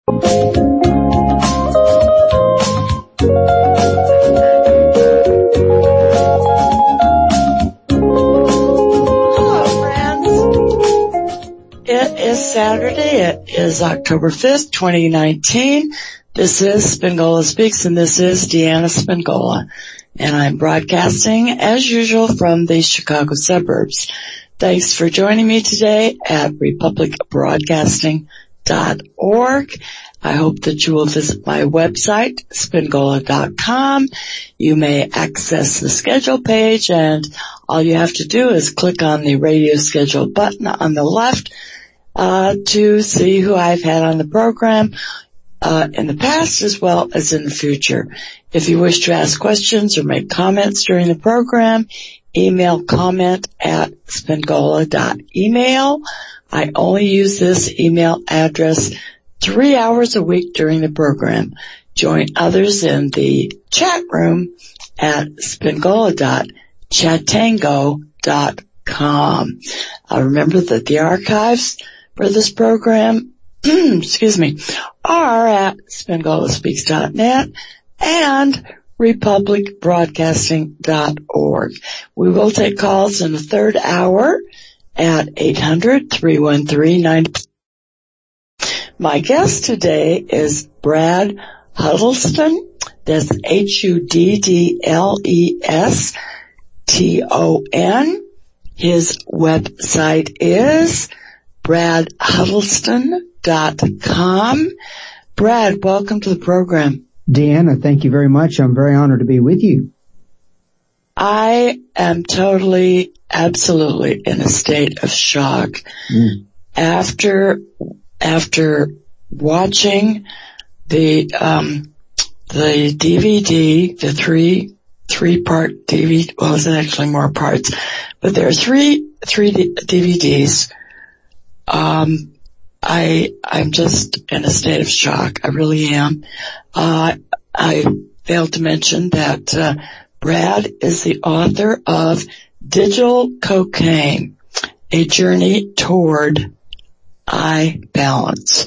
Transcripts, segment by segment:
Saturday. It is October 5th, 2019. This is Spingola Speaks, and this is Deanna Spingola. And I'm broadcasting, as usual, from the Chicago suburbs. Thanks for joining me today at republicbroadcasting.org. I hope that you will visit my website, spingola.com. You may access the schedule page, and all you have to do is click on the radio schedule button on the left to see who I've had on the program in the past as well as in the future. If you wish to ask questions or make comments during the program, email comment@spingola.email. I only use this email address 3 hours a week during the program. Join others in the chat room at spingola.chatango.com. Remember that the archives for this program, are at spingolaspeaks.net and republicbroadcasting.org. We will take calls in the third hour at 800-313-9. My guest today is Brad Huddleston. That's Huddleston. His website is bradhuddleston.com. Brad, welcome to the program. Deanna, thank you very much. I'm very honored to be with you. I am totally, absolutely in a state of shock. After watching the DVD, the three-part DVD, well, it's actually more parts, but there are three DVDs. I'm just in a state of shock. I really am. I failed to mention that, Brad is the author of Digital Cocaine, A Journey Toward Eye Balance.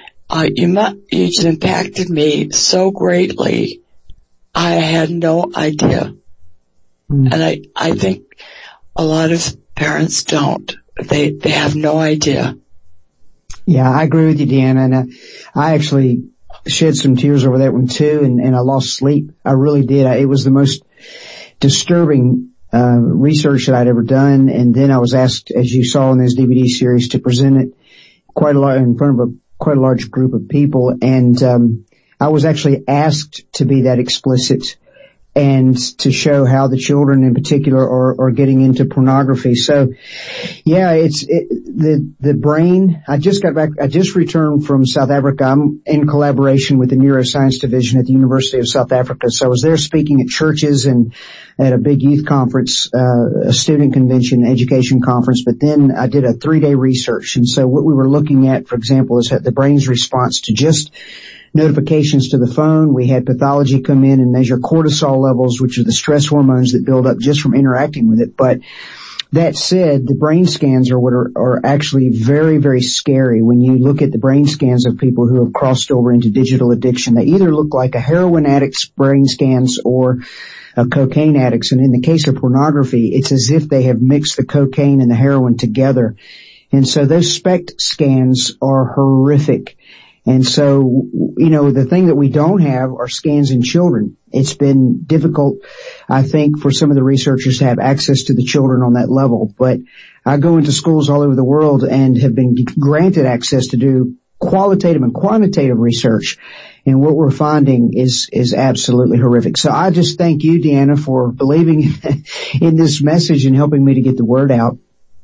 It's impacted me so greatly. I had no idea. And I think a lot of parents don't. They have no idea. Yeah, I agree with you, Deanna. And I actually shed some tears over that one too, and I lost sleep. I really did. It was the most disturbing research that I'd ever done. And then I was asked, as you saw in this DVD series, to present it in front of quite a large group of people. And I was actually asked to be that explicit and to show how the children in particular are getting into pornography. So yeah, the brain. I just returned from South Africa. I'm in collaboration with the Neuroscience Division at the University of South Africa. So I was there speaking at churches and at a big youth conference, a student convention, education conference, but then I did a 3-day research. And so what we were looking at, for example, is the brain's response to just notifications to the phone. We had pathology come in and measure cortisol levels, which are the stress hormones that build up just from interacting with it. But that said, the brain scans are what are actually very, very scary. When you look at the brain scans of people who have crossed over into digital addiction, they either look like a heroin addict's brain scans or a cocaine addict's. And in the case of pornography, it's as if they have mixed the cocaine and the heroin together. And so those SPECT scans are horrific. And so, the thing that we don't have are scans in children. It's been difficult, I think, for some of the researchers to have access to the children on that level. But I go into schools all over the world and have been granted access to do qualitative and quantitative research. And what we're finding is absolutely horrific. So I just thank you, Deanna, for believing in this message and helping me to get the word out.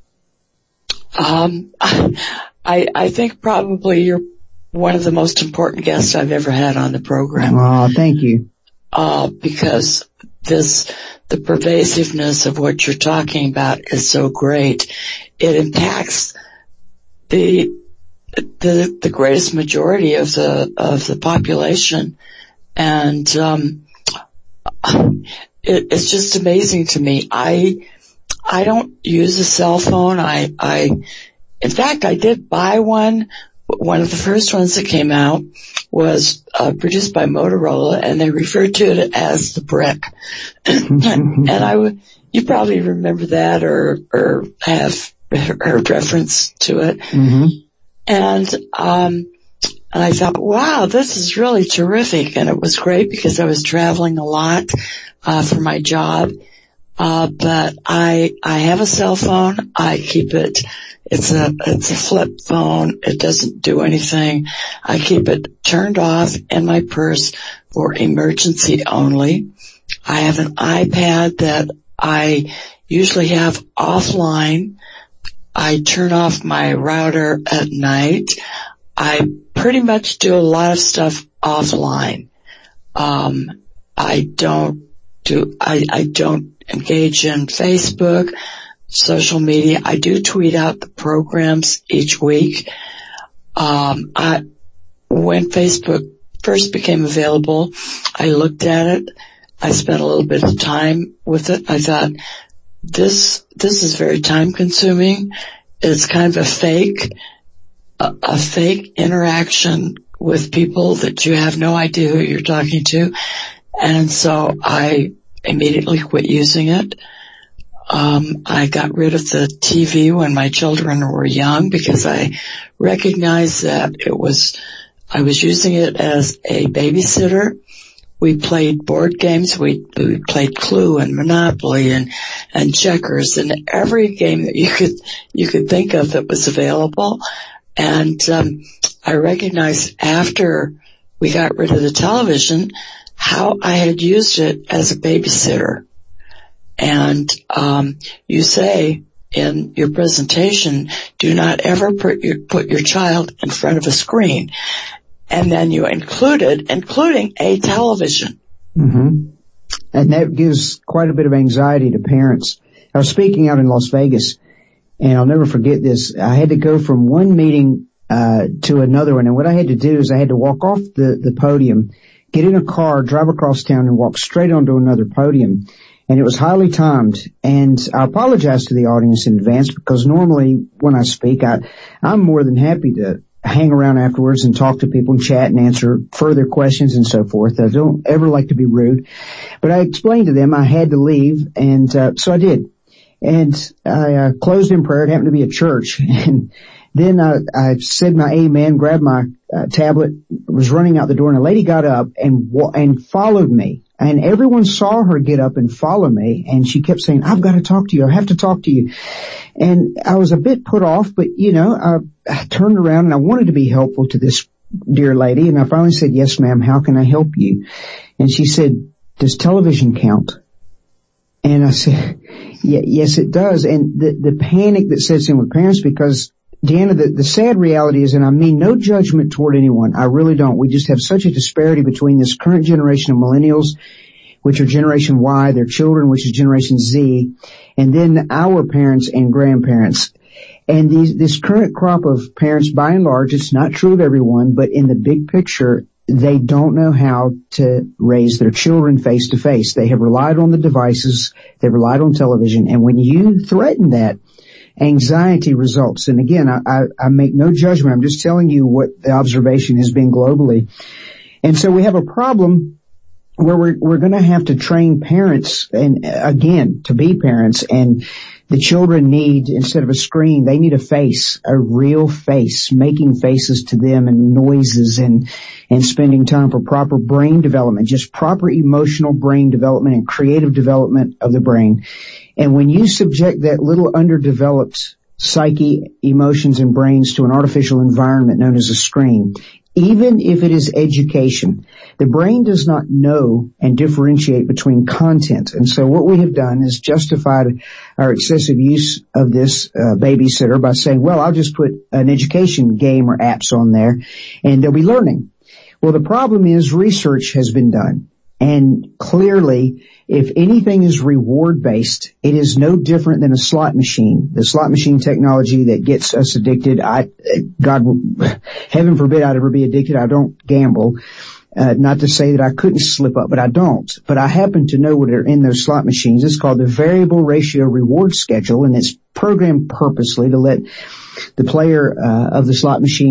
I think probably you're one of the most important guests I've ever had on the program. Oh, thank you. Because the pervasiveness of what you're talking about is so great. It impacts the greatest majority of the population. And, it's just amazing to me. I don't use a cell phone. In fact, I did buy one one of the first ones that came out was produced by Motorola, and they referred to it as the Brick. And you probably remember that or have heard reference to it. Mm-hmm. And I thought, wow, this is really terrific. And it was great because I was traveling a lot for my job. But I have a cell phone. I keep it. It's a flip phone. It doesn't do anything. I keep it turned off in my purse for emergency only. I have an iPad that I usually have offline. I turn off my router at night. I pretty much do a lot of stuff offline. I don't engage in Facebook, social media. I do tweet out the programs each week. When Facebook first became available, I looked at it. I spent a little bit of time with it. I thought, this is very time consuming. It's kind of a fake interaction with people that you have no idea who you're talking to. And so I immediately quit using it. I got rid of the TV when my children were young because I recognized that I was using it as a babysitter. We played board games. We played Clue and Monopoly and checkers and every game that you could think of that was available. And I recognized after we got rid of the television how I had used it as a babysitter. And you say in your presentation, do not ever put your child in front of a screen. And then you including a television. Mm-hmm. And that gives quite a bit of anxiety to parents. I was speaking out in Las Vegas, and I'll never forget this. I had to go from one meeting to another one, and what I had to do is I had to walk off the podium, get in a car, drive across town, and walk straight onto another podium. And it was highly timed. And I apologize to the audience in advance because normally when I speak, I'm more than happy to hang around afterwards and talk to people and chat and answer further questions and so forth. I don't ever like to be rude. But I explained to them I had to leave, and so I did. And I closed in prayer. It happened to be a church. And then I said my amen, grabbed my tablet, was running out the door, and a lady got up and followed me. And everyone saw her get up and follow me, and she kept saying, I've got to talk to you. I have to talk to you. And I was a bit put off, but, I turned around and I wanted to be helpful to this dear lady. And I finally said, yes, ma'am, how can I help you? And she said, does television count? And I said, yes, it does. And the panic that sets in with parents, because Deanna, the sad reality is, and I mean no judgment toward anyone, I really don't. We just have such a disparity between this current generation of millennials, which are Generation Y, their children, which is Generation Z, and then our parents and grandparents. And this current crop of parents, by and large, it's not true of everyone, but in the big picture, they don't know how to raise their children face to face. They have relied on the devices, they've relied on television, and when you threaten that, anxiety results. And again, I make no judgment. I'm just telling you what the observation has been globally. And so we have a problem where we're going to have to train parents, and again, to be parents, and the children need, instead of a screen, they need a face, a real face, making faces to them and noises and spending time for proper brain development, just proper emotional brain development and creative development of the brain. And when you subject that little underdeveloped psyche, emotions, and brains to an artificial environment known as a screen, even if it is education, the brain does not know and differentiate between content. And so what we have done is justified our excessive use of this babysitter by saying, well, I'll just put an education game or apps on there and they'll be learning. Well, the problem is research has been done. And clearly, if anything is reward-based, it is no different than a slot machine. The slot machine technology that gets us addicted. God, heaven forbid I'd ever be addicted. I don't gamble. Not to say that I couldn't slip up, but I don't. But I happen to know what are in those slot machines. It's called the variable ratio reward schedule, and it's programmed purposely to let the player of the slot machine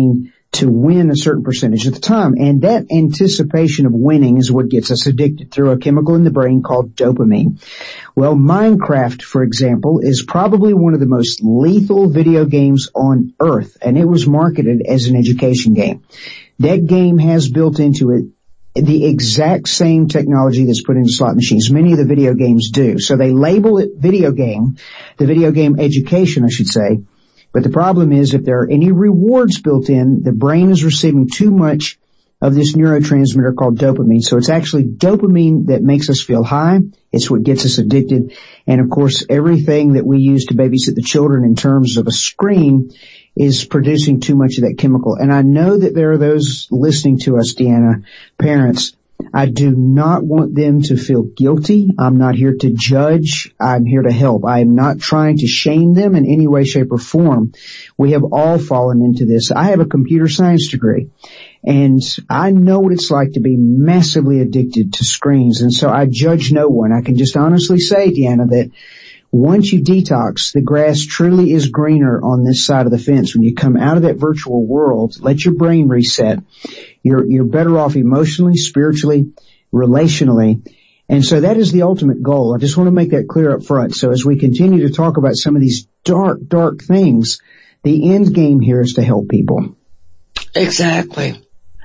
to win a certain percentage of the time. And that anticipation of winning is what gets us addicted through a chemical in the brain called dopamine. Well, Minecraft, for example, is probably one of the most lethal video games on earth, and it was marketed as an education game. That game has built into it the exact same technology that's put into slot machines. Many of the video games do. So they label it video game, the video game education, I should say. But the problem is if there are any rewards built in, the brain is receiving too much of this neurotransmitter called dopamine. So it's actually dopamine that makes us feel high. It's what gets us addicted. And of course, everything that we use to babysit the children in terms of a screen is producing too much of that chemical. And I know that there are those listening to us, Deanna, parents. I do not want them to feel guilty. I'm not here to judge. I'm here to help. I am not trying to shame them in any way, shape, or form. We have all fallen into this. I have a computer science degree, and I know what it's like to be massively addicted to screens. And so I judge no one. I can just honestly say, Deanna, that once you detox, the grass truly is greener on this side of the fence. When you come out of that virtual world, let your brain reset. You're better off emotionally, spiritually, relationally. And so that is the ultimate goal. I just want to make that clear up front. So as we continue to talk about some of these dark, dark things, the end game here is to help people. Exactly.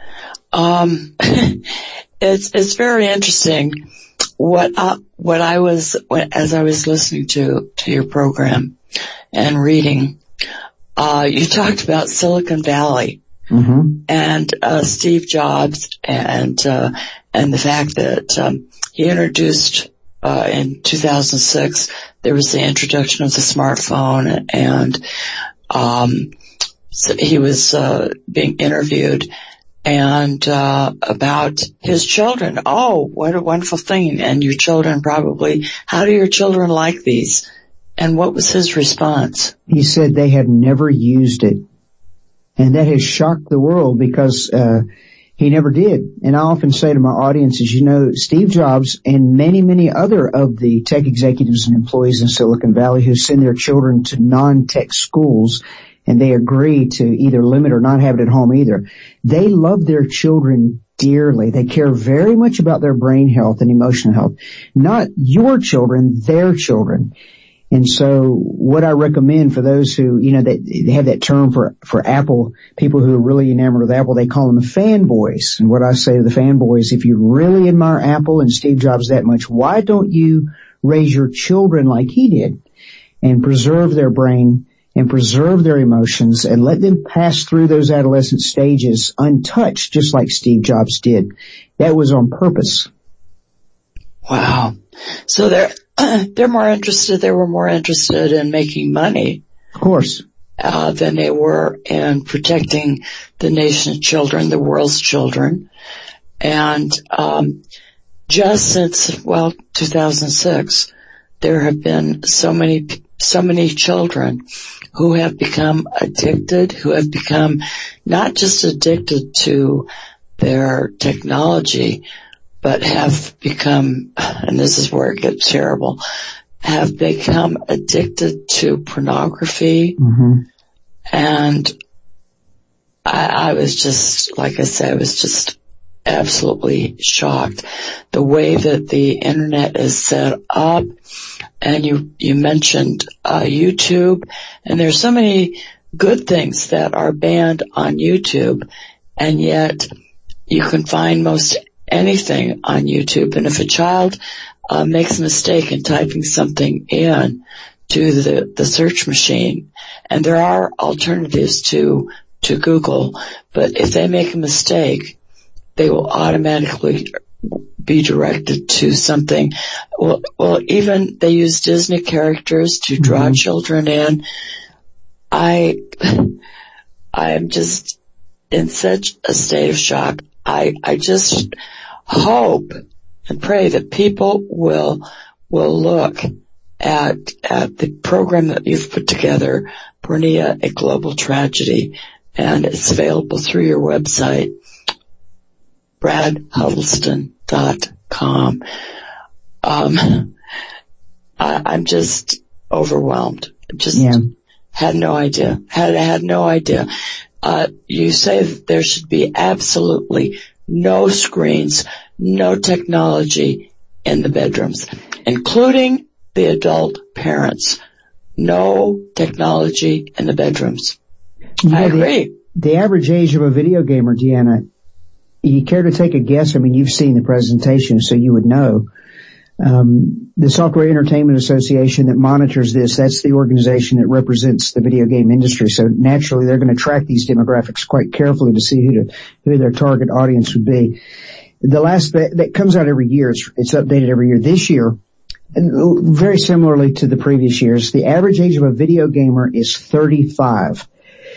It's very interesting as I was listening to your program and reading, you talked about Silicon Valley. Mm-hmm. And Steve Jobs and the fact that he introduced in 2006 there was the introduction of the smartphone, and so he was being interviewed and about his children. Oh, what a wonderful thing. And your children probably, how do your children like these? And what was his response? He said they have never used it. And that has shocked the world because he never did. And I often say to my audiences, you know, Steve Jobs and many, many other of the tech executives and employees in Silicon Valley who send their children to non-tech schools, and they agree to either limit or not have it at home either, they love their children dearly. They care very much about their brain health and emotional health. Not your children, their children. And so what I recommend for those who, you know, they have that term for Apple, people who are really enamored with Apple, they call them fanboys. And what I say to the fanboys, if you really admire Apple and Steve Jobs that much, why don't you raise your children like he did and preserve their brain and preserve their emotions and let them pass through those adolescent stages untouched, just like Steve Jobs did. That was on purpose. Wow. So they were more interested in making money. Of course. Than they were in protecting the nation's children, the world's children. And, just since, 2006, there have been so many children who have become addicted, who have become not just addicted to their technology, but have become, and this is where it gets terrible, have become addicted to pornography. Mm-hmm. And I was just, like I said, I was just absolutely shocked. The way that the internet is set up, and you mentioned YouTube, and there's so many good things that are banned on YouTube, and yet you can find most anything on YouTube. And if a child makes a mistake in typing something in to the search machine, and there are alternatives to Google, but if they make a mistake, they will automatically be directed to something. Well, even they use Disney characters to draw children in. I am just in such a state of shock. I just hope and pray that people will look at the program that you've put together, Pornea, A Global Tragedy, and it's available through your website, bradhuddleston.com. I'm just overwhelmed. Had no idea. Had no idea. you say that there should be absolutely no screens, no technology in the bedrooms, including the adult parents. No technology in the bedrooms. I agree. The average age of a video gamer, Deanna, you care to take a guess? I mean, you've seen the presentation, so you would know. The Software Entertainment Association that monitors this, that's the organization that represents the video game industry. So naturally, they're going to track these demographics quite carefully to see who their target audience would be. The last that comes out every year, it's updated every year. This year, and very similarly to the previous years, the average age of a video gamer is 35.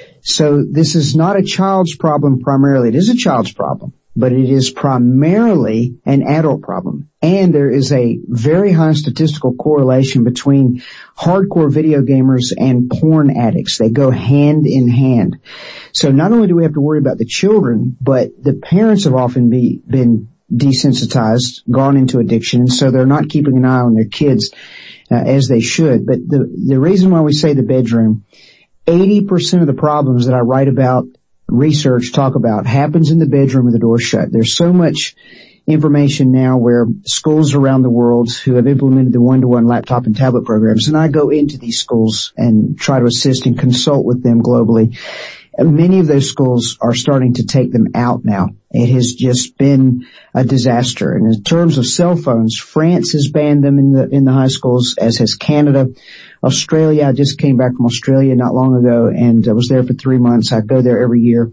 So this is not a child's problem primarily. It is a child's problem, but it is primarily an adult problem. And there is a very high statistical correlation between hardcore video gamers and porn addicts. They go hand in hand. So not only do we have to worry about the children, but the parents have often been desensitized, gone into addiction, and so they're not keeping an eye on their kids as they should. But the reason why we say the bedroom, 80% of the problems that I write about, research, talk about, happens in the bedroom with the door shut. There's so much information now where schools around the world who have implemented the one-to-one laptop and tablet programs, and I go into these schools and try to assist and consult with them globally. Many of those schools are starting to take them out now. It has just been a disaster. And in terms of cell phones, France has banned them in the high schools, as has Canada. Australia, I just came back from Australia not long ago, and I was there for 3 months. I go there every year.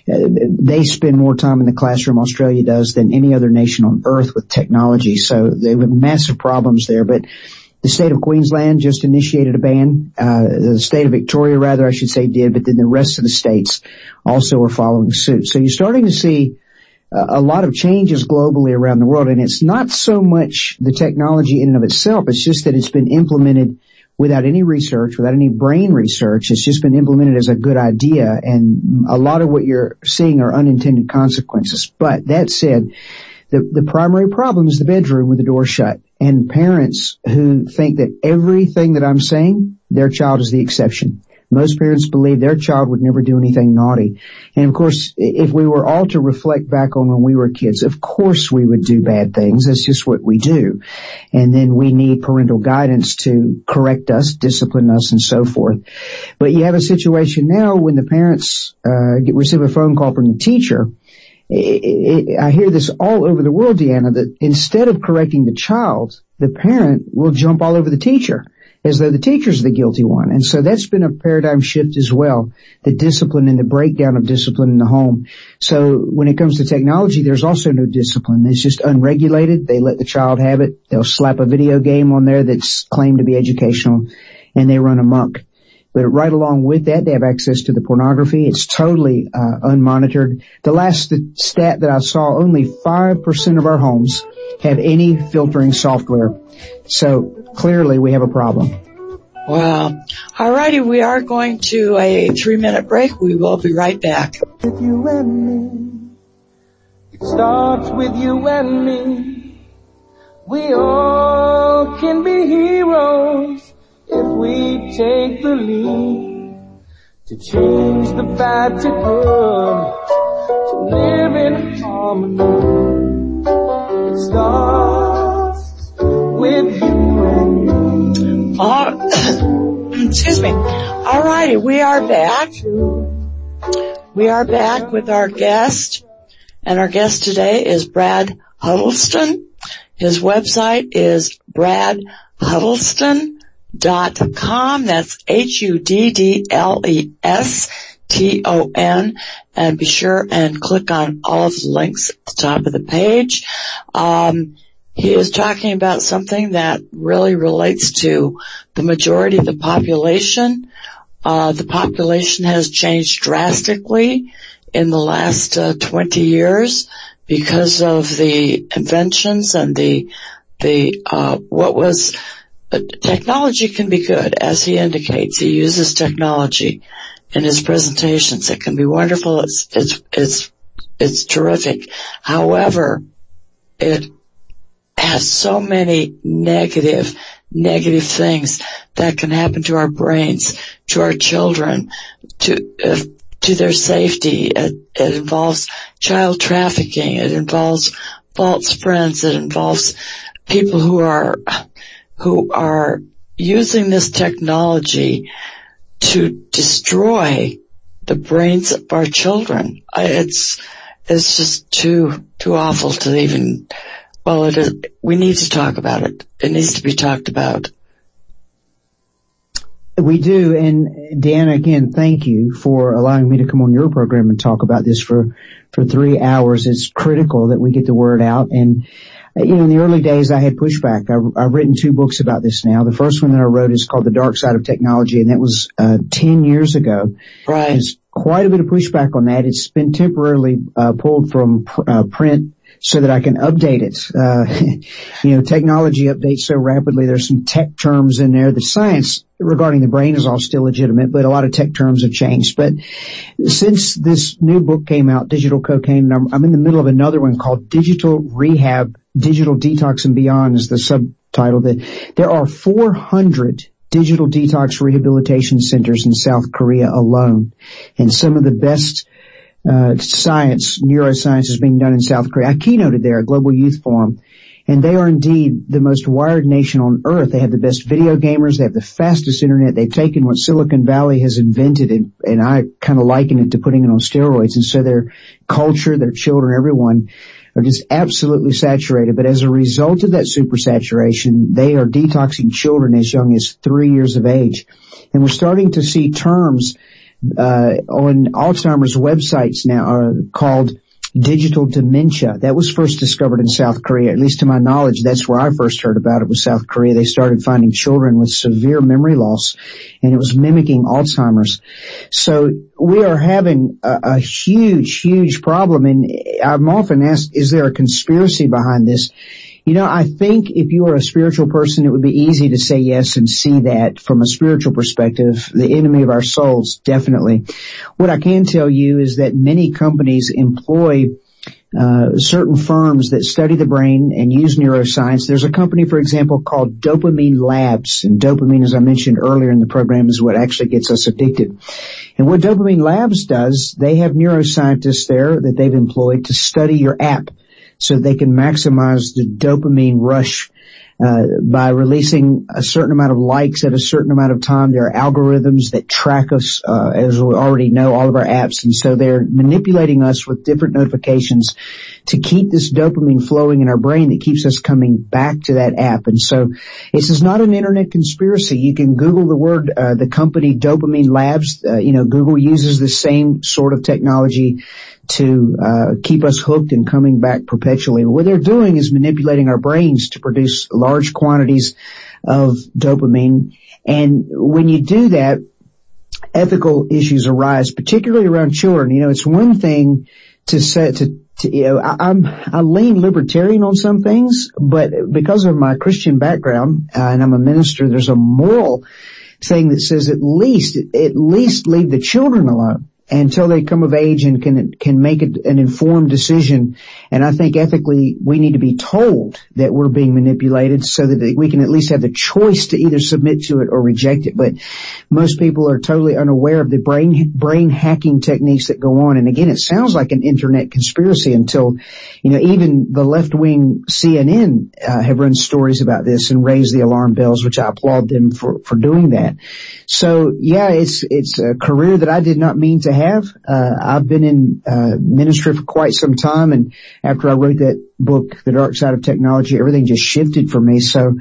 They spend more time in the classroom, Australia does, than any other nation on earth with technology. So they have massive problems there. But the state of Queensland just initiated a ban. The state of Victoria, rather, I should say, did, but then the rest of the states also are following suit. So you're starting to see a lot of changes globally around the world, and it's not so much the technology in and of itself. It's just that it's been implemented without any research, without any brain research. It's just been implemented as a good idea, and a lot of what you're seeing are unintended consequences. But that said, the primary problem is the bedroom with the door shut, and parents who think that everything that I'm saying, their child is the exception. Most parents believe their child would never do anything naughty. And of course, if we were all to reflect back on when we were kids, of course we would do bad things. That's just what we do. And then we need parental guidance to correct us, discipline us, and so forth. But you have a situation now when the parents receive a phone call from the teacher. I hear this all over the world, Deanna, that instead of correcting the child, the parent will jump all over the teacher, as though the teacher's the guilty one. And so that's been a paradigm shift as well, the discipline and the breakdown of discipline in the home. So when it comes to technology, there's also no discipline. It's just unregulated. They let the child have it. They'll slap a video game on there that's claimed to be educational, and they run amok. But right along with that, they have access to the pornography. It's totally unmonitored. The last stat that I saw, only 5% of our homes have any filtering software. So clearly we have a problem. Wow. All righty, we are going to a 3-minute break. We will be right back. With you and me, it starts with you and me. We all can be heroes if we take the lead to change the bad to good, to live in harmony. It starts with you and me. Excuse me. All righty, we are back. We are back with our guest, and our guest today is Brad Huddleston. His website is bradhuddleston.com. That's HUDDLESTON, and be sure and click on all of the links at the top of the page. He is talking about something that really relates to the majority of the population. The population has changed drastically in the last 20 years because of the inventions and technology can be good, as he indicates. He uses technology in his presentations. It can be wonderful. It's terrific. However, it has so many negative things that can happen to our brains, to our children, to to their safety. It involves child trafficking. It involves false friends. It involves people who are using this technology to destroy the brains of our children. It's just too awful to even, well, it is, we need to talk about it. It needs to be talked about. We do. And Deanna, again, thank you for allowing me to come on your program and talk about this for 3 hours. It's critical that we get the word out. And, in the early days, I had pushback. I've written 2 books about this now. The first one that I wrote is called The Dark Side of Technology, and that was 10 years ago. Right. There's quite a bit of pushback on that. It's been temporarily pulled from print so that I can update it. Technology updates so rapidly. There's some tech terms in there. The science regarding the brain is all still legitimate, but a lot of tech terms have changed. But since this new book came out, Digital Cocaine, and I'm in the middle of another one called Digital Rehab, Digital Detox and Beyond is the subtitle. There are 400 digital detox rehabilitation centers in South Korea alone. And some of the best neuroscience is being done in South Korea. I keynoted there at Global Youth Forum, and they are indeed the most wired nation on earth. They have the best video gamers. They have the fastest internet. They've taken what Silicon Valley has invented, and I kind of liken it to putting it on steroids. And so their culture, their children, everyone are just absolutely saturated. But as a result of that supersaturation, they are detoxing children as young as 3 years of age. And we're starting to see terms on Alzheimer's websites now are called digital dementia. That was first discovered in South Korea. At least to my knowledge, that's where I first heard about it, was South Korea. They started finding children with severe memory loss, and it was mimicking Alzheimer's. So we are having a huge, huge problem, and I'm often asked, is there a conspiracy behind this? I think if you are a spiritual person, it would be easy to say yes and see that from a spiritual perspective. The enemy of our souls, definitely. What I can tell you is that many companies employ certain firms that study the brain and use neuroscience. There's a company, for example, called Dopamine Labs. And dopamine, as I mentioned earlier in the program, is what actually gets us addicted. And what Dopamine Labs does, they have neuroscientists there that they've employed to study your app, so they can maximize the dopamine rush by releasing a certain amount of likes at a certain amount of time. There are algorithms that track us, as we already know, all of our apps. And so they're manipulating us with different notifications to keep this dopamine flowing in our brain that keeps us coming back to that app. And so this is not an internet conspiracy. You can Google the word, the company Dopamine Labs. Google uses the same sort of technology to keep us hooked and coming back perpetually. What they're doing is manipulating our brains to produce large quantities of dopamine. And when you do that, ethical issues arise, particularly around children. It's one thing to say I lean libertarian on some things, but because of my Christian background, and I'm a minister, there's a moral thing that says at least leave the children alone until they come of age and can make an informed decision. And I think ethically we need to be told that we're being manipulated so that we can at least have the choice to either submit to it or reject it. But most people are totally unaware of the brain hacking techniques that go on. And again, it sounds like an internet conspiracy until, even the left-wing CNN have run stories about this and raised the alarm bells, which I applaud them for doing that. So yeah, it's a career that I did not mean to have. I've been in ministry for quite some time, and after I wrote that book, The Dark Side of Technology, everything just shifted for me. So,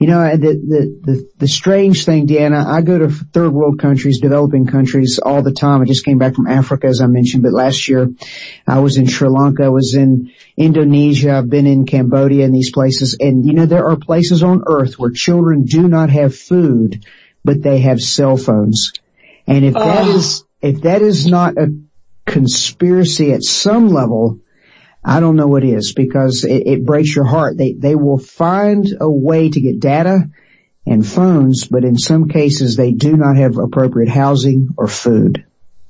the strange thing, Deanna, I go to third world countries, developing countries all the time. I just came back from Africa, as I mentioned, but last year I was in Sri Lanka, I was in Indonesia, I've been in Cambodia and these places. And, there are places on earth where children do not have food, but they have cell phones. And if that is not a conspiracy at some level, I don't know what is, because it breaks your heart. They will find a way to get data and phones, but in some cases they do not have appropriate housing or food.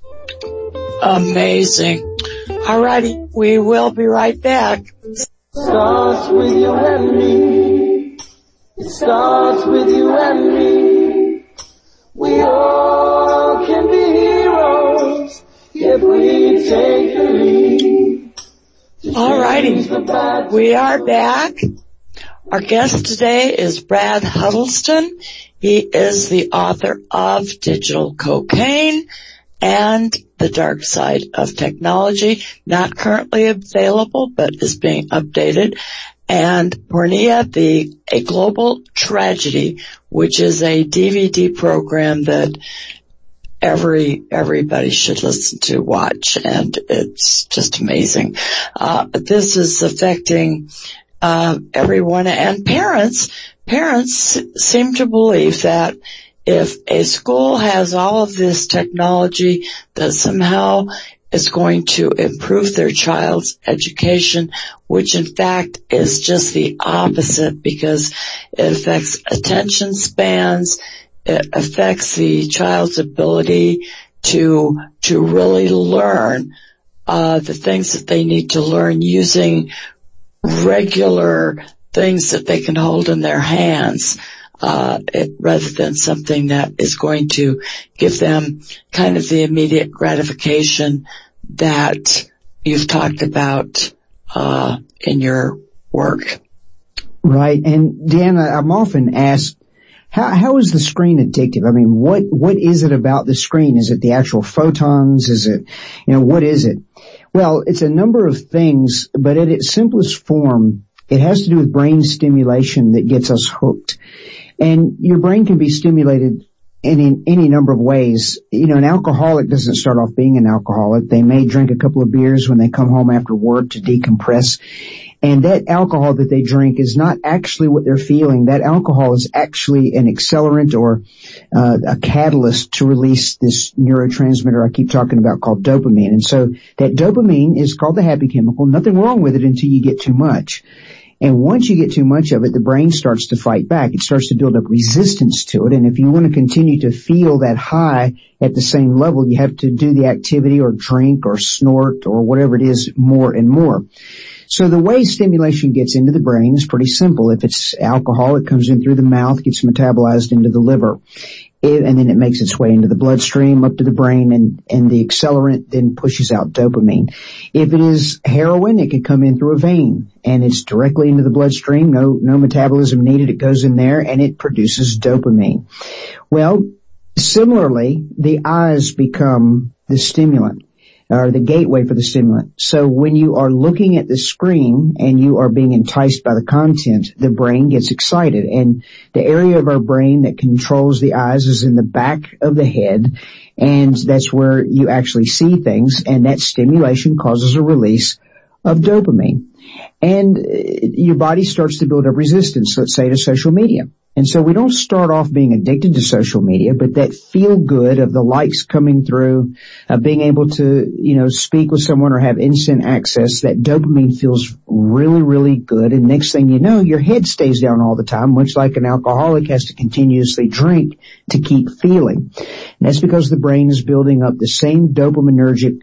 Amazing. All righty, we will be right back. Starts with you and me. It starts with you and me. We all can be heroes if if we take the lead. All righty, we are back. Our guest today is Brad Huddleston. He is the author of Digital Cocaine and The Dark Side of Technology, not currently available, but is being updated. And Pornea, A Global Tragedy, which is a DVD program that everybody should listen to, watch, and it's just amazing. This is affecting everyone, and parents seem to believe that if a school has all of this technology, that somehow is going to improve their child's education, which in fact is just the opposite, because it affects attention spans, it affects the child's ability to really learn the things that they need to learn using regular things that they can hold in their hands, rather than something that is going to give them kind of the immediate gratification that you've talked about in your work. Right. And Deanna, I'm often asked, how is the screen addictive? I mean, what is it about the screen? Is it the actual photons? Is it, what is it? Well, it's a number of things, but at its simplest form, it has to do with brain stimulation that gets us hooked. And your brain can be stimulated in any number of ways. An alcoholic doesn't start off being an alcoholic. They may drink a couple of beers when they come home after work to decompress. And that alcohol that they drink is not actually what they're feeling. That alcohol is actually an accelerant or a catalyst to release this neurotransmitter I keep talking about called dopamine. And so that dopamine is called the happy chemical. Nothing wrong with it until you get too much. And once you get too much of it, the brain starts to fight back. It starts to build up resistance to it. And if you want to continue to feel that high at the same level, you have to do the activity or drink or snort or whatever it is more and more. So the way stimulation gets into the brain is pretty simple. If it's alcohol, it comes in through the mouth, gets metabolized into the liver, and then it makes its way into the bloodstream up to the brain, and the accelerant then pushes out dopamine. If it is heroin, it can come in through a vein, and it's directly into the bloodstream, no metabolism needed. It goes in there, and it produces dopamine. Well, similarly, the eyes become the stimulant, or the gateway for the stimulant. So when you are looking at the screen and you are being enticed by the content, the brain gets excited. And the area of our brain that controls the eyes is in the back of the head, and that's where you actually see things, and that stimulation causes a release of dopamine. And your body starts to build up resistance, let's say, to social media. And so we don't start off being addicted to social media, but that feel good of the likes coming through, being able to, speak with someone or have instant access, that dopamine feels really, really good. And next thing you know, your head stays down all the time, much like an alcoholic has to continuously drink to keep feeling. And that's because the brain is building up the same dopaminergic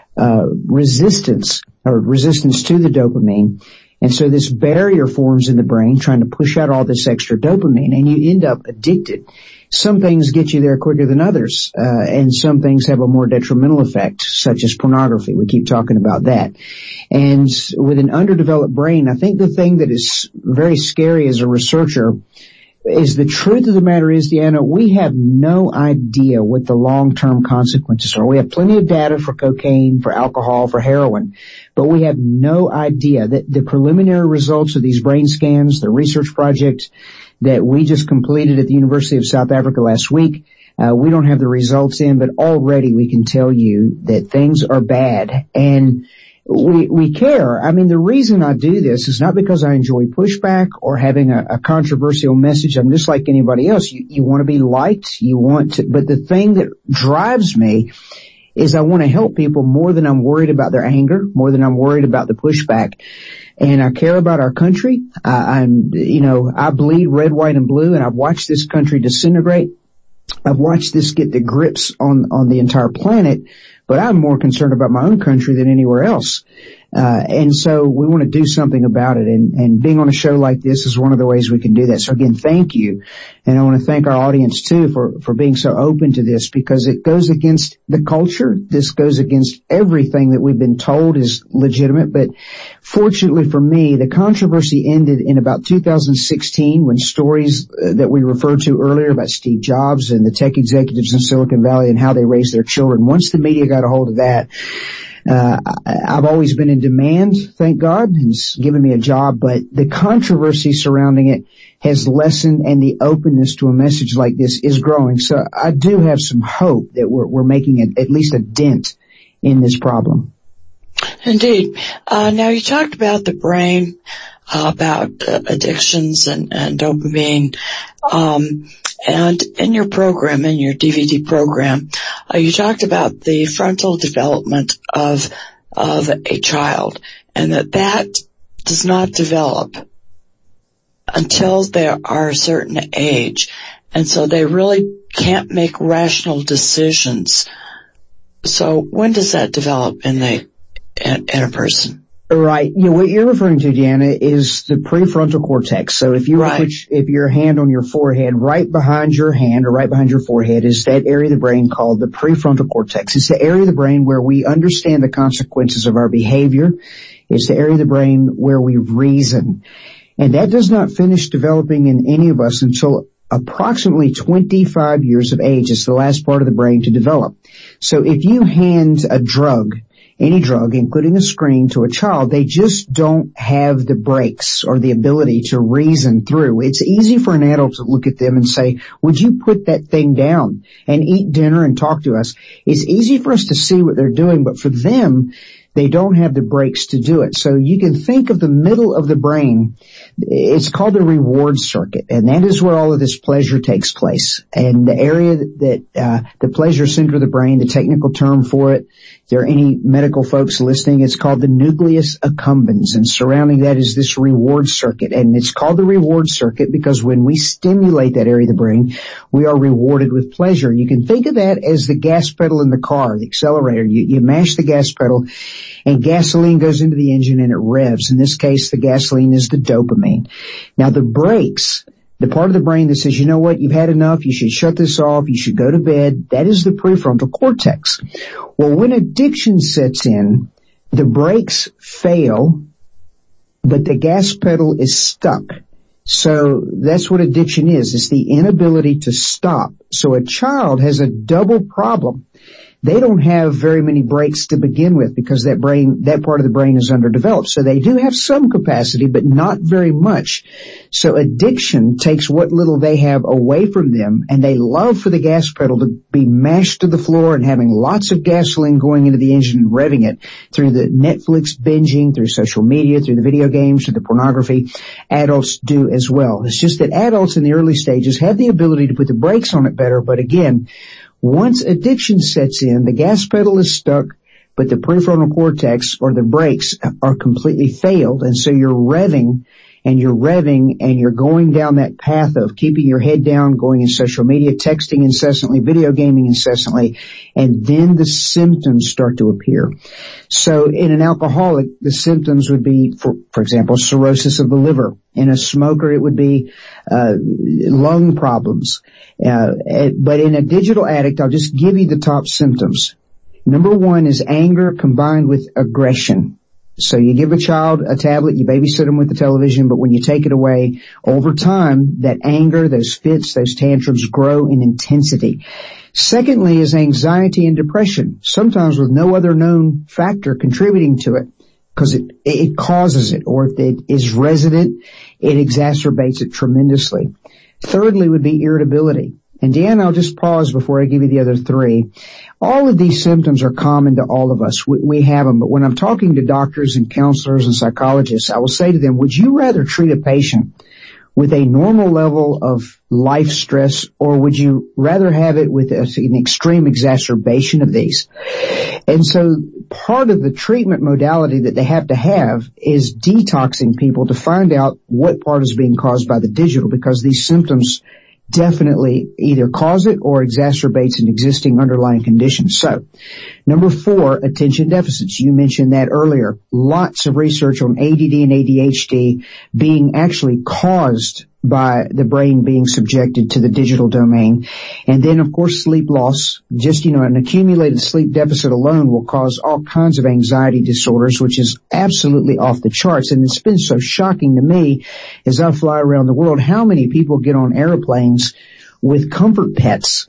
resistance to the dopamine. And so this barrier forms in the brain trying to push out all this extra dopamine, and you end up addicted. Some things get you there quicker than others, and some things have a more detrimental effect, such as pornography. We keep talking about that. And with an underdeveloped brain, I think the thing that is very scary as a researcher is the truth of the matter is, Deanna, we have no idea what the long-term consequences are. We have plenty of data for cocaine, for alcohol, for heroin, but we have no idea that the preliminary results of these brain scans, the research project that we just completed at the University of South Africa last week, we don't have the results in, but already we can tell you that things are bad. And we care. I mean, the reason I do this is not because I enjoy pushback or having a controversial message. I'm just like anybody else. You want to be liked. But the thing that drives me is I want to help people more than I'm worried about their anger, more than I'm worried about the pushback. And I care about our country. I bleed red, white, and blue, and I've watched this country disintegrate. I've watched this get the grips on the entire planet, but I'm more concerned about my own country than anywhere else. And so we want to do something about it. And being on a show like this is one of the ways we can do that. So again, thank you. And I want to thank our audience too for being so open to this, because it goes against the culture. This goes against everything that we've been told is legitimate. But fortunately for me, the controversy ended in about 2016 when stories that we referred to earlier about Steve Jobs and the tech executives in Silicon Valley and how they raised their children. Once the media got a hold of that, I've always been in demand, thank God, and it's given me a job, but the controversy surrounding it has lessened, and the openness to a message like this is growing. So I do have some hope that we're making at least a dent in this problem. Indeed. Now you talked about the brain, about addictions and dopamine, and in your program, in your DVD program, you talked about the frontal development of a child, and that does not develop until they are a certain age, and so they really can't make rational decisions. So when does that develop in a person? Right. You know, what you're referring to, Deanna, is the prefrontal cortex. So if you put your hand on your forehead, right behind your hand or right behind your forehead is that area of the brain called the prefrontal cortex. It's the area of the brain where we understand the consequences of our behavior. It's the area of the brain where we reason. And that does not finish developing in any of us until approximately 25 years of age. It's the last part of the brain to develop. So if you hand a drug, any drug, including a screen, to a child, they just don't have the brakes or the ability to reason through. It's easy for an adult to look at them and say, would you put that thing down and eat dinner and talk to us? It's easy for us to see what they're doing, but for them, they don't have the brakes to do it. So you can think of the middle of the brain. It's called the reward circuit, and that is where all of this pleasure takes place. And the area that the pleasure center of the brain, the technical term for it, if there are any medical folks listening, it's called the nucleus accumbens, and surrounding that is this reward circuit. And it's called the reward circuit because when we stimulate that area of the brain, we are rewarded with pleasure. You can think of that as the gas pedal in the car, the accelerator. You mash the gas pedal, and gasoline goes into the engine and it revs. In this case, the gasoline is the dopamine. Now the brakes, the part of the brain that says, you know what, you've had enough, you should shut this off, you should go to bed, that is the prefrontal cortex. Well, when addiction sets in, the brakes fail, but the gas pedal is stuck. So that's what addiction is. It's the inability to stop. So a child has a double problem. They don't have very many brakes to begin with because that part of the brain is underdeveloped. So they do have some capacity, but not very much. So addiction takes what little they have away from them, and they love for the gas pedal to be mashed to the floor and having lots of gasoline going into the engine and revving it through the Netflix binging, through social media, through the video games, through the pornography. Adults do as well. It's just that adults in the early stages have the ability to put the brakes on it better, but again, once addiction sets in, the gas pedal is stuck, but the prefrontal cortex or the brakes are completely failed. And so you're revving and you're going down that path of keeping your head down, going in social media, texting incessantly, video gaming incessantly, and then the symptoms start to appear. So in an alcoholic, the symptoms would be, for example, cirrhosis of the liver. In a smoker, it would be lung problems. But in a digital addict, I'll just give you the top symptoms. Number one is anger combined with aggression. So you give a child a tablet, you babysit them with the television, but when you take it away, over time, that anger, those fits, those tantrums grow in intensity. Secondly is anxiety and depression, sometimes with no other known factor contributing to it, because it causes it, or if it is resident, it exacerbates it tremendously. Thirdly would be irritability. And Deanna, I'll just pause before I give you the other three. All of these symptoms are common to all of us. We have them, but when I'm talking to doctors and counselors and psychologists, I will say to them, would you rather treat a patient with a normal level of life stress, or would you rather have it with an extreme exacerbation of these? And so part of the treatment modality that they have to have is detoxing people to find out what part is being caused by the digital, because these symptoms definitely either cause it or exacerbates an existing underlying condition. So, number 4, attention deficits. You mentioned that earlier. Lots of research on ADD and ADHD being actually caused by the brain being subjected to the digital domain. And then, of course, sleep loss. Just, an accumulated sleep deficit alone will cause all kinds of anxiety disorders, which is absolutely off the charts. And it's been so shocking to me as I fly around the world how many people get on airplanes with comfort pets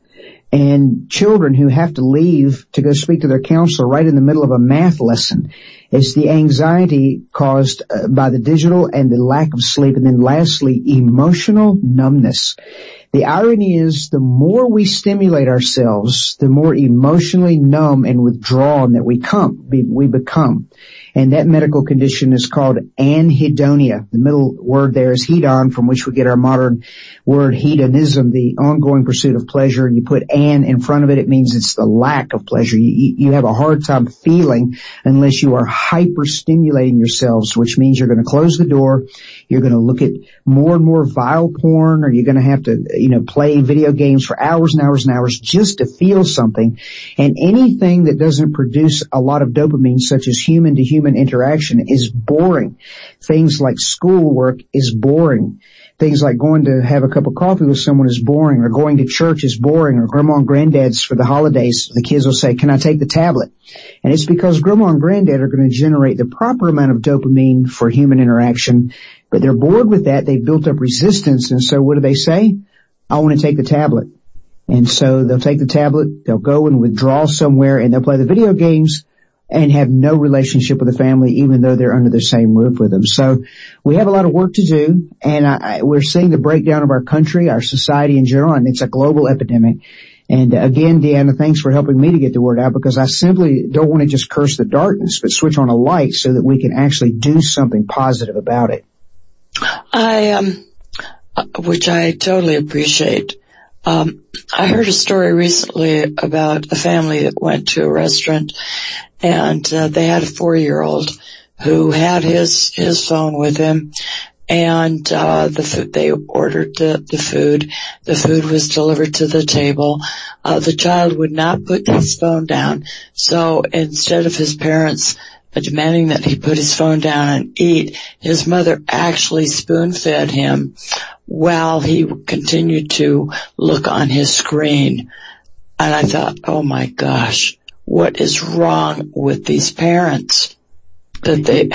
and children who have to leave to go speak to their counselor right in the middle of a math lesson. It's the anxiety caused by the digital and the lack of sleep. And then lastly, emotional numbness. The irony is the more we stimulate ourselves, the more emotionally numb and withdrawn that we become. And that medical condition is called anhedonia. The middle word there is hedon, from which we get our modern word hedonism, the ongoing pursuit of pleasure. You put an in front of it, it means it's the lack of pleasure. You have a hard time feeling unless you are hyper-stimulating yourselves, which means you're going to close the door, you're going to look at more and more vile porn, or you're going to have to, play video games for hours and hours and hours just to feel something. And anything that doesn't produce a lot of dopamine, such as human-to-human interaction, is boring. Things like schoolwork is boring. Things like going to have a cup of coffee with someone is boring, or going to church is boring, or grandma and granddad's for the holidays. The kids will say, "Can I take the tablet?" And it's because grandma and granddad are going to generate the proper amount of dopamine for human interaction, but they're bored with that. They've built up resistance, and so what do they say? "I want to take the tablet." And so they'll take the tablet, they'll go and withdraw somewhere, and they'll play the video games and have no relationship with the family, even though they're under the same roof with them. So we have a lot of work to do, and we're seeing the breakdown of our country, our society in general, and it's a global epidemic. And again, Deanna, thanks for helping me to get the word out, because I simply don't want to just curse the darkness, but switch on a light so that we can actually do something positive about it. Which I totally appreciate. I heard a story recently about a family that went to a restaurant, and they had a 4-year-old who had his phone with him, and they ordered the food. The food was delivered to the table. The child would not put his phone down, so instead of his parents demanding that he put his phone down and eat, his mother actually spoon-fed him while he continued to look on his screen. And I thought, oh my gosh, what is wrong with these parents? Go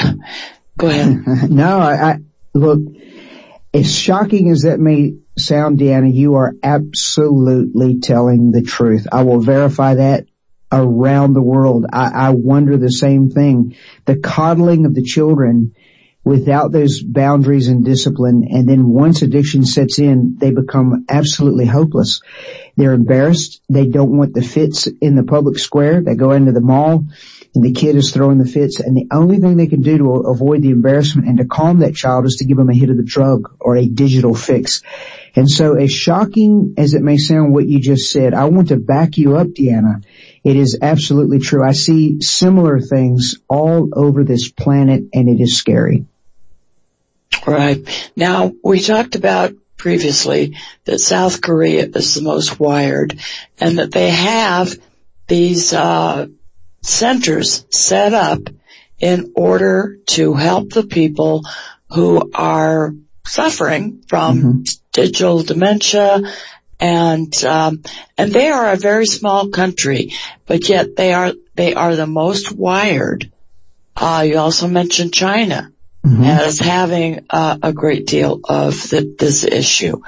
ahead. No, look, as shocking as that may sound, Deanna, you are absolutely telling the truth. I will verify that around the world. I wonder the same thing. The coddling of the children without those boundaries and discipline, and then once addiction sets in, they become absolutely hopeless. They're embarrassed. They don't want the fits in the public square. They go into the mall, and the kid is throwing the fits, and the only thing they can do to avoid the embarrassment and to calm that child is to give them a hit of the drug or a digital fix. And so, as shocking as it may sound what you just said, I want to back you up, Deanna. It is absolutely true. I see similar things all over this planet, and it is scary. Right. Now, we talked about previously that South Korea is the most wired, and that they have these centers set up in order to help the people who are suffering from digital dementia, and they are a very small country, but yet they are the most wired. You also mentioned China as having a great deal of this issue.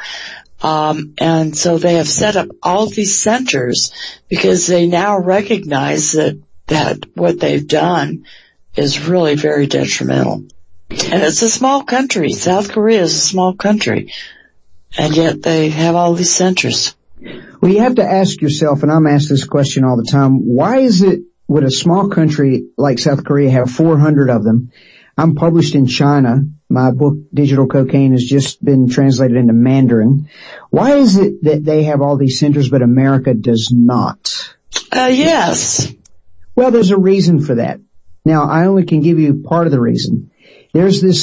And so they have set up all these centers because they now recognize that what they've done is really very detrimental. And it's a small country. South Korea is a small country, and yet they have all these centers. Well, you have to ask yourself, and I'm asked this question all the time, why is it would a small country like South Korea have 400 of them? I'm published in China. My book, Digital Cocaine, has just been translated into Mandarin. Why is it that they have all these centers, but America does not? Yes. Well, there's a reason for that. Now, I only can give you part of the reason. There's this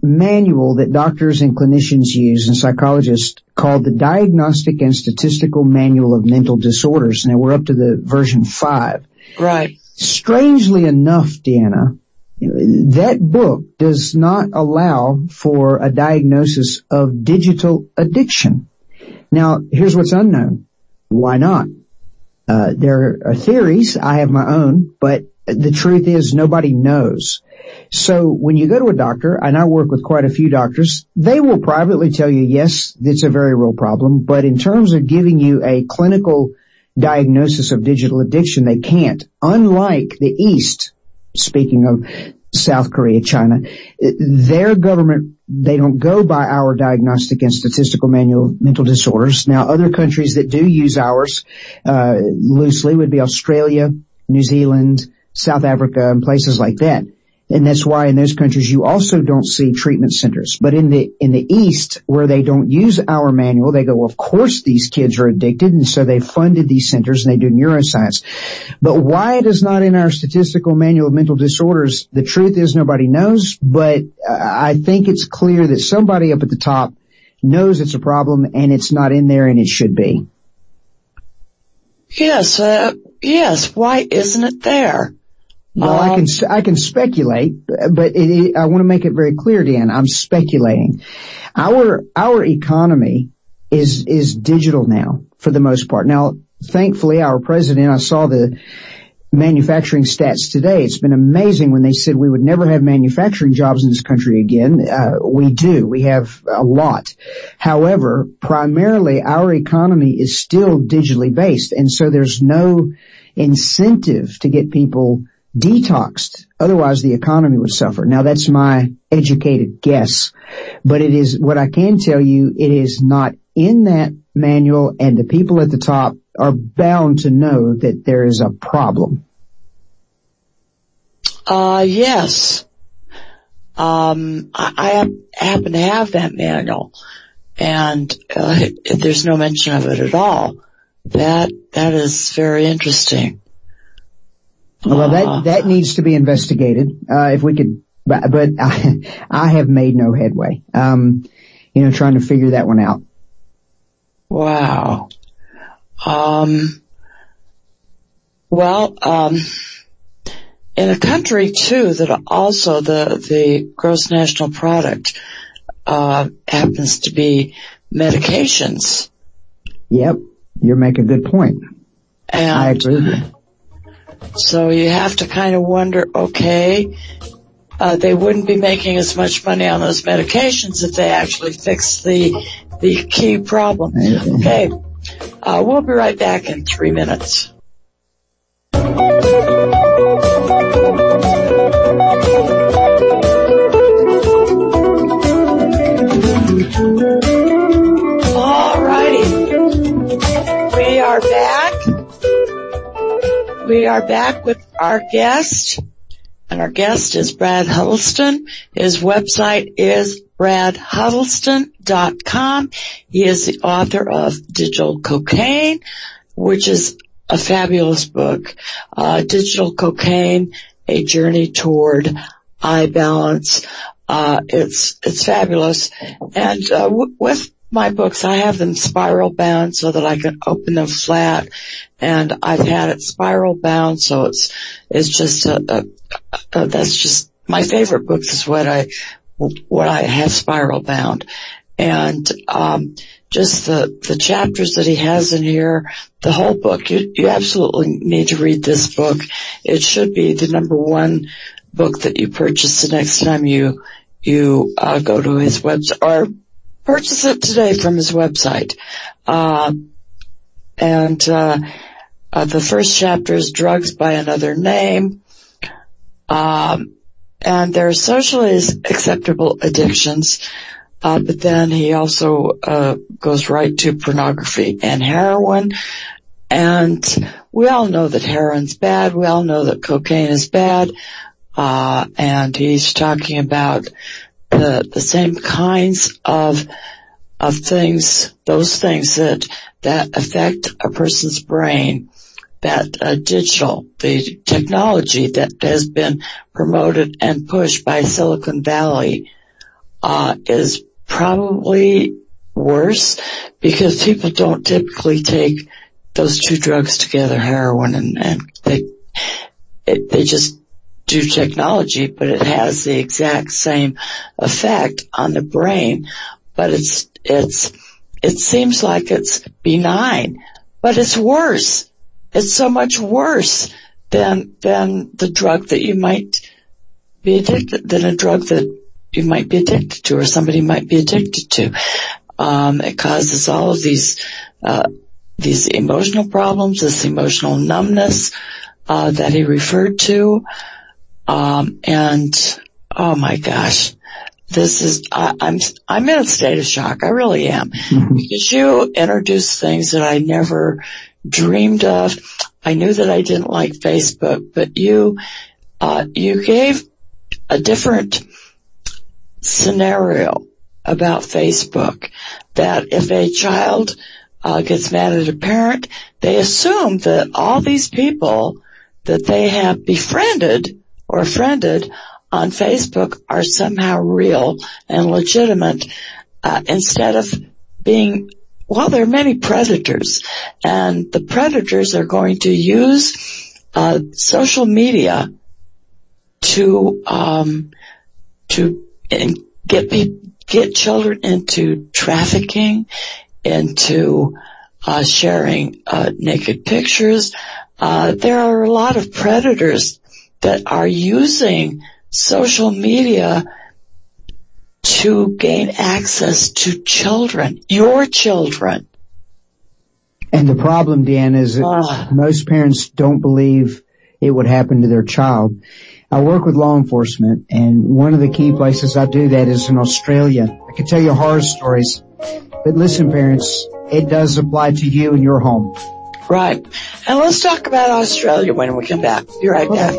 manual that doctors and clinicians use and psychologists called the Diagnostic and Statistical Manual of Mental Disorders. Now we're up to the version 5. Right. Strangely enough, Deanna, that book does not allow for a diagnosis of digital addiction. Now, here's what's unknown. Why not? There are theories. I have my own, but the truth is nobody knows. So when you go to a doctor, and I work with quite a few doctors, they will privately tell you, yes, it's a very real problem, but in terms of giving you a clinical diagnosis of digital addiction, they can't. Unlike the East, speaking of South Korea, China, their government, they don't go by our Diagnostic and Statistical Manual of Mental Disorders. Now, other countries that do use ours loosely would be Australia, New Zealand, South Africa, and places like that. And that's why in those countries you also don't see treatment centers. But in the East, where they don't use our manual, they go, well, of course these kids are addicted, and so they funded these centers and they do neuroscience. But why it is not in our Statistical Manual of Mental Disorders, the truth is nobody knows, but I think it's clear that somebody up at the top knows it's a problem and it's not in there, and it should be. Yes, why isn't it there? Well, I can speculate, but I want to make it very clear, Dan. I'm speculating. Our economy is digital now for the most part. Now, thankfully, our president, I saw the manufacturing stats today. It's been amazing when they said we would never have manufacturing jobs in this country again. We do. We have a lot. However, primarily our economy is still digitally based, and so there's no incentive to get people detoxed. Otherwise, the economy would suffer. Now, that's my educated guess, but it is what I can tell you. It is not in that manual, and the people at the top are bound to know that there is a problem. Yes. I happen to have that manual, and there's no mention of it at all. That is very interesting. Well, that needs to be investigated. If we could, but I have made no headway. Trying to figure that one out. Wow. In a country too that also the gross national product happens to be medications. Yep, you make a good point. And I agree with you. So you have to kind of wonder, okay, they wouldn't be making as much money on those medications if they actually fix the key problem. Okay, we'll be right back in 3 minutes. We are back with our guest, and our guest is Brad Huddleston. His website is bradhuddleston.com. He is the author of Digital Cocaine, which is a fabulous book. Digital Cocaine, A Journey Toward Eye Balance. It's fabulous. And with my books, I have them spiral bound so that I can open them flat, and I've had it spiral bound, so it's just that's just my favorite books is what I have spiral bound. And just the chapters that he has in here, the whole book, you absolutely need to read this book. It should be the number one book that you purchase the next time you go to his website, or purchase it today from his website. The first chapter is Drugs by Another Name. And they're socially acceptable addictions. But then he also, goes right to pornography and heroin. And we all know that heroin's bad. We all know that cocaine is bad. And he's talking about the same kinds of things, those things that affect a person's brain, that digital, the technology that has been promoted and pushed by Silicon Valley, is probably worse because people don't typically take those two drugs together, heroin and they just do technology, but it has the exact same effect on the brain. But it seems like it's benign, but it's worse. It's so much worse than the drug that you might be addicted, than a drug that you might be addicted to or somebody might be addicted to. It causes all of these emotional problems, this emotional numbness, that he referred to. And oh my gosh, I'm in a state of shock. I really am. Because you introduced things that I never dreamed of. I knew that I didn't like Facebook, but you gave a different scenario about Facebook, that if a child gets mad at a parent, they assume that all these people that they have befriended or friended on Facebook are somehow real and legitimate, instead of being, well, there are many predators, and the predators are going to use social media to get children into trafficking, into sharing naked pictures. There are a lot of predators that are using social media to gain access to children, your children. And the problem, Deanna, is that most parents don't believe it would happen to their child. I work with law enforcement, and one of the key places I do that is in Australia. I can tell you horror stories, but listen, parents, it does apply to you and your home. Right. And let's talk about Australia when we come back. Be right back.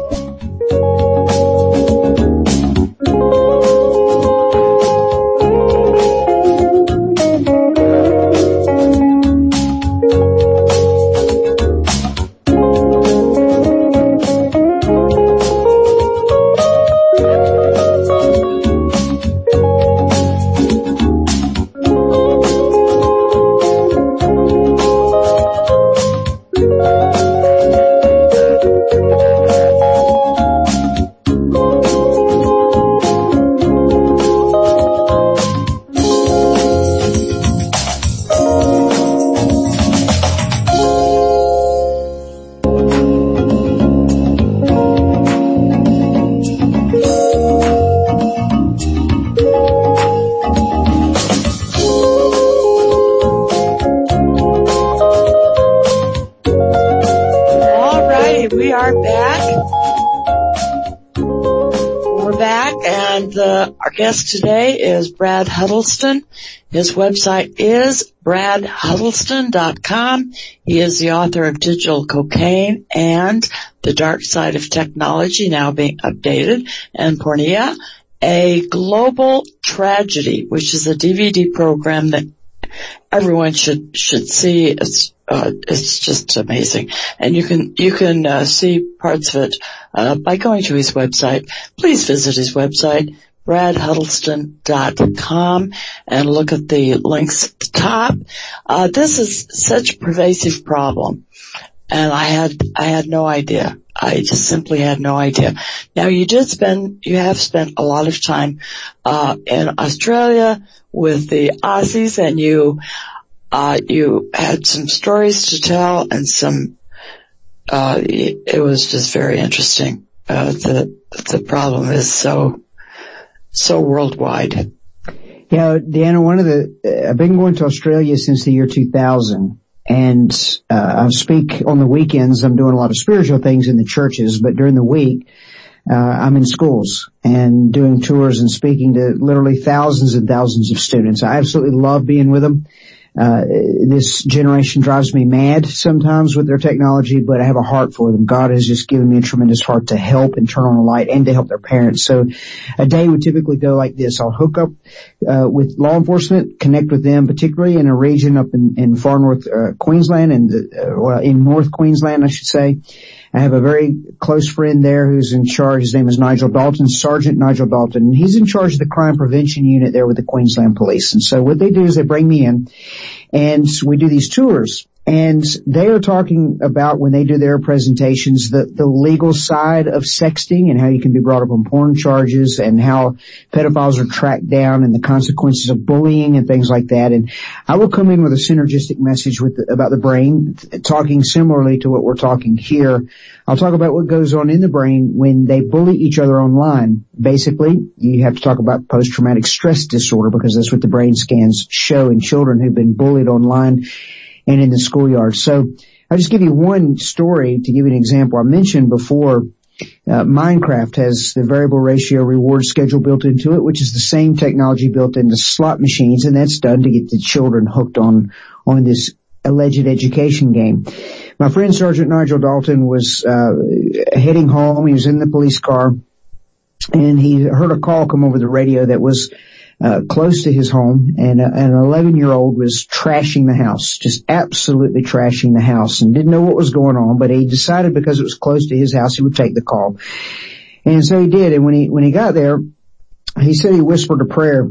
Our guest today is Brad Huddleston. His website is bradhuddleston.com. He is the author of Digital Cocaine and The Dark Side of Technology, now being updated, and Pornea, A Global Tragedy, which is a DVD program that everyone should see. It's just amazing. And you can see parts of it by going to his website. Please visit his website, bradhuddleston.com, and look at the links at the top. This is such a pervasive problem, and I had no idea. I just simply had no idea. Now you have spent a lot of time in Australia with the Aussies, and you had some stories to tell, and it was just very interesting. The problem is so worldwide. Yeah, Deanna, I've been going to Australia since the year 2000, and I speak on the weekends. I'm doing a lot of spiritual things in the churches, but during the week, I'm in schools and doing tours and speaking to literally thousands and thousands of students. I absolutely love being with them. This generation drives me mad sometimes with their technology, but I have a heart for them. God has just given me a tremendous heart to help and turn on the light and to help their parents. So a day would typically go like this. I'll hook up with law enforcement, connect with them, particularly in a region up in far north Queensland, and in North Queensland, I should say. I have a very close friend there who's in charge. His name is Nigel Dalton, Sergeant Nigel Dalton, and he's in charge of the crime prevention unit there with the Queensland Police. And so what they do is they bring me in and we do these tours. And they are talking about, when they do their presentations, the legal side of sexting and how you can be brought up on porn charges and how pedophiles are tracked down and the consequences of bullying and things like that. And I will come in with a synergistic message about the brain, talking similarly to what we're talking here. I'll talk about what goes on in the brain when they bully each other online. Basically, you have to talk about post-traumatic stress disorder because that's what the brain scans show in children who've been bullied online and in the schoolyard. So I'll just give you one story to give you an example. I mentioned before, Minecraft has the variable ratio reward schedule built into it, which is the same technology built into slot machines, and that's done to get the children hooked on this alleged education game. My friend Sergeant Nigel Dalton was heading home. He was in the police car, and he heard a call come over the radio that was close to his home, and an 11-year-old was trashing the house, just absolutely trashing the house, and didn't know what was going on, but he decided because it was close to his house, he would take the call. And so he did, and when he got there, he said he whispered a prayer,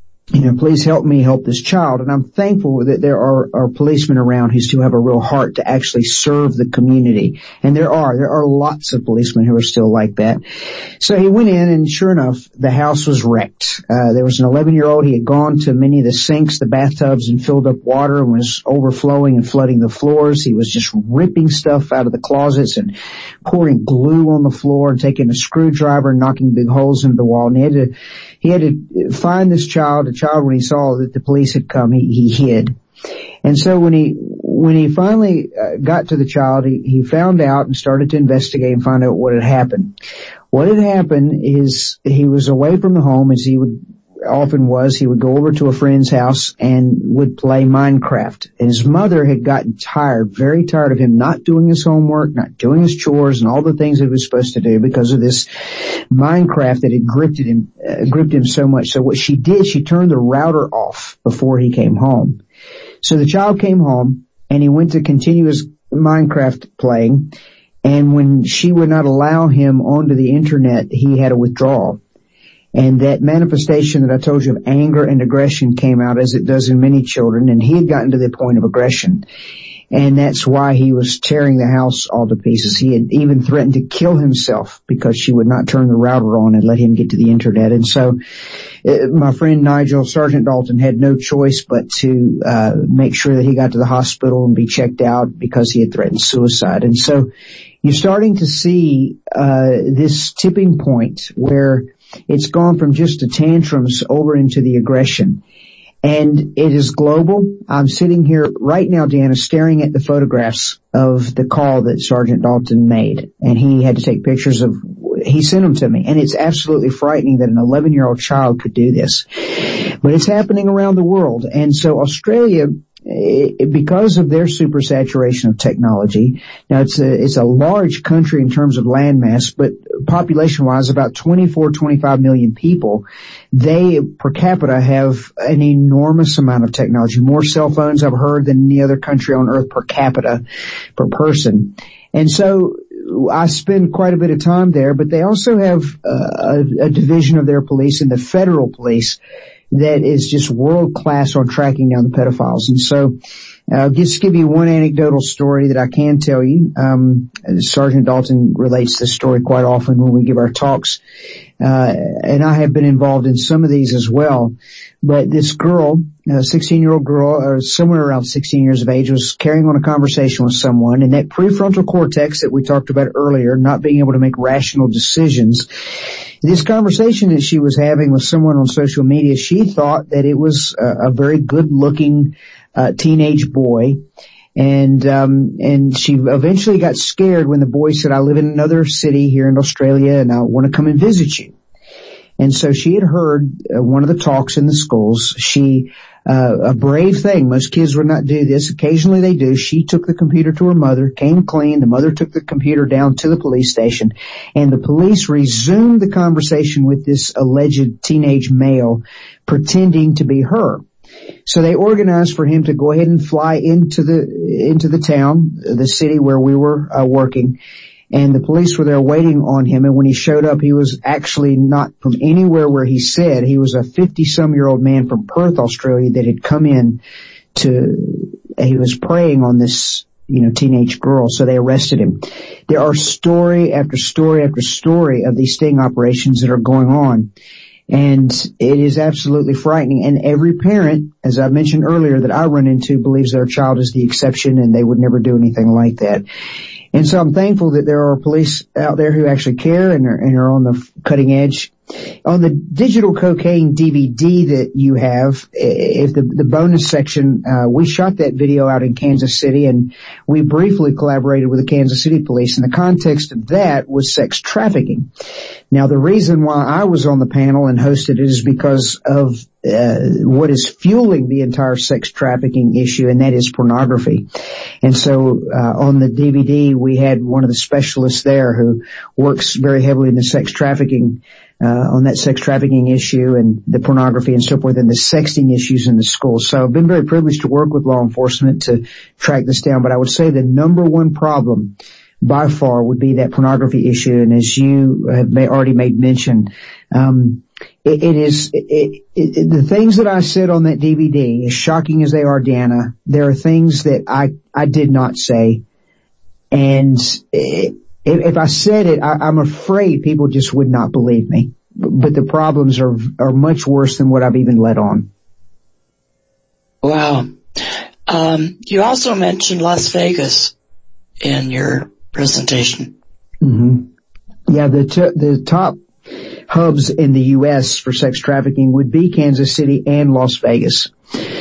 please help me help this child. And I'm thankful that there are policemen around who still have a real heart to actually serve the community. And there are lots of policemen who are still like that. So he went in, and sure enough, the house was wrecked. There was an 11-year-old. He had gone to many of the sinks, the bathtubs, and filled up water and was overflowing and flooding the floors. He was just ripping stuff out of the closets and pouring glue on the floor and taking a screwdriver and knocking big holes into the wall. And he had to find this child. The child, when he saw that the police had come, he hid. And so when he finally got to the child, he found out and started to investigate and find out what had happened. What had happened is he was away from the home, as he often was. He would go over to a friend's house and would play Minecraft. And his mother had gotten very tired of him not doing his homework, not doing his chores, and all the things that he was supposed to do because of this Minecraft that had gripped him so much. So what she did, she turned the router off before he came home. So the child came home, and he went to continue his Minecraft playing. And when she would not allow him onto the internet, he had a withdrawal. And that manifestation that I told you of anger and aggression came out, as it does in many children, and he had gotten to the point of aggression. And that's why he was tearing the house all to pieces. He had even threatened to kill himself because she would not turn the router on and let him get to the internet. And so my friend Nigel, Sergeant Dalton, had no choice but to make sure that he got to the hospital and be checked out because he had threatened suicide. And so you're starting to see this tipping point where it's gone from just the tantrums over into the aggression. And it is global. I'm sitting here right now, Deanna, staring at the photographs of the call that Sergeant Dalton made. And he had to take pictures he sent them to me. And it's absolutely frightening that an 11-year-old child could do this. But it's happening around the world. And so Australia, because of their supersaturation of technology, now it's a large country in terms of landmass, but population-wise, about 25 million people. They, per capita, have an enormous amount of technology, more cell phones, I've heard, than any other country on earth per capita, per person. And so I spend quite a bit of time there, but they also have a division of their police, and the federal police, that is just world class on tracking down the pedophiles. And so I'll just give you one anecdotal story that I can tell you. Sergeant Dalton relates this story quite often when we give our talks. And I have been involved in some of these as well. But this girl, a 16-year-old girl, or somewhere around 16 years of age, was carrying on a conversation with someone, and that prefrontal cortex that we talked about earlier, not being able to make rational decisions, this conversation that she was having with someone on social media, she thought that it was a very good-looking teenage boy. And she eventually got scared when the boy said, I live in another city here in Australia, and I want to come and visit you. And so she had heard one of the talks in the schools. A brave thing, most kids would not do this. Occasionally they do. She took the computer to her mother, came clean. The mother took the computer down to the police station, and the police resumed the conversation with this alleged teenage male, pretending to be her. So they organized for him to go ahead and fly into the town, the city where we were working. And the police were there waiting on him. And when he showed up, he was actually not from anywhere where he said. He was a 50-some-year-old man from Perth, Australia, that had come in he was preying on this, teenage girl. So they arrested him. There are story after story after story of these sting operations that are going on. And it is absolutely frightening. And every parent, as I mentioned earlier, that I run into believes their child is the exception and they would never do anything like that. And so I'm thankful that there are police out there who actually care and are on the cutting edge. On the digital cocaine DVD that you have, if the bonus section, we shot that video out in Kansas City, and we briefly collaborated with the Kansas City police, and the context of that was sex trafficking. Now, the reason why I was on the panel and hosted it is because of what is fueling the entire sex trafficking issue, and that is pornography. And so on the DVD, we had one of the specialists there who works very heavily in the sex trafficking on that sex trafficking issue and the pornography and so forth, and the sexting issues in the schools. So I've been very privileged to work with law enforcement to track this down. But I would say the number one problem by far would be that pornography issue. And as you have already made mention, the things that I said on that DVD, as shocking as they are, Deanna, there are things that I did not say. And if I said it, I'm afraid people just would not believe me. But the problems are much worse than what I've even let on. Wow. You also mentioned Las Vegas in your presentation. Mm-hmm. Yeah, the top hubs in the U.S. for sex trafficking would be Kansas City and Las Vegas.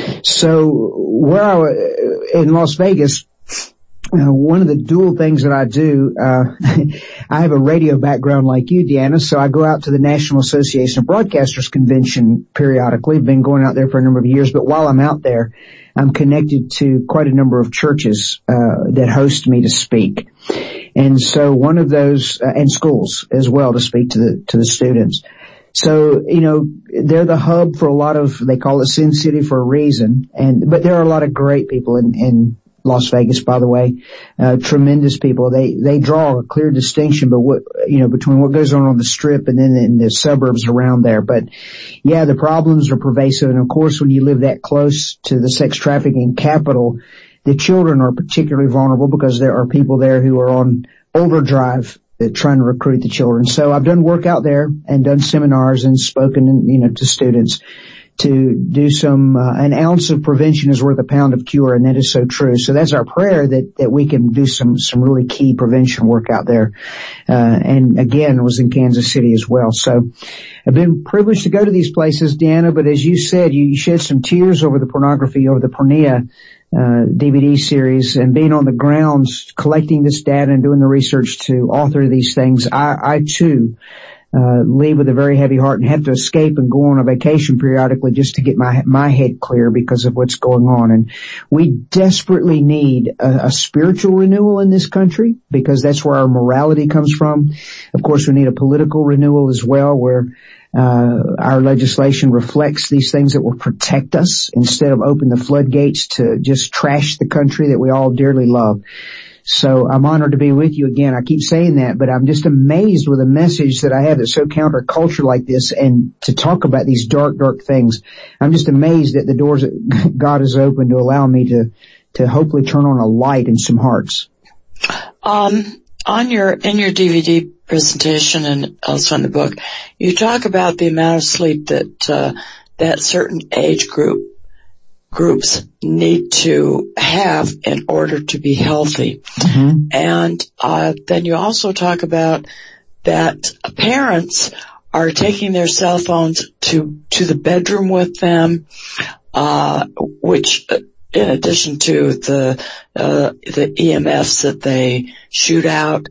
So in Las Vegas, one of the dual things that I do, I have a radio background like you, Deanna, so I go out to the National Association of Broadcasters convention periodically. I've been going out there for a number of years, but while I'm out there, I'm connected to quite a number of churches that host me to speak. And so one of those, and schools as well, to speak to the students. So, they're the hub for a lot of, they call it Sin City for a reason, but there are a lot of great people in Las Vegas, by the way, tremendous people. They draw a clear distinction, but between what goes on the Strip and then in the suburbs around there. But yeah, the problems are pervasive. And of course, when you live that close to the sex trafficking capital, the children are particularly vulnerable because there are people there who are on overdrive trying to recruit the children. So I've done work out there and done seminars and spoken, to students to do an ounce of prevention is worth a pound of cure, and that is so true. So that's our prayer that we can do some really key prevention work out there. And again, it was in Kansas City as well. So I've been privileged to go to these places, Deanna, but as you said, you shed some tears over the pornography, over the Pornea DVD series, and being on the ground, collecting this data and doing the research to author these things. I too, leave with a very heavy heart and have to escape and go on a vacation periodically just to get my head clear because of what's going on. And we desperately need a spiritual renewal in this country because that's where our morality comes from. Of course, we need a political renewal as well, where our legislation reflects these things that will protect us instead of open the floodgates to just trash the country that we all dearly love. So I'm honored to be with you again. I keep saying that, but I'm just amazed with a message that I have that's so counterculture like this, and to talk about these dark, dark things. I'm just amazed at the doors that God has opened to allow me to hopefully turn on a light in some hearts. In your DVD presentation and also in the book, you talk about the amount of sleep that certain age groups need to have in order to be healthy. Mm-hmm. And then you also talk about that parents are taking their cell phones to the bedroom with them, which in addition to the EMFs that they shoot out,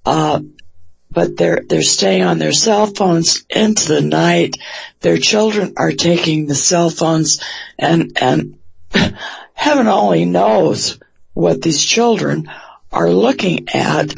but they're staying on their cell phones into the night. Their children are taking the cell phones, and heaven only knows what these children are looking at,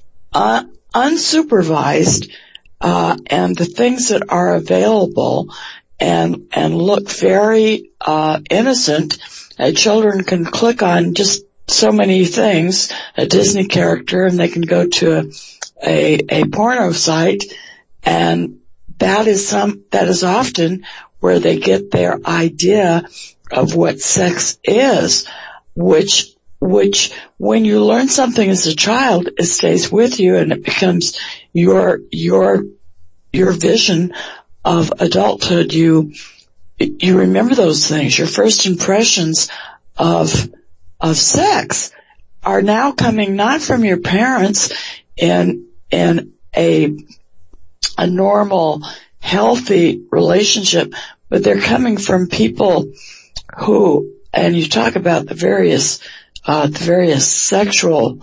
unsupervised, and the things that are available and look very innocent. Children can click on just so many things, a Disney character, and they can go to a porno site, and that is often where they get their idea of what sex is, which when you learn something as a child, it stays with you and it becomes your vision of adulthood. You remember those things. Your first impressions of sex are now coming not from your parents in a normal, healthy relationship, but they're coming from people who, and you talk about the various sexual,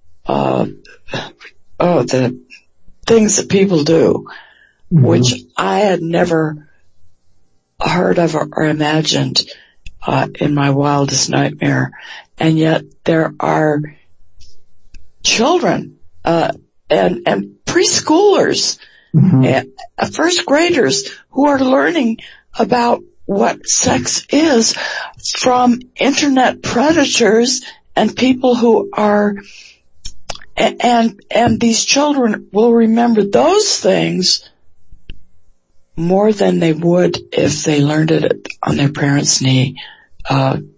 the things that people do, which I had never heard of or imagined, in my wildest nightmare. And yet there are children, and preschoolers, and first graders who are learning about what sex is from internet predators and people who are, and these children will remember those things more than they would if they learned it on their parents' knee. And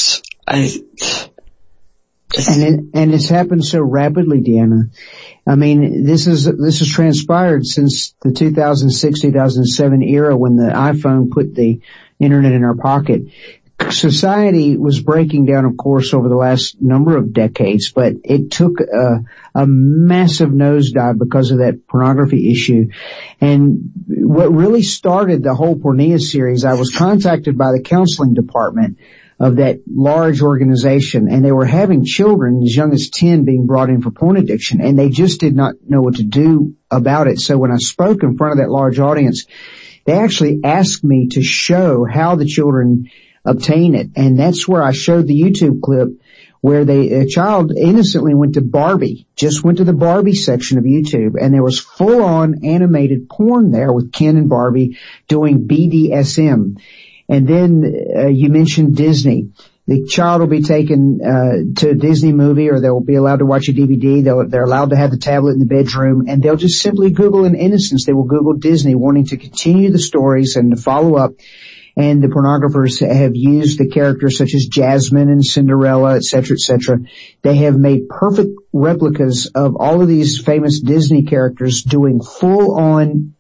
it's happened so rapidly, Deanna. I mean, this has transpired since the 2006-2007 era when the iPhone put the internet in our pocket. Society was breaking down, of course, over the last number of decades, but it took a massive nosedive because of that pornography issue. And what really started the whole Pornea series, I was contacted by the counseling department of that large organization, and they were having children as young as 10 being brought in for porn addiction, and they just did not know what to do about it. So when I spoke in front of that large audience, they actually asked me to show how the children obtain it, and that's where I showed the YouTube clip where a child innocently went to Barbie, just went to the Barbie section of YouTube, and there was full-on animated porn there with Ken and Barbie doing BDSM. And then you mentioned Disney. The child will be taken to a Disney movie, or they'll be allowed to watch a DVD. They're allowed to have the tablet in the bedroom, and they'll just simply Google in innocence. They will Google Disney, wanting to continue the stories and to follow up. And the pornographers have used the characters such as Jasmine and Cinderella, et cetera, et cetera. They have made perfect replicas of all of these famous Disney characters doing full-on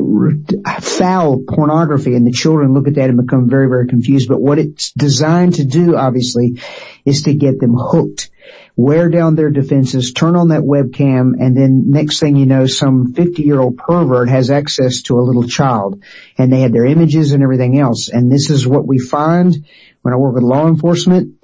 foul pornography, and the children look at that and become very, very confused. But what it's designed to do, obviously, is to get them hooked, wear down their defenses, turn on that webcam, and then next thing you know, some 50-year-old pervert has access to a little child, and they have their images and everything else. And this is what we find when I work with law enforcement.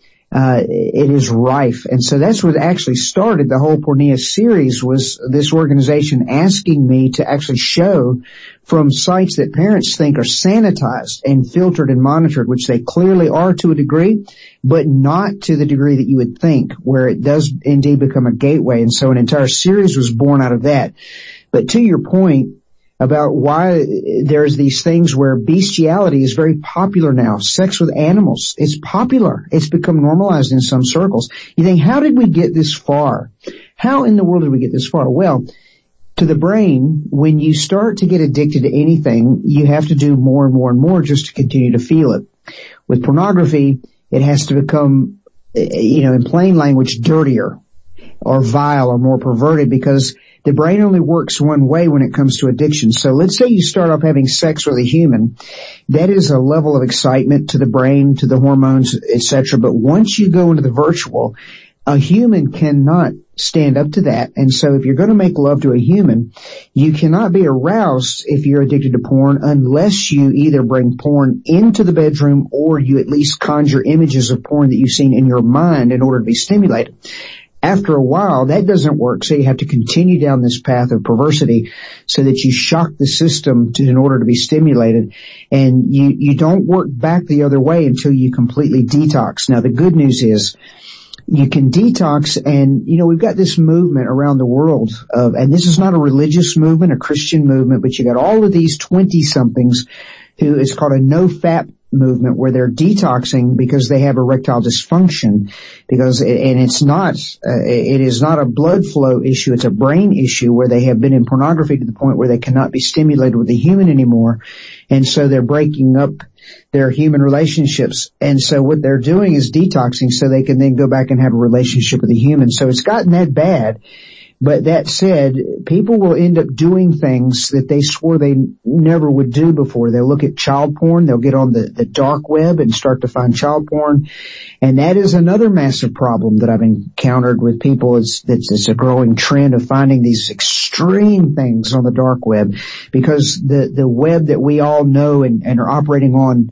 It is rife. And so that's what actually started the whole Pornea series, was this organization asking me to actually show from sites that parents think are sanitized and filtered and monitored, which they clearly are to a degree, but not to the degree that you would think, where it does indeed become a gateway. And so an entire series was born out of that. But to your point about why there's these things where bestiality is very popular now, sex with animals, it's popular. It's become normalized in some circles. You think, how did we get this far? How in the world did we get this far? Well, to the brain, when you start to get addicted to anything, you have to do more and more and more just to continue to feel it. With pornography, it has to become, in plain language, dirtier or vile or more perverted, because the brain only works one way when it comes to addiction. So let's say you start off having sex with a human. That is a level of excitement to the brain, to the hormones, etc. But once you go into the virtual, a human cannot stand up to that. And so if you're going to make love to a human, you cannot be aroused if you're addicted to porn unless you either bring porn into the bedroom or you at least conjure images of porn that you've seen in your mind in order to be stimulated. After a while, that doesn't work, so you have to continue down this path of perversity so that you shock the system in order to be stimulated, and you don't work back the other way until you completely detox. Now, the good news is you can detox, and, we've got this movement around the world and this is not a religious movement, a Christian movement, but you got all of these 20-somethings who is called a no-fap movement where they're detoxing because they have erectile dysfunction, it is not a blood flow issue, it's a brain issue where they have been in pornography to the point where they cannot be stimulated with a human anymore. And so they're breaking up their human relationships. And so what they're doing is detoxing so they can then go back and have a relationship with a human. So it's gotten that bad. But that said, people will end up doing things that they swore they never would do before. They'll look at child porn. They'll get on the dark web and start to find child porn. And that is another massive problem that I've encountered with people. It's a growing trend of finding these extreme things on the dark web because the web that we all know and are operating on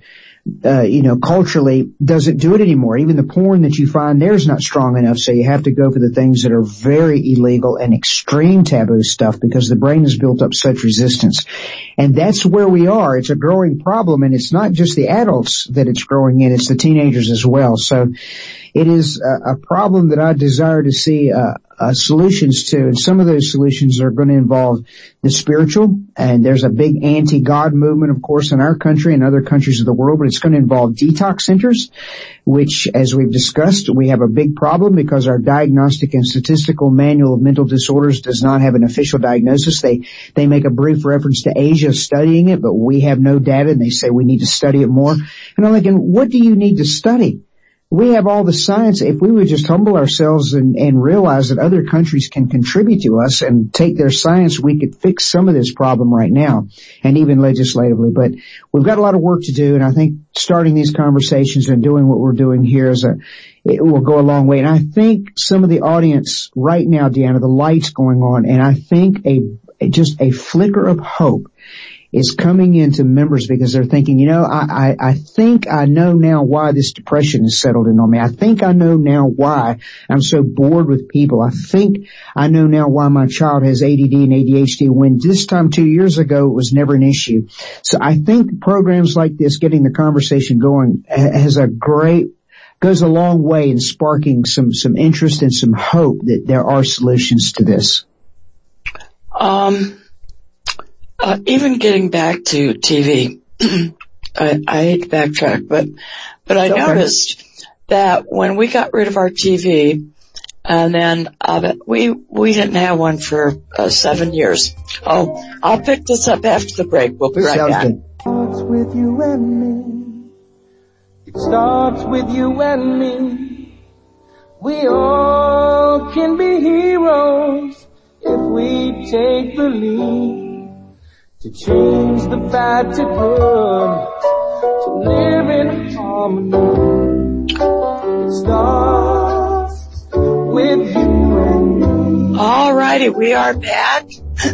culturally doesn't do it anymore. Even the porn that you find there is not strong enough, so you have to go for the things that are very illegal and extreme taboo stuff because the brain has built up such resistance. And that's where we are. It's a growing problem, and it's not just the adults that it's growing in, it's the teenagers as well. So it is a problem that I desire to see solutions to, and some of those solutions are going to involve the spiritual, and there's a big anti-God movement, of course, in our country and other countries of the world, but it's going to involve detox centers, which, as we've discussed, we have a big problem because our Diagnostic and Statistical Manual of Mental Disorders does not have an official diagnosis. They make a brief reference to Asia studying it, but we have no data, and they say we need to study it more. And I'm thinking, what do you need to study? We have all the science. If we would just humble ourselves and realize that other countries can contribute to us and take their science, we could fix some of this problem right now, and even legislatively. But we've got a lot of work to do, and I think starting these conversations and doing what we're doing here it will go a long way. And I think some of the audience right now, Deanna, the light's going on, and I think just a flicker of hope is coming into members because they're thinking, I think I know now why this depression has settled in on me. I think I know now why I'm so bored with people. I think I know now why my child has ADD and ADHD when this time 2 years ago it was never an issue. So I think programs like this, getting the conversation going, goes a long way in sparking some interest and some hope that there are solutions to this. Even getting back to TV, I hate to backtrack, but I noticed that when we got rid of our TV, and then we didn't have one for 7 years. Oh, I'll pick this up after the break. We'll be right back. It starts with you and me. It starts with you and me. We all can be heroes if we take the lead. To change the bad to good, to live in harmony. It starts with you and me. All righty, we are back.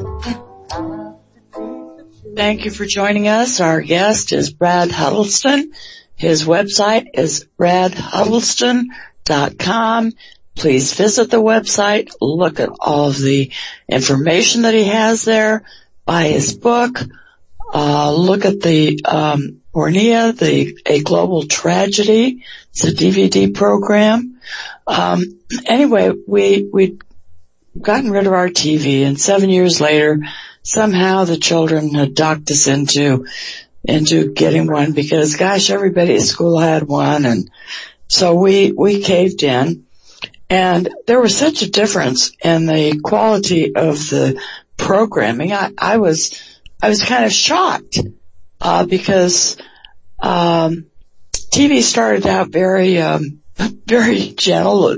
Thank you for joining us. Our guest is Brad Huddleston. His website is bradhuddleston.com. Please visit the website, look at all of the information that he has there. Buy his book, look at the Pornea, A Global Tragedy. It's a DVD program. Anyway, we'd gotten rid of our TV, and 7 years later, somehow the children had docked us into getting one because, gosh, everybody at school had one, and so we caved in. And there was such a difference in the quality of the programming. I was kind of shocked, because, TV started out very gentle,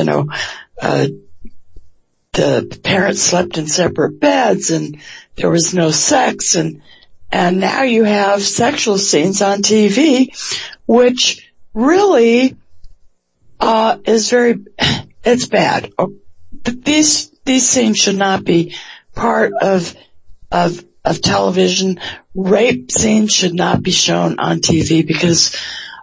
the parents slept in separate beds and there was no sex, and now you have sexual scenes on TV, which really, it's bad. These scenes should not be part of television. Rape scenes should not be shown on TV because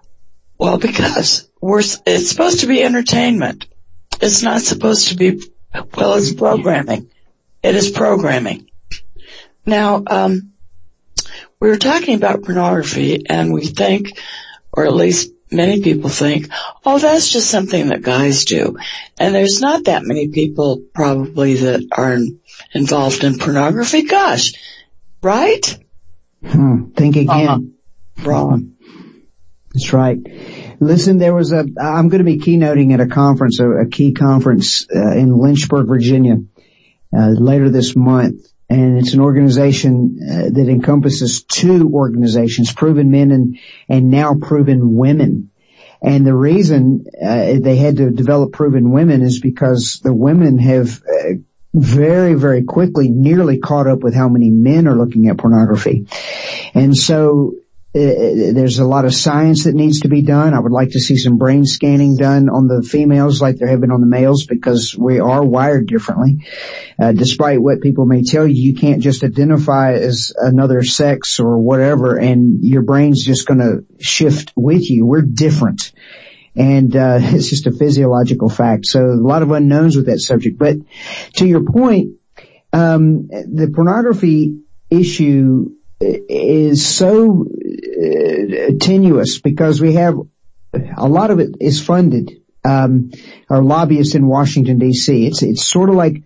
it's supposed to be entertainment. It's not supposed to be, it's programming. It is programming. Now, we were talking about pornography, and we think, or at least many people think, oh, that's just something that guys do. And there's not that many people probably that are involved in pornography. Gosh, right? Think again. Wrong. That's right. Listen, I'm going to be keynoting at a conference, a key conference in Lynchburg, Virginia, later this month. And it's an organization that encompasses two organizations, Proven Men and now Proven Women. And the reason they had to develop Proven Women is because the women have very, very quickly nearly caught up with how many men are looking at pornography. And so there's a lot of science that needs to be done. I would like to see some brain scanning done on the females like there have been on the males, because we are wired differently. Despite what people may tell you, you can't just identify as another sex or whatever and your brain's just going to shift with you. We're different. And it's just a physiological fact. So a lot of unknowns with that subject. But to your point, the pornography issue is so tenuous because we have a lot of it is funded. Our lobbyists in Washington D.C. It's sort of like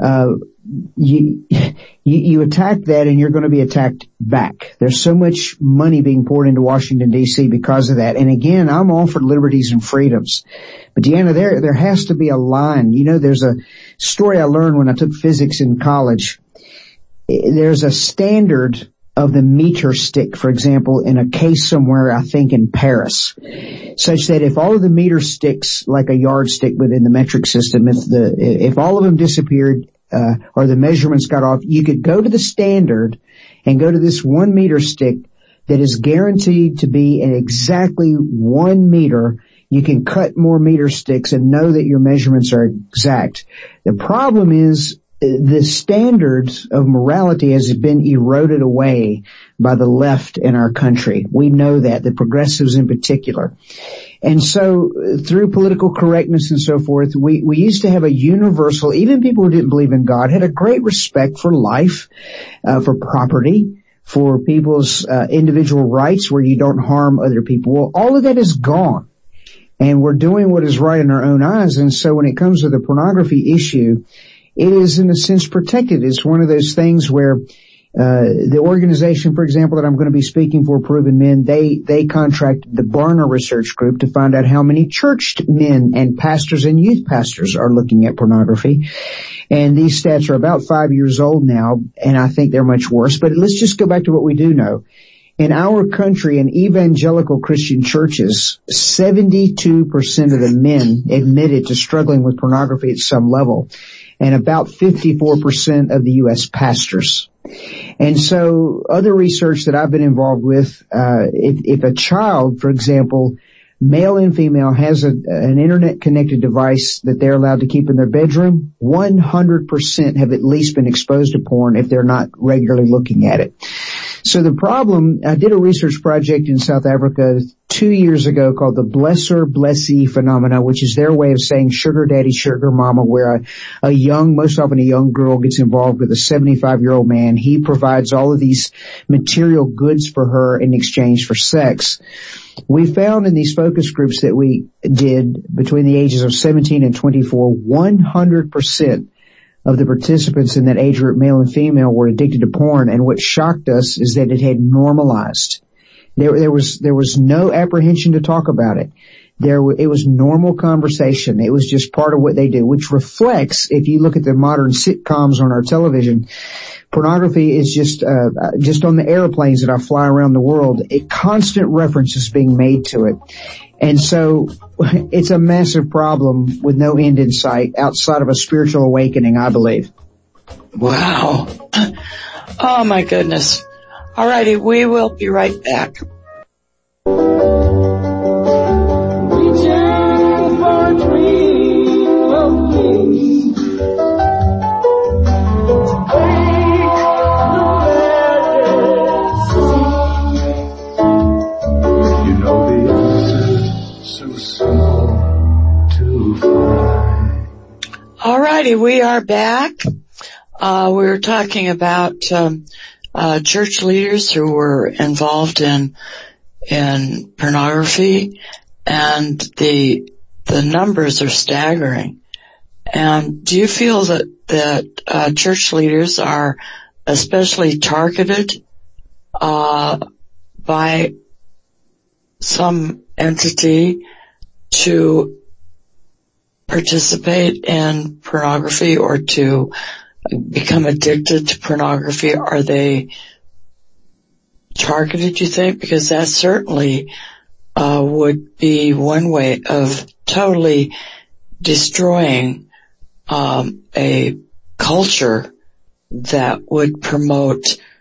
you attack that and you're going to be attacked back. There's so much money being poured into Washington D.C. because of that. And again, I'm all for liberties and freedoms, but Deanna, there has to be a line. You know, there's a story I learned when I took physics in college. There's a standard of the meter stick, for example, in a case somewhere, I think in Paris, such that if all of the meter sticks, like a yardstick within the metric system, if all of them disappeared, or the measurements got off, you could go to the standard and go to this 1 meter stick that is guaranteed to be at exactly 1 meter. You can cut more meter sticks and know that your measurements are exact. The problem is, the standards of morality has been eroded away by the left in our country. We know that, the progressives in particular. And so through political correctness and so forth, we used to have a universal, even people who didn't believe in God had a great respect for life, for property, for people's individual rights where you don't harm other people. Well, all of that is gone. And we're doing what is right in our own eyes. And so when it comes to the pornography issue, it is in a sense protected. It's one of those things where the organization, for example, that I'm going to be speaking for, Proven Men, they contracted the Barna Research Group to find out how many church men and pastors and youth pastors are looking at pornography. And these stats are about 5 years old now, and I think they're much worse. But let's just go back to what we do know. In our country, in evangelical Christian churches, 72% of the men admitted to struggling with pornography at some level, and about 54% of the U.S. pastors. And so other research that I've been involved with, if a child, for example, male and female, has an internet-connected device that they're allowed to keep in their bedroom, 100% have at least been exposed to porn if they're not regularly looking at it. So the problem, I did a research project in South Africa 2 years ago called the blesser blessee phenomena, which is their way of saying sugar daddy, sugar mama, where most often a young girl gets involved with a 75-year-old man. He provides all of these material goods for her in exchange for sex. We found in these focus groups that we did between the ages of 17 and 24, 100% of the participants in that age group, male and female, were addicted to porn. And what shocked us is that it had normalized. There was no apprehension to talk about it. It was normal conversation. It was just part of what they do, which reflects, if you look at the modern sitcoms on our television, pornography is just on the airplanes that I fly around the world. A constant reference is being made to it. And so it's a massive problem with no end in sight outside of a spiritual awakening, I believe. Wow. Oh my goodness. All righty, we will be right back. Alrighty, we are back. We were talking about church leaders who were involved in pornography, and the numbers are staggering. And do you feel that church leaders are especially targeted by some entity to participate in pornography or to become addicted to pornography? Are they targeted, you think? Because that certainly would be one way of totally destroying a culture that would promote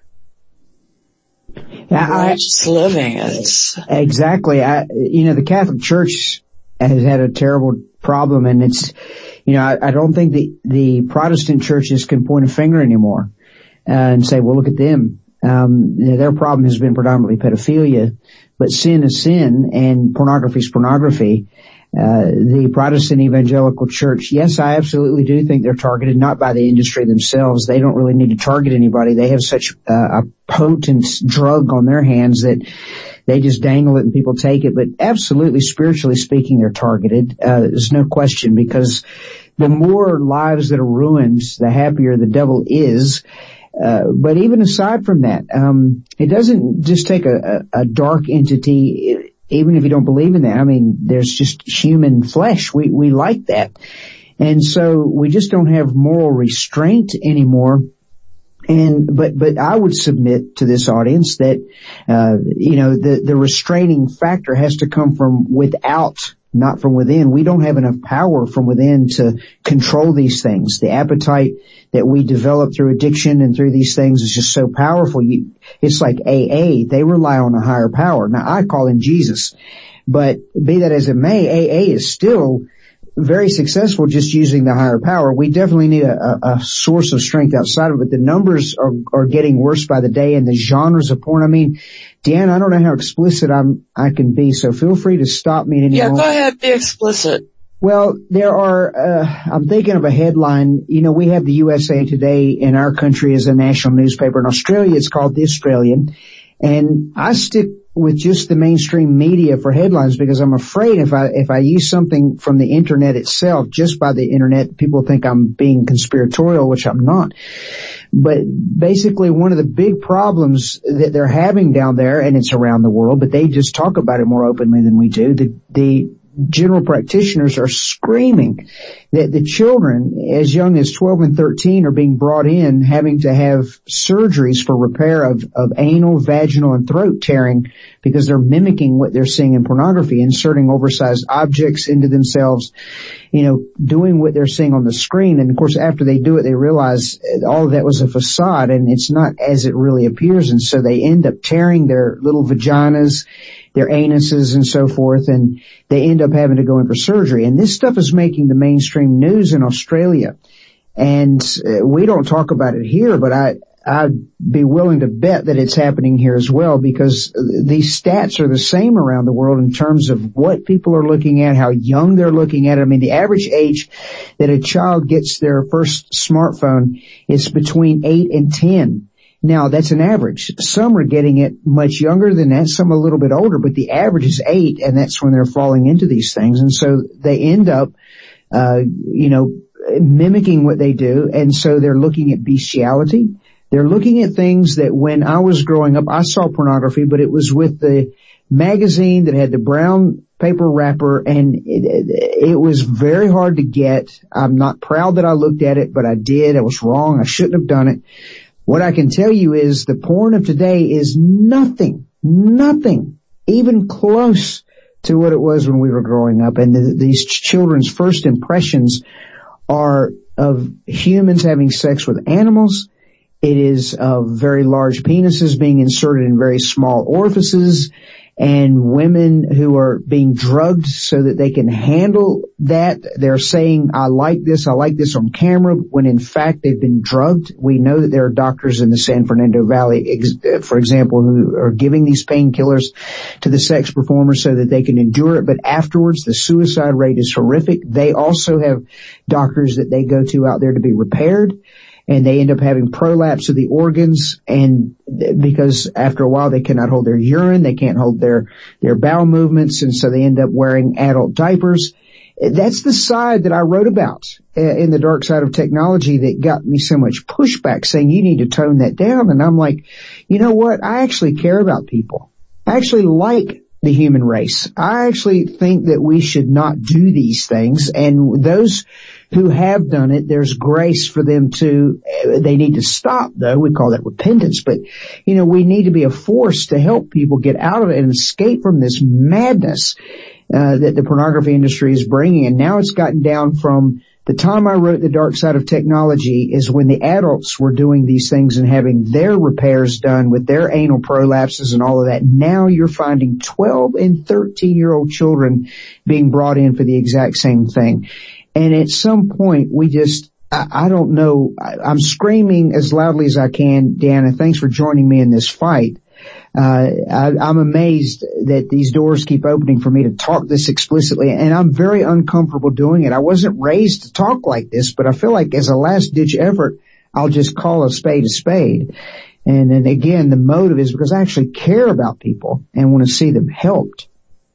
righteous living. Exactly. The Catholic Church has had a terrible problem, and it's, I don't think the Protestant churches can point a finger anymore and say, well, look at them. Their problem has been predominantly pedophilia, but sin is sin and pornography is pornography. The Protestant evangelical church, yes, I absolutely do think they're targeted, not by the industry themselves. They don't really need to target anybody. They have such a potent drug on their hands that they just dangle it and people take it. But absolutely, spiritually speaking, they're targeted. There's no question, because the more lives that are ruined, the happier the devil is. But even aside from that, it doesn't just take a dark entity. Even if you don't believe in that, I mean, there's just human flesh. We like that. And so we just don't have moral restraint anymore. But I would submit to this audience that, the restraining factor has to come from without, not from within. We don't have enough power from within to control these things. The appetite that we develop through addiction and through these things is just so powerful. It's like AA. They rely on a higher power. Now, I call him Jesus, but be that as it may, AA is still very successful just using the higher power. We definitely need a source of strength outside of it. The numbers are getting worse by the day, and the genres of porn. I mean, Deanna, I don't know how explicit I can be, so feel free to stop me at any moment. Yeah, go ahead, be explicit. Well, there are, I'm thinking of a headline. We have the USA Today in our country as a national newspaper. In Australia, it's called The Australian. And I stick with just the mainstream media for headlines because I'm afraid if I use something from the internet itself, just by the internet, people think I'm being conspiratorial, which I'm not. But basically, one of the big problems that they're having down there, and it's around the world, but they just talk about it more openly than we do, the general practitioners are screaming that the children as young as 12 and 13 are being brought in having to have surgeries for repair of anal, vaginal, and throat tearing because they're mimicking what they're seeing in pornography, inserting oversized objects into themselves, doing what they're seeing on the screen. And of course, after they do it, they realize all of that was a facade and it's not as it really appears. And so they end up tearing their little vaginas, their anuses and so forth, and they end up having to go in for surgery. And this stuff is making the mainstream news in Australia. And we don't talk about it here, but I'd be willing to bet that it's happening here as well, because these stats are the same around the world in terms of what people are looking at, how young they're looking at it. I mean, the average age that a child gets their first smartphone is between 8 and 10. Now, that's an average. Some are getting it much younger than that, some a little bit older, but the average is 8, and that's when they're falling into these things. And so they end up, mimicking what they do, and so they're looking at bestiality. They're looking at things that when I was growing up, I saw pornography, but it was with the magazine that had the brown paper wrapper, and it was very hard to get. I'm not proud that I looked at it, but I did. I was wrong. I shouldn't have done it. What I can tell you is the porn of today is nothing even close to what it was when we were growing up. And these children's first impressions are of humans having sex with animals. It is of very large penises being inserted in very small orifices, and women who are being drugged so that they can handle that. They're saying, I like this on camera, when in fact they've been drugged. We know that there are doctors in the San Fernando Valley, for example, who are giving these painkillers to the sex performers so that they can endure it. But afterwards, the suicide rate is horrific. They also have doctors that they go to out there to be repaired, and they end up having prolapse of the organs, and because after a while they cannot hold their urine, they can't hold their bowel movements, and so they end up wearing adult diapers. That's the side that I wrote about in The Dark Side of Technology that got me so much pushback, saying you need to tone that down. And I'm like, you know what? I actually care about people. I actually like the human race. I actually think that we should not do these things, and those who have done it, there's grace for them to, they need to stop though. We call that repentance, but we need to be a force to help people get out of it and escape from this madness that the pornography industry is bringing. And now it's gotten down from the time I wrote The Dark Side of Technology is when the adults were doing these things and having their repairs done with their anal prolapses and all of that. Now you're finding 12 and 13-year-old children being brought in for the exact same thing. And at some point, I don't know, I'm screaming as loudly as I can, Deanna. Thanks for joining me in this fight. I'm amazed that these doors keep opening for me to talk this explicitly, and I'm very uncomfortable doing it. I wasn't raised to talk like this, but I feel like as a last-ditch effort, I'll just call a spade a spade. And then again, the motive is because I actually care about people and want to see them helped.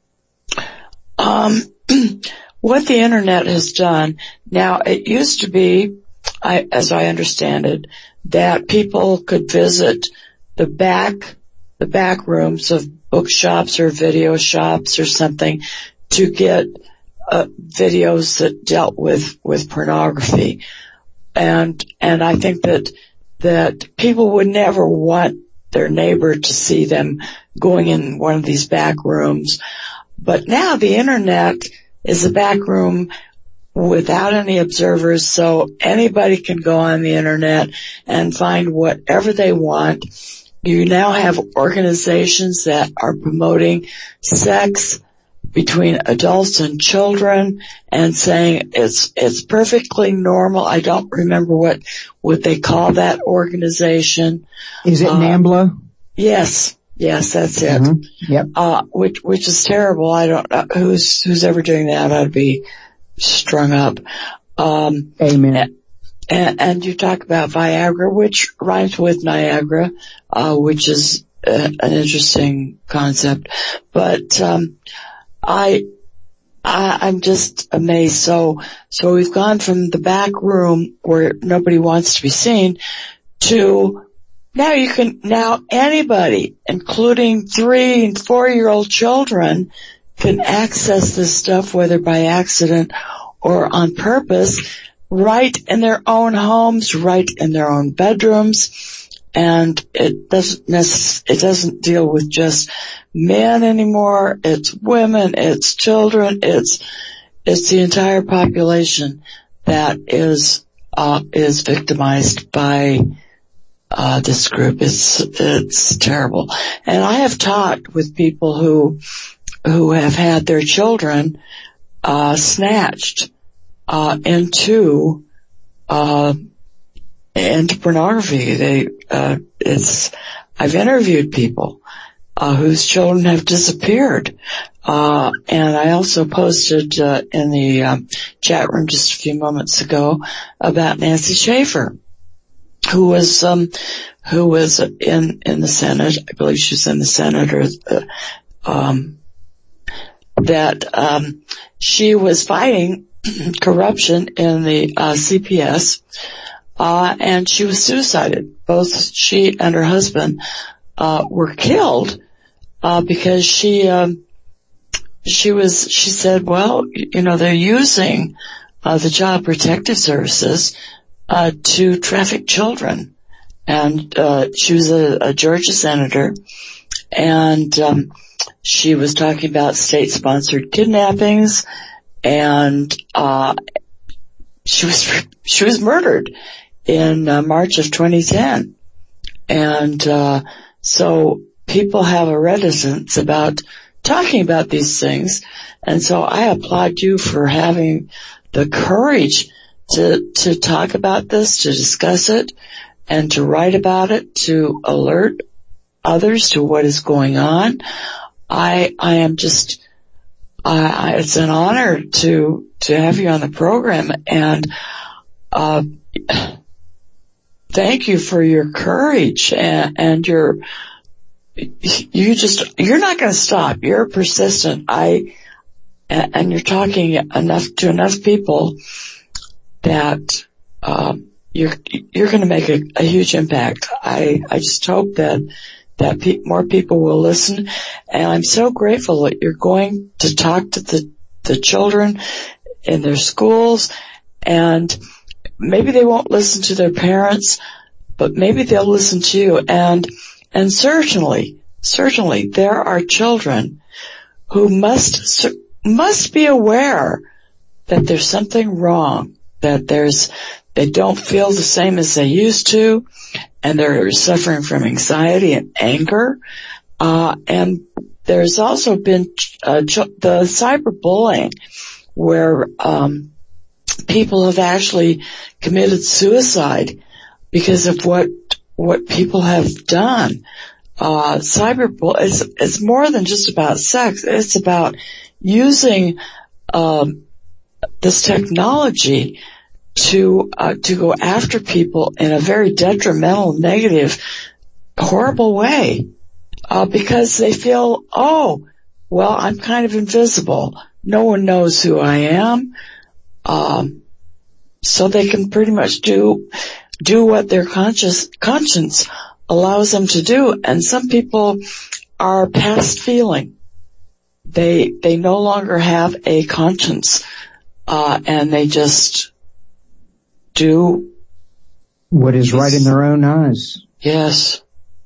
What the internet has done, now it used to be, as I understand it, that people could visit the back rooms of bookshops or video shops or something to get videos that dealt with pornography. And I think that people would never want their neighbor to see them going in one of these back rooms. But now the internet is a back room without any observers, so anybody can go on the internet and find whatever they want. You now have organizations that are promoting sex between adults and children and saying it's perfectly normal. I don't remember what they call that organization. Is it NAMBLA? Yes, that's it. Mm-hmm. Yep. Which is terrible. I don't know who's ever doing that. I'd be strung up. Amen. And you talk about Viagra, which rhymes with Niagara, which is an interesting concept. But I'm just amazed. So we've gone from the back room where nobody wants to be seen to now anybody, including 3 and 4-year-old children, can access this stuff, whether by accident or on purpose, right in their own homes, right in their own bedrooms. And it doesn't deal with just men anymore. It's women, it's children, it's the entire population that is victimized by this group. It's terrible. And I have talked with people who have had their children snatched into pornography. I've interviewed people whose children have disappeared. And I also posted in the chat room just a few moments ago about Nancy Schaefer, who was in the Senate. I believe she was in the Senate, or that she was fighting corruption in the CPS, and she was suicided. Both she and her husband were killed because she said, well, they're using the Child Protective Services to traffic children. And she was a Georgia senator, and she was talking about state-sponsored kidnappings, and she was murdered in March of 2010. And so people have a reticence about talking about these things, and so I applaud you for having the courage to talk about this, to discuss it, and to write about it, to alert others to what is going on. I am just, it's an honor to have you on the program, and thank you for your courage and you're not going to stop. You're persistent. And you're talking to enough people that you're going to make a huge impact. I just hope that that more people will listen. And I'm so grateful that you're going to talk to the children in their schools, and maybe they won't listen to their parents, but maybe they'll listen to you. And certainly there are children who must be aware that there's something wrong, that they don't feel the same as they used to, and they're suffering from anxiety and anger. And there's also been the cyberbullying, where people have actually committed suicide because of what people have done. Cyberbullying is more than just about sex. It's about using this technology to go after people in a very detrimental, negative, horrible way, because they feel, oh, well, I'm kind of invisible. No one knows who I am. So they can pretty much do what their conscience allows them to do. And some people are past feeling. They no longer have a conscience, and they just do what is right in their own eyes. Yes.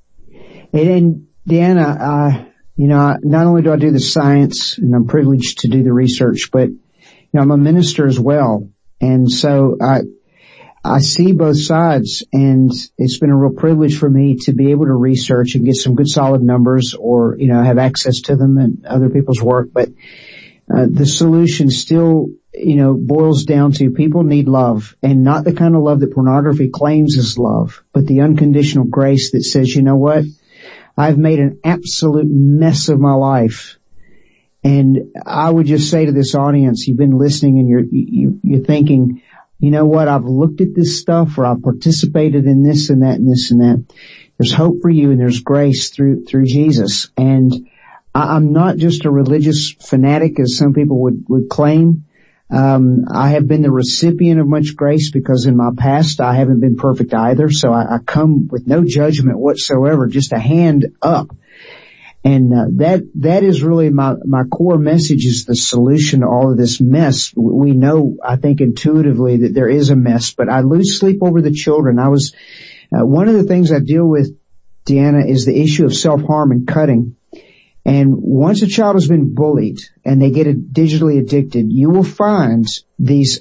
And Deanna, not only do I do the science, and I'm privileged to do the research, but I'm a minister as well. And so I see both sides, and it's been a real privilege for me to be able to research and get some good solid numbers, or, have access to them and other people's work. But the solution still, boils down to people need love, and not the kind of love that pornography claims is love, but the unconditional grace that says, you know what? I've made an absolute mess of my life. And I would just say to this audience, you've been listening and you're thinking, you know what? I've looked at this stuff, or I've participated in this and that and this and that. There's hope for you, and there's grace through Jesus. And I'm not just a religious fanatic, as some people would claim. I have been the recipient of much grace, because in my past I haven't been perfect either. So I come with no judgment whatsoever, just a hand up. And that is really my core message, is the solution to all of this mess. We know, I think intuitively, that there is a mess, but I lose sleep over the children. One of the things I deal with, Deanna, is the issue of self-harm and cutting. And once a child has been bullied and they get digitally addicted, you will find these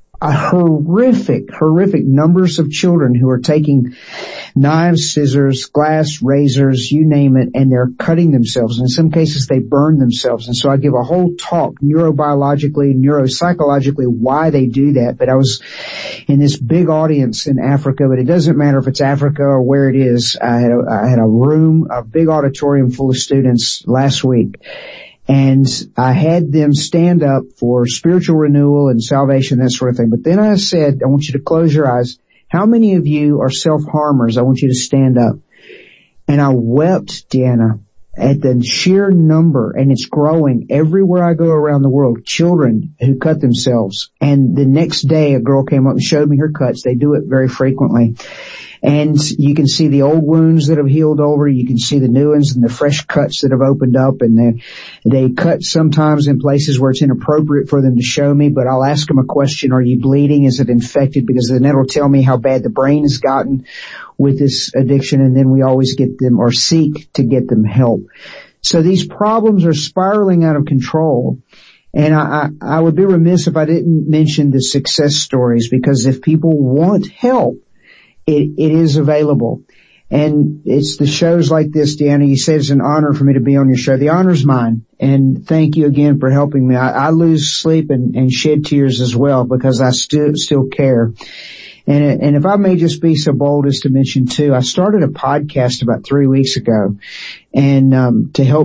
horrific numbers of children who are taking knives, scissors, glass, razors, you name it, and they're cutting themselves. And in some cases, they burn themselves. And so I give a whole talk neurobiologically, neuropsychologically, why they do that. But I was in this big audience in Africa, but it doesn't matter if it's Africa or where it is. I had a big auditorium full of students last week. And I had them stand up for spiritual renewal and salvation, that sort of thing. But then I said, I want you to close your eyes. How many of you are self-harmers? I want you to stand up. And I wept, Deanna, at the sheer number, and it's growing everywhere I go around the world, children who cut themselves. And the next day, a girl came up and showed me her cuts. They do it very frequently. And you can see the old wounds that have healed over. You can see the new ones and the fresh cuts that have opened up. And they cut sometimes in places where it's inappropriate for them to show me. But I'll ask them a question. Are you bleeding? Is it infected? Because then it'll tell me how bad the brain has gotten with this addiction. And then we always get them, or seek to get them help. So these problems are spiraling out of control. And I would be remiss if I didn't mention the success stories, because if people want help, it is available. And it's the shows like this, Deanna. You said it's an honor for me to be on your show. The honor's mine. And thank you again for helping me. I lose sleep and shed tears as well, because I still care. And if I may just be so bold as to mention too, I started a podcast about 3 weeks ago, and to help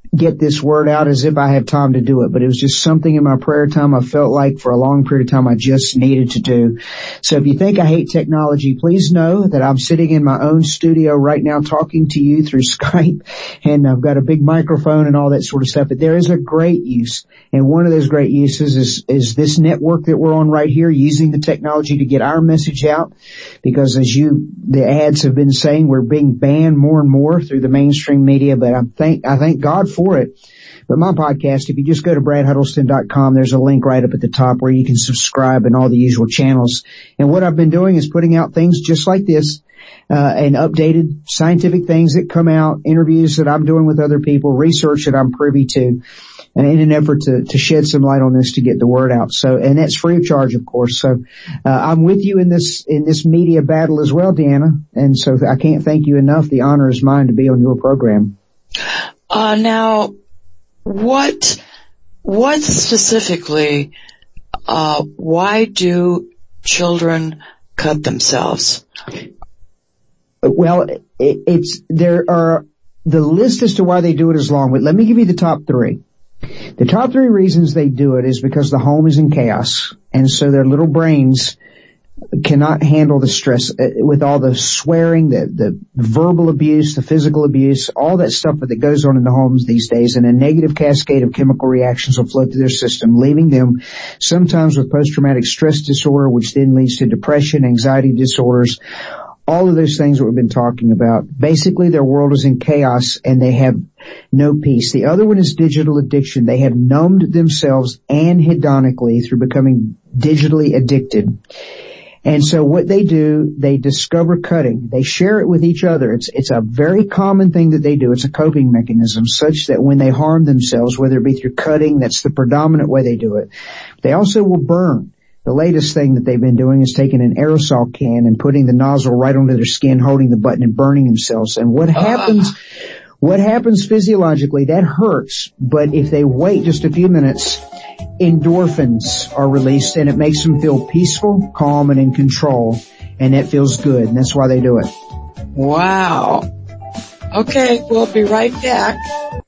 get this word out as if I have time to do it, but it was just something in my prayer time I felt like for a long period of time I just needed to do. So if you think I hate technology, please know that I'm sitting in my own studio right now talking to you through Skype, and I've got a big microphone and all that sort of stuff. But there is a great use, and one of those great uses is this network that we're on right here, using the technology to get our message out, because as the ads have been saying, we're being banned more and more through the mainstream media, but I thank God for it. But my podcast, if you just go to bradhuddleston.com, there's a link right up at the top where you can subscribe and all the usual channels. And what I've been doing is putting out things just like this, and updated scientific things that come out, interviews that I'm doing with other people, research that I'm privy to, in an effort to shed some light on this, to get the word out. So, and that's free of charge, of course. So, I'm with you in this media battle as well, Deanna. And so I can't thank you enough. The honor is mine to be on your program. Now, what specifically, why do children cut themselves? Well, the list as to why they do it is long, but let me give you the top three. The top three reasons they do it is because the home is in chaos, and so their little brains cannot handle the stress with all the swearing, the verbal abuse, the physical abuse, all that stuff that goes on in the homes these days, and a negative cascade of chemical reactions will flow through their system, leaving them sometimes with post-traumatic stress disorder, which then leads to depression, anxiety disorders, all of those things that we've been talking about. Basically, their world is in chaos and they have no peace. The other one is digital addiction. They have numbed themselves anhedonically through becoming digitally addicted. And so what they do, they discover cutting. They share it with each other. It's a very common thing that they do. It's a coping mechanism such that when they harm themselves, whether it be through cutting, that's the predominant way they do it. They also will burn. The latest thing that they've been doing is taking an aerosol can and putting the nozzle right onto their skin, holding the button and burning themselves. And what happens physiologically, that hurts, but if they wait just a few minutes, endorphins are released and it makes them feel peaceful, calm, and in control, and that feels good, and that's why they do it. Wow. Okay, we'll be right back.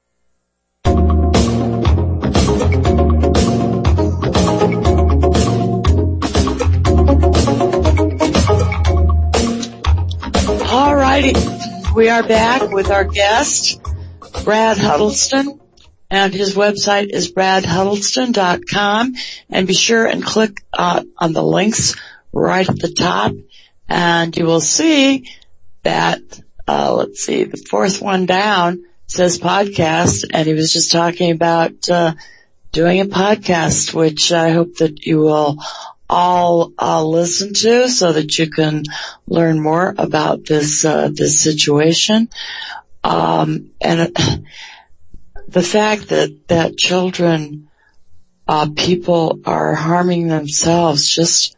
All righty, we are back with our guest, Brad Huddleston. And his website is bradhuddleston.com, and be sure and click on the links right at the top, and you will see that, the fourth one down says podcast, and he was just talking about doing a podcast, which I hope that you will all listen to so that you can learn more about this situation. The fact that children, people are harming themselves, just,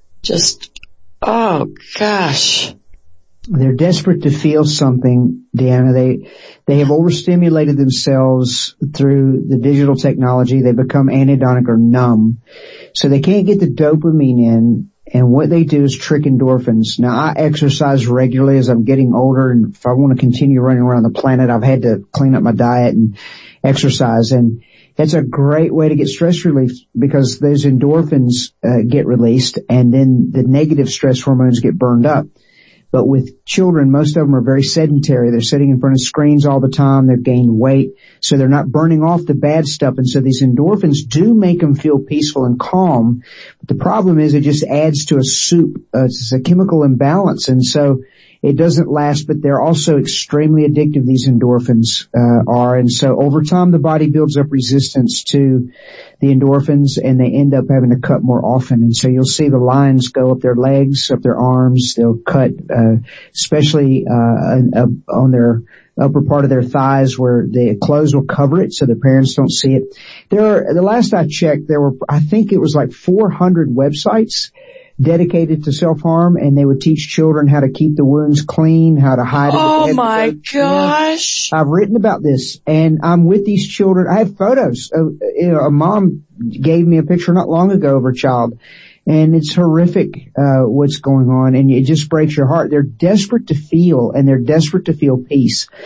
oh gosh. They're desperate to feel something, Deanna. They have overstimulated themselves through the digital technology. They become anhedonic or numb. So they can't get the dopamine in. And what they do is trick endorphins. Now, I exercise regularly as I'm getting older, and if I want to continue running around the planet, I've had to clean up my diet and exercise. And that's a great way to get stress relief, because those endorphins get released, and then the negative stress hormones get burned up. But with children, most of them are very sedentary. They're sitting in front of screens all the time. They've gained weight, so they're not burning off the bad stuff. And so these endorphins do make them feel peaceful and calm. But the problem is it just adds to a soup. It's a chemical imbalance. And so it doesn't last, but they're also extremely addictive, these endorphins are. And so over time, the body builds up resistance to the endorphins, and they end up having to cut more often. And so you'll see the lines go up their legs, up their arms. They'll cut, especially on their upper part of their thighs, where the clothes will cover it so the parents don't see it. The last I checked, I think it was like 400 websites dedicated to self-harm, and they would teach children how to keep the wounds clean, how to hide it. Oh my gosh. I've written about this, and I'm with these children. I have photos. A mom gave me a picture not long ago of her child, and it's horrific what's going on, and it just breaks your heart. They're desperate to feel, and they're desperate to feel peace.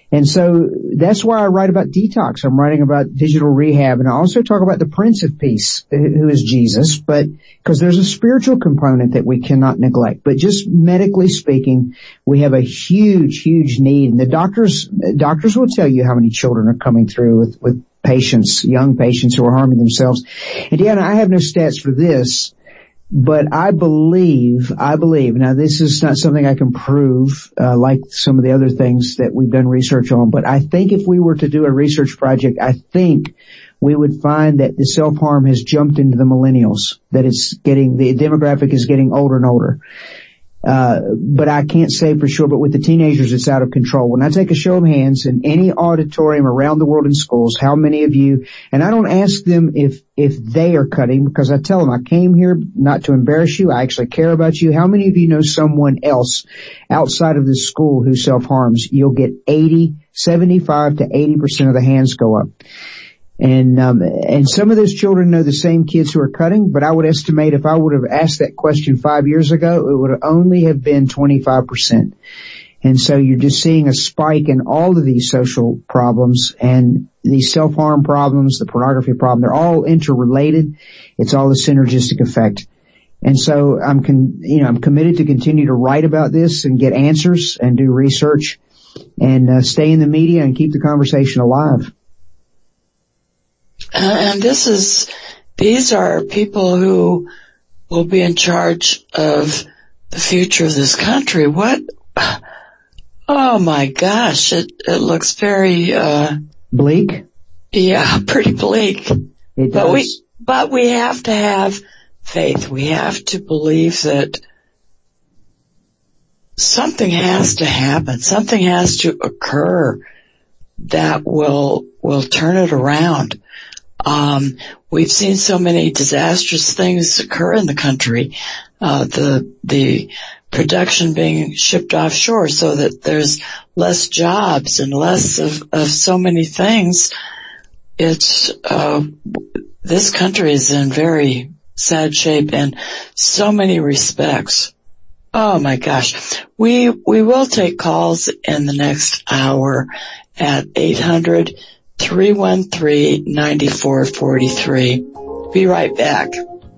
And so that's why I write about detox. I'm writing about digital rehab, and I also talk about the Prince of Peace, who is Jesus, but because there's a spiritual component that we cannot neglect. But just medically speaking, we have a huge, huge need. And the doctors will tell you how many children are coming through with patients, young patients who are harming themselves. And Deanna, I have no stats for this, but I believe, now this is not something I can prove, like some of the other things that we've done research on, but I think if we were to do a research project, I think we would find that the self-harm has jumped into the millennials, that the demographic is getting older and older. But I can't say for sure, but with the teenagers, it's out of control. When I take a show of hands in any auditorium around the world in schools, how many of you, and I don't ask them if they are cutting, because I tell them I came here not to embarrass you. I actually care about you. How many of you know someone else outside of this school who self-harms? You'll get 75 to 80% of the hands go up. And some of those children know the same kids who are cutting, but I would estimate if I would have asked that question 5 years ago, it would only have been 25%. And so you're just seeing a spike in all of these social problems, and these self-harm problems, the pornography problem, they're all interrelated. It's all a synergistic effect. And so I'm committed to continue to write about this and get answers and do research and stay in the media and keep the conversation alive. And these are people who will be in charge of the future of this country. Oh my gosh, it looks very, bleak? Yeah, pretty bleak. It does. But we have to have faith. We have to believe that something has to happen. Something has to occur that will turn it around. We've seen so many disastrous things occur in the country. The production being shipped offshore so that there's less jobs and less of so many things. It's, this country is in very sad shape in so many respects. Oh my gosh. We will take calls in the next hour at 800-313-9443. Be right back.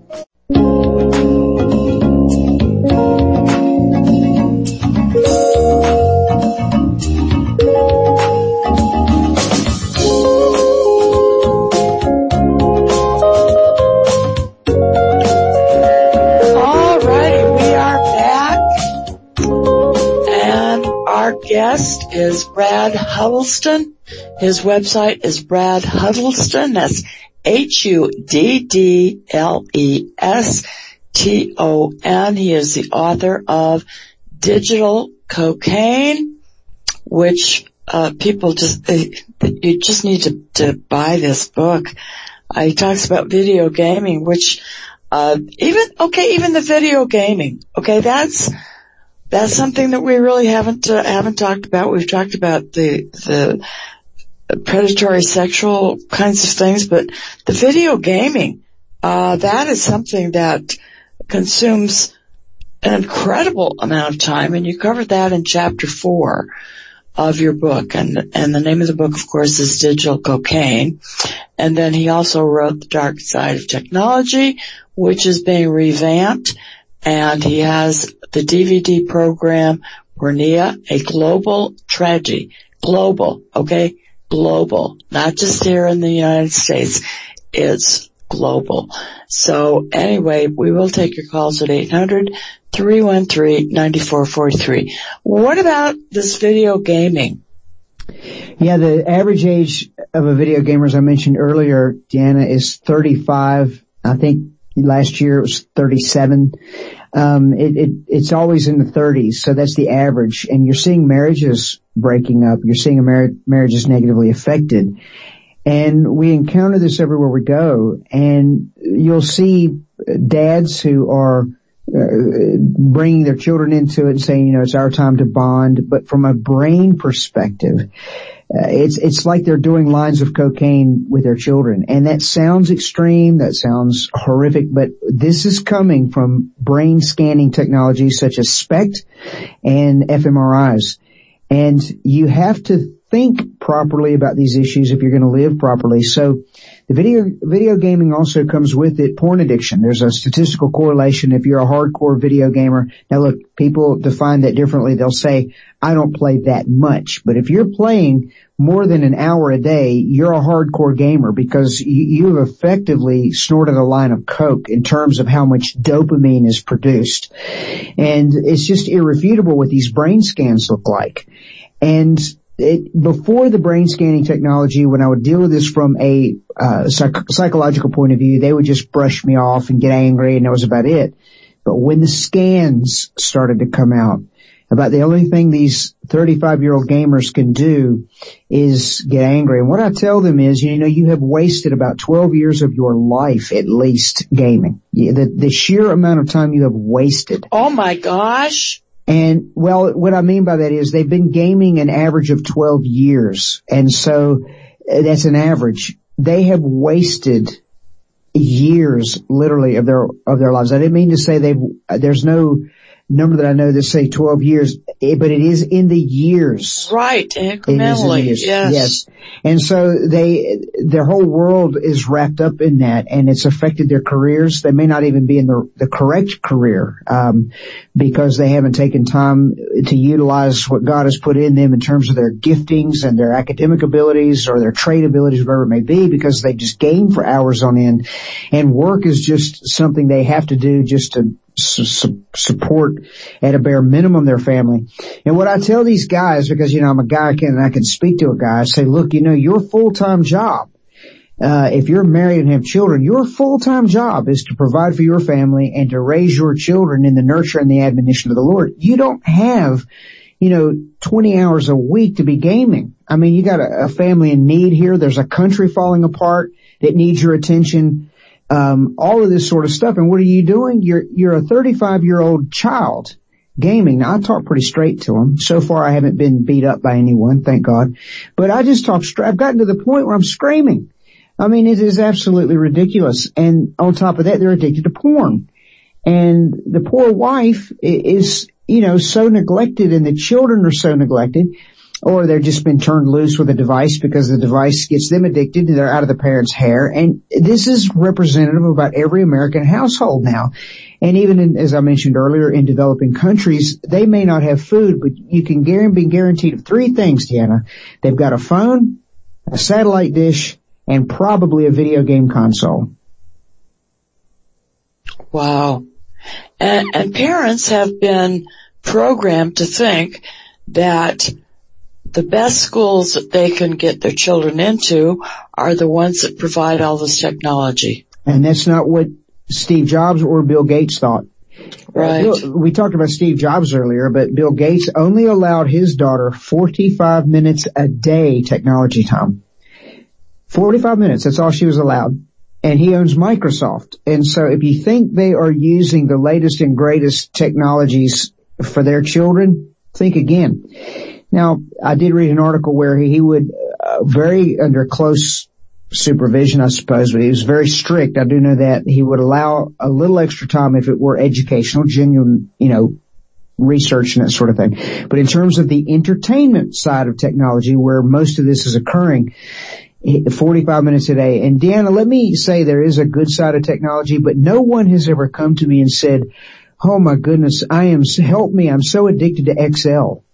Guest is Brad Huddleston. His website is Brad Huddleston. That's HUDDLESTON. He is the author of Digital Cocaine, which people you just need to buy this book. He talks about video gaming, which even the video gaming. Okay, that's something that we really haven't talked about. We've talked about the predatory sexual kinds of things, but the video gaming, that is something that consumes an incredible amount of time, and you covered that in chapter 4 of your book, and the name of the book, of course, is Digital Cocaine. And then he also wrote The Dark Side of Technology, which is being revamped. And he has the DVD program, Pornea, a global tragedy. Global, okay? Global. Not just here in the United States. It's global. So anyway, we will take your calls at 800-313-9443. What about this video gaming? Yeah, the average age of a video gamer, as I mentioned earlier, Deanna, is 35. I think last year it was 37. It's always in the 30s, so that's the average. And you're seeing marriages breaking up. You're seeing marriages negatively affected. And we encounter this everywhere we go. And you'll see dads who are bringing their children into it and saying, it's our time to bond. But from a brain perspective, it's like they're doing lines of cocaine with their children. And that sounds extreme. That sounds horrific. But this is coming from brain scanning technologies such as SPECT and fMRIs. And you have to think properly about these issues if you're going to live properly. So the video gaming also comes with it porn addiction. There's a statistical correlation if you're a hardcore video gamer. Now look, people define that differently. They'll say, I don't play that much. But if you're playing more than an hour a day, you're a hardcore gamer because you have effectively snorted a line of coke in terms of how much dopamine is produced. And it's just irrefutable what these brain scans look like. And before the brain scanning technology, when I would deal with this from a psychological point of view, they would just brush me off and get angry, and that was about it. But when the scans started to come out, about the only thing these 35-year-old gamers can do is get angry. And what I tell them is, you have wasted about 12 years of your life at least gaming. The sheer amount of time you have wasted. Oh my gosh. And, well, what I mean by that is they've been gaming an average of 12 years. And so that's an average. They have wasted years, literally, of their lives. I didn't mean to say there's no number that I know that say 12 years, but it is in the years. Right, incrementally, yes. And so their whole world is wrapped up in that, and it's affected their careers. They may not even be in the correct career, because they haven't taken time to utilize what God has put in them in terms of their giftings and their academic abilities or their trade abilities, whatever it may be, because they just game for hours on end. And work is just something they have to do just to support at a bare minimum their family. And what I tell these guys, because I'm a guy and I can speak to a guy, I say, look, your full-time job, if you're married and have children, your full-time job is to provide for your family and to raise your children in the nurture and the admonition of the Lord. You don't have 20 hours a week to be gaming. I mean, you got a family in need here. There's a country falling apart that needs your attention. All of this sort of stuff. And what are you doing? You're a 35-year-old child gaming. Now, I talk pretty straight to them. So far, I haven't been beat up by anyone, thank God. But I just talk straight. I've gotten to the point where I'm screaming. I mean, it is absolutely ridiculous. And on top of that, they're addicted to porn. And the poor wife is, so neglected, and the children are so neglected. Or they've just been turned loose with a device because the device gets them addicted and they're out of the parents' hair. And this is representative of about every American household now. And even as I mentioned earlier, in developing countries, they may not have food, but you can be guaranteed of three things, Deanna. They've got a phone, a satellite dish, and probably a video game console. Wow. And parents have been programmed to think that the best schools that they can get their children into are the ones that provide all this technology. And that's not what Steve Jobs or Bill Gates thought. Right. We talked about Steve Jobs earlier, but Bill Gates only allowed his daughter 45 minutes a day technology time. 45 minutes, that's all she was allowed. And he owns Microsoft. And so if you think they are using the latest and greatest technologies for their children, think again. Now, I did read an article where he would, very under close supervision, I suppose, but he was very strict. I do know that he would allow a little extra time if it were educational, genuine, research and that sort of thing. But in terms of the entertainment side of technology, where most of this is occurring, 45 minutes a day. And Deanna, let me say there is a good side of technology, but no one has ever come to me and said, oh my goodness, help me, I'm so addicted to Excel.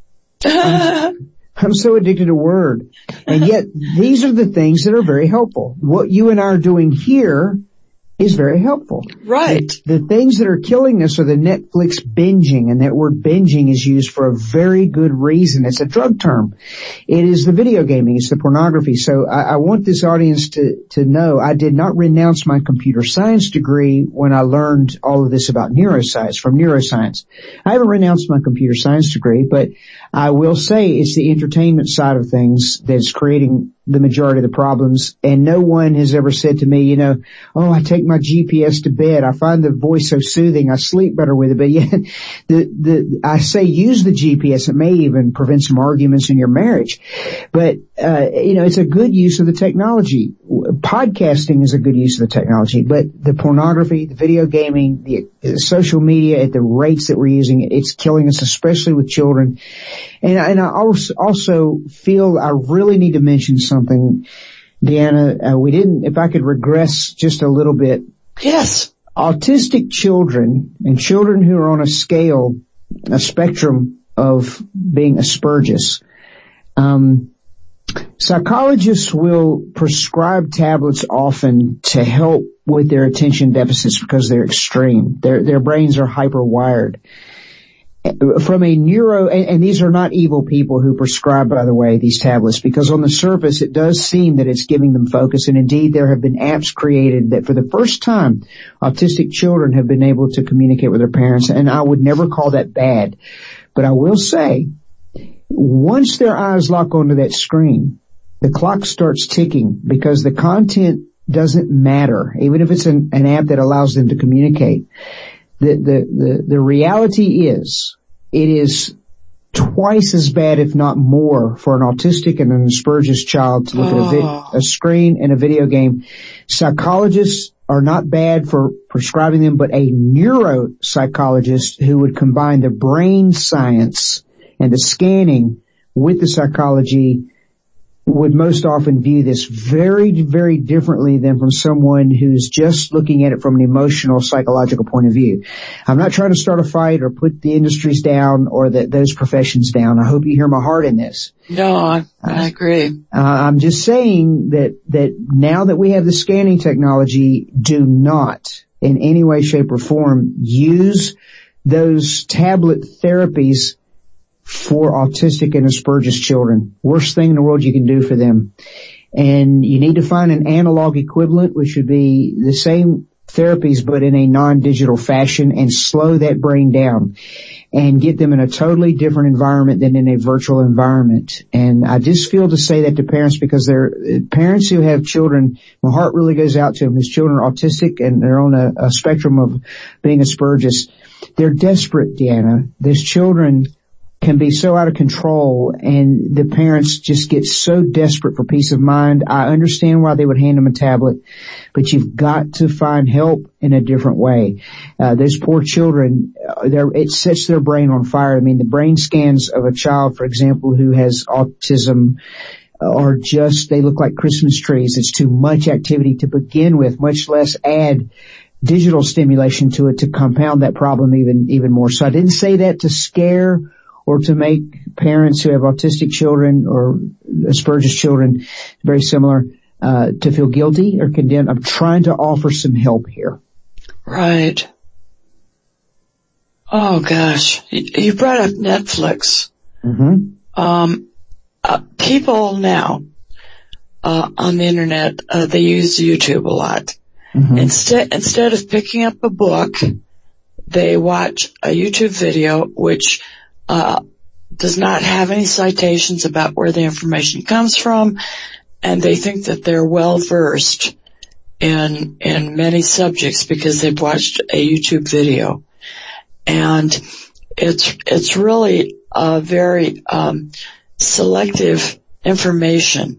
I'm so addicted to Word. And yet, these are the things that are very helpful. What you and I are doing here is very helpful. Right. The things that are killing us are the Netflix binging, and that word binging is used for a very good reason. It's a drug term. It is the video gaming. It's the pornography. So I want this audience to know I did not renounce my computer science degree when I learned all of this about neuroscience, from neuroscience. I haven't renounced my computer science degree, but I will say it's the entertainment side of things that's creating the majority of the problems. And no one has ever said to me, oh, I take my GPS to bed. I find the voice so soothing. I sleep better with it. But yet, I say use the GPS. It may even prevent some arguments in your marriage. But, it's a good use of the technology. Podcasting is a good use of the technology. But the pornography, the video gaming, the social media at the rates that we're using, it's killing us, especially with children. And I also feel I really need to mention something, Deanna. We didn't, if I could regress just a little bit. Yes. Autistic children and children who are on a spectrum of being Asperger's, psychologists will prescribe tablets often to help with their attention deficits because they're extreme. Their brains are hyperwired. From a and these are not evil people who prescribe, by the way, these tablets, because on the surface it does seem that it's giving them focus, and indeed there have been apps created that for the first time autistic children have been able to communicate with their parents, and I would never call that bad. But I will say, once their eyes lock onto that screen, the clock starts ticking because the content doesn't matter, even if it's an app that allows them to communicate. The reality is, it is twice as bad, if not more, for an autistic and an Asperger's child to look at a screen and a video game. Psychologists are not bad for prescribing them, but a neuropsychologist who would combine the brain science and the scanning with the psychology would most often view this very, very differently than from someone who's just looking at it from an emotional, psychological point of view. I'm not trying to start a fight or put the industries down or those professions down. I hope you hear my heart in this. No, I agree. I'm just saying that now that we have the scanning technology, do not in any way, shape, or form use those tablet therapies for autistic and Asperger's children. Worst thing in the world you can do for them. And you need to find an analog equivalent, which would be the same therapies but in a non-digital fashion, and slow that brain down and get them in a totally different environment than in a virtual environment. And I just feel to say that to parents, because they're parents who have children, my heart really goes out to them, whose children are autistic and they're on a spectrum of being Asperger's. They're desperate, Deanna. These children can be so out of control, and the parents just get so desperate for peace of mind. I understand why they would hand them a tablet, but you've got to find help in a different way. Those poor children, it sets their brain on fire. I mean, the brain scans of a child, for example, who has autism are just, they look like Christmas trees. It's too much activity to begin with, much less add digital stimulation to it to compound that problem even more. So I didn't say that to scare or to make parents who have autistic children or Asperger's children, very similar, to feel guilty or condemned. I'm trying to offer some help here. Right. Oh gosh. You brought up Netflix. Mm-hmm. People now, on the internet, they use YouTube a lot. Mm-hmm. Instead of picking up a book, they watch a YouTube video, which does not have any citations about where the information comes from, and they think that they're well versed in many subjects because they've watched a YouTube video. And it's really a very selective information,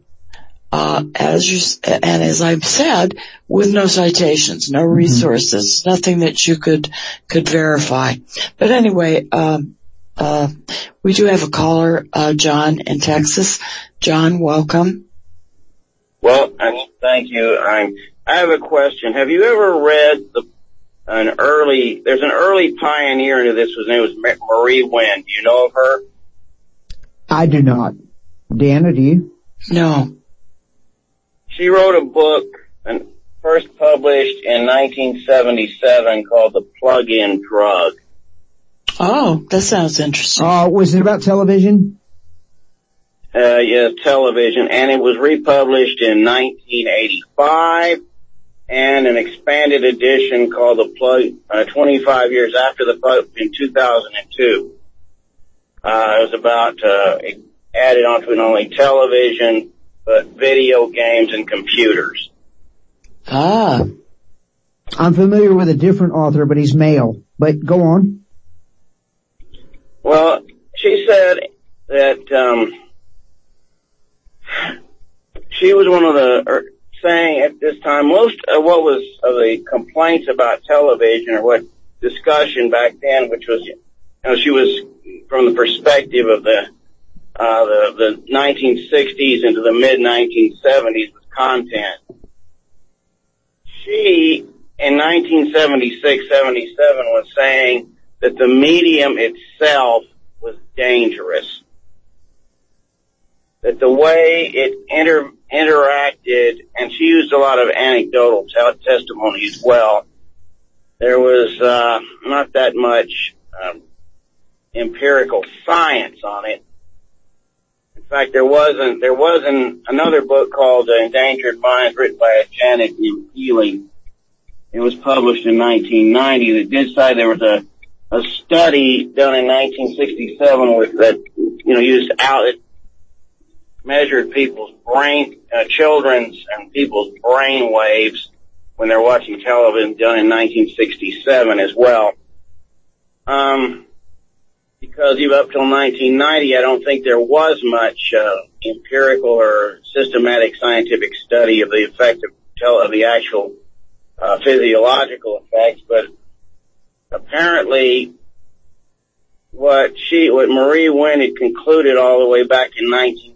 as I've said, with no citations, no resources, nothing that you could verify. But anyway, we do have a caller, John in Texas. John, welcome. Well, thank you. I have a question. Have you ever read there's an early pioneer into this. His name was Marie Wynn. Do you know of her? I do not. Deanna, do you? No. She wrote a book, and first published in 1977, called The Plug-in Drug. Oh, that sounds interesting. Was it about television? Yeah, television, and it was republished in 1985, and an expanded edition called The Plug, 25 years after the Plug in 2002. It was about, it added onto not only television, but video games and computers. Ah. I'm familiar with a different author, but he's male. But go on. Well, she said that she was one of the saying at this time most of what was of the complaints about television, or what discussion back then, which was, she was from the perspective of the the 1960s into the mid-1970s with content. She, in 1976-77, was saying that the medium itself was dangerous. That the way it interacted, and she used a lot of anecdotal testimony as well, there was not that much empirical science on it. In fact, there wasn't another book called Endangered Minds, written by Janet Healy. It was published in 1990 that did say there was a study done in 1967 that measured people's children's and people's brain waves when they're watching television, done in 1967 as well. Because even up till 1990, I don't think there was much empirical or systematic scientific study of the effect of the actual physiological effects. But apparently, what Marie Wynne had concluded all the way back in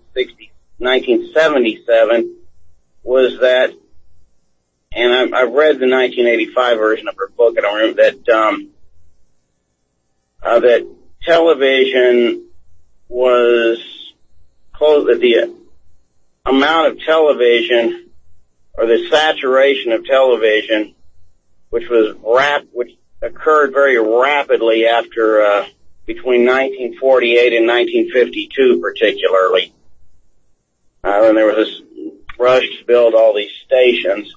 1977 was that, and I've read the 1985 version of her book, and I remember that television was close, that the amount of television, or the saturation of television, which occurred very rapidly after, between 1948 and 1952 particularly. When there was this rush to build all these stations.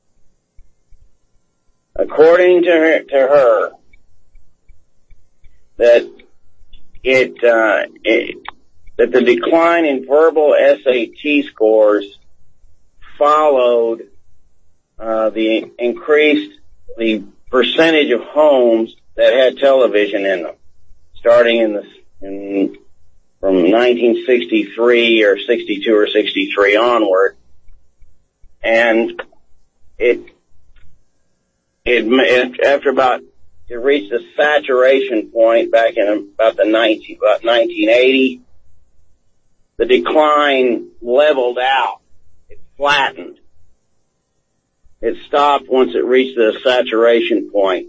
According to her, that that the decline in verbal SAT scores followed the percentage of homes that had television in them, starting from 1963 or 62 or 63 onward, and it reached a saturation point back in about 1980. The decline leveled out. It flattened. It stopped once it reached the saturation point.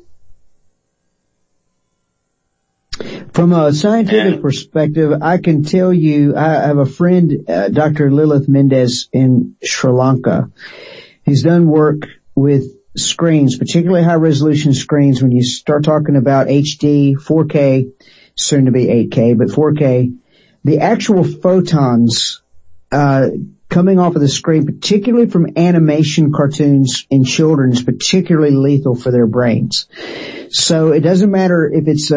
From a scientific perspective, I can tell you, I have a friend, Dr. Lilith Mendez in Sri Lanka. He's done work with screens, particularly high-resolution screens. When you start talking about HD, 4K, soon to be 8K, but 4K, the actual photons coming off of the screen, particularly from animation cartoons in children, is particularly lethal for their brains. So it doesn't matter if it's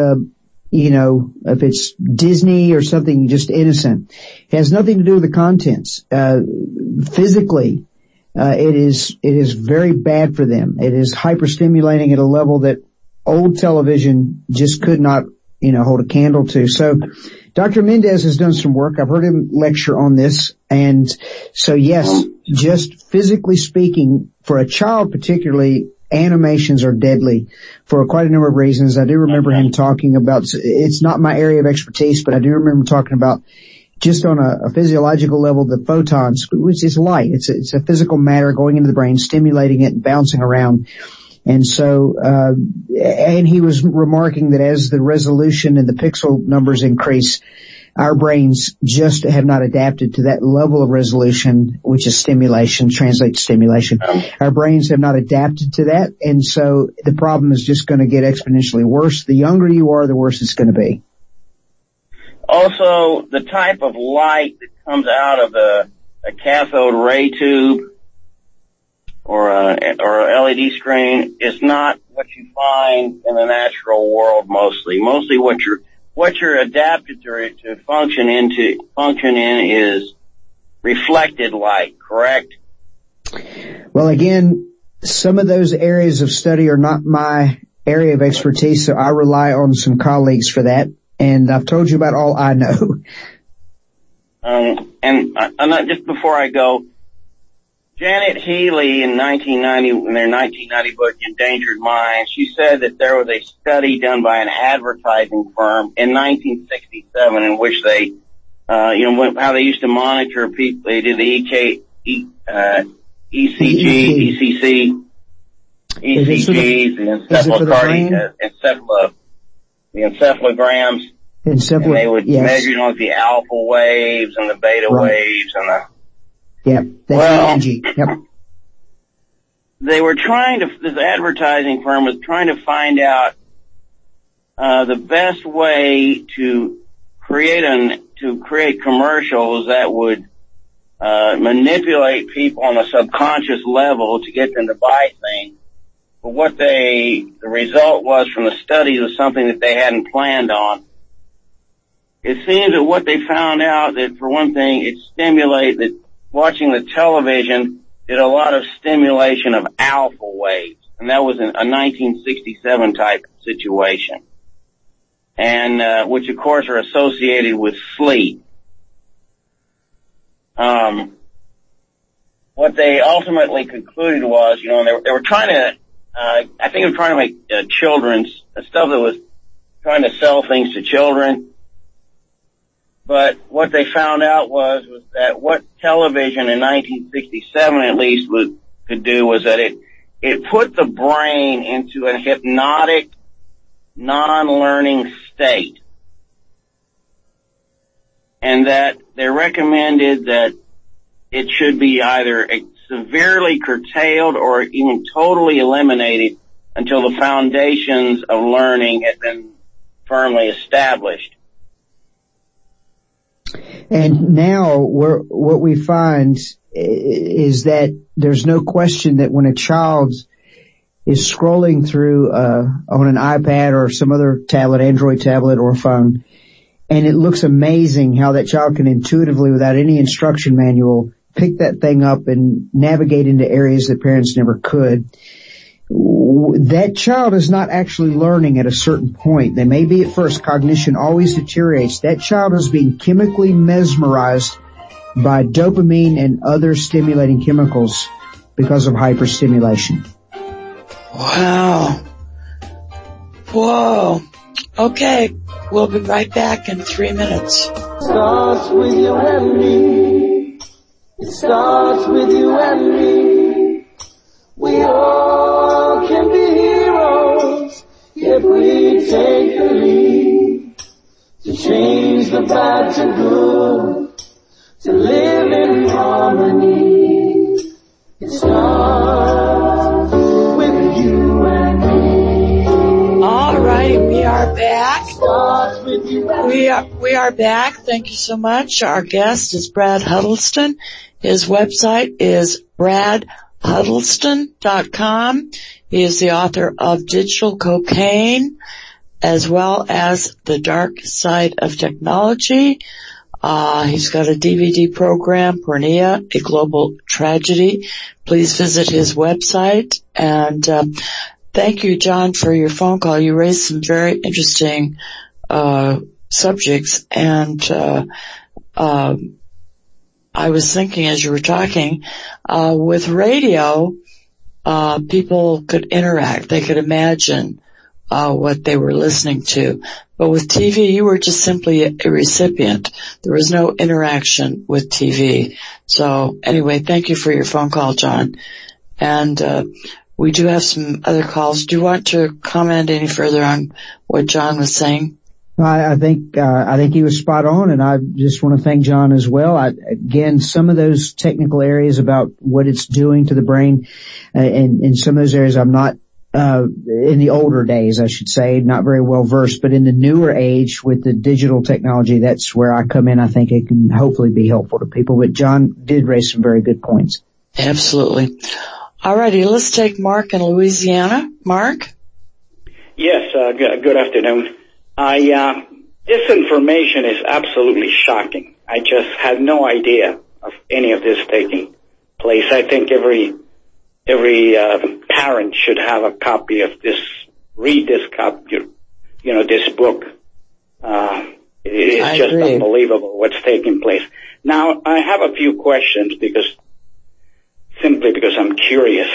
if it's Disney or something just innocent. It has nothing to do with the contents. Physically, it is very bad for them. It is hyperstimulating at a level that old television just could not, hold a candle to. So Dr. Mendez has done some work. I've heard him lecture on this. And so yes, just physically speaking, for a child particularly, animations are deadly for quite a number of reasons. I do remember him talking about, it's not my area of expertise, but I do remember talking about just on a physiological level, the photons, which is light. It's a physical matter going into the brain, stimulating it and bouncing around. And so, and he was remarking that as the resolution and the pixel numbers increase, our brains just have not adapted to that level of resolution, which is stimulation, translates stimulation. Our brains have not adapted to that, and so the problem is just going to get exponentially worse. The younger you are, the worse it's going to be. Also, the type of light that comes out of a cathode ray tube or a LED screen is not what you find in the natural world mostly. Mostly what you're adapted to function in is reflected light, correct? Well, again, some of those areas of study are not my area of expertise, so I rely on some colleagues for that. And I've told you about all I know. And just before I go, Janet Healy in their 1990 book, Endangered Minds, she said that there was a study done by an advertising firm in 1967 in which they how they used to monitor people. They did the ECGs, the encephalograms, and they would measure like the alpha waves and the beta waves and they were this advertising firm was trying to find out the best way to create commercials that would manipulate people on a subconscious level to get them to buy things. But the result was from the studies was something that they hadn't planned on. It seems that what they found out that, for one thing, that watching the television did a lot of stimulation of alpha waves. And that was a 1967 type situation. And, which of course are associated with sleep. What they ultimately concluded was, they were trying to, I think they were trying to make children's stuff that was trying to sell things to children. But what they found out was that what television in 1967 at least could do was that it put the brain into a hypnotic, non-learning state. And that they recommended that it should be either severely curtailed or even totally eliminated until the foundations of learning had been firmly established. And now what we find is that there's no question that when a child is scrolling through on an iPad or some other tablet, Android tablet or phone, and it looks amazing how that child can intuitively, without any instruction manual, pick that thing up and navigate into areas that parents never could. That child is not actually learning at a certain point. They may be at first. Cognition always deteriorates. That child is being chemically mesmerized by dopamine and other stimulating chemicals because of hyperstimulation. Wow. Whoa. Okay. We'll be right back in 3 minutes. Starts with you and me. It starts with you and me. We all can be heroes if we take the lead to change the bad to good, to live in harmony. It starts with you and me. All right, we are back. Starts with you and me. We are back. Thank you so much. Our guest is Brad Huddleston. His website is bradhuddleston.com. He is the author of Digital Cocaine, as well as The Dark Side of Technology. He's got a DVD program, Pornea, A Global Tragedy. Please visit his website. And thank you, John, for your phone call. You raised some very interesting subjects. And I was thinking as you were talking, with radio, people could interact. They could imagine what they were listening to. But with TV, you were just simply a recipient. There was no interaction with TV. So anyway, thank you for your phone call, John. And we do have some other calls. Do you want to comment any further on what John was saying? I think he was spot on, and I just want to thank John as well. Again, some of those technical areas about what it's doing to the brain, and in some of those areas I'm not, in the older days, I should say, not very well versed, but in the newer age with the digital technology, that's where I come in. I think it can hopefully be helpful to people, but John did raise some very good points. Absolutely. All righty, let's take Mark in Louisiana. Mark? Yes, good afternoon. This information is absolutely shocking. I just had no idea of any of this taking place. I think every parent should have a copy of this, read this copy, this book. It's just unbelievable what's taking place. Now, I have a few questions because I'm curious.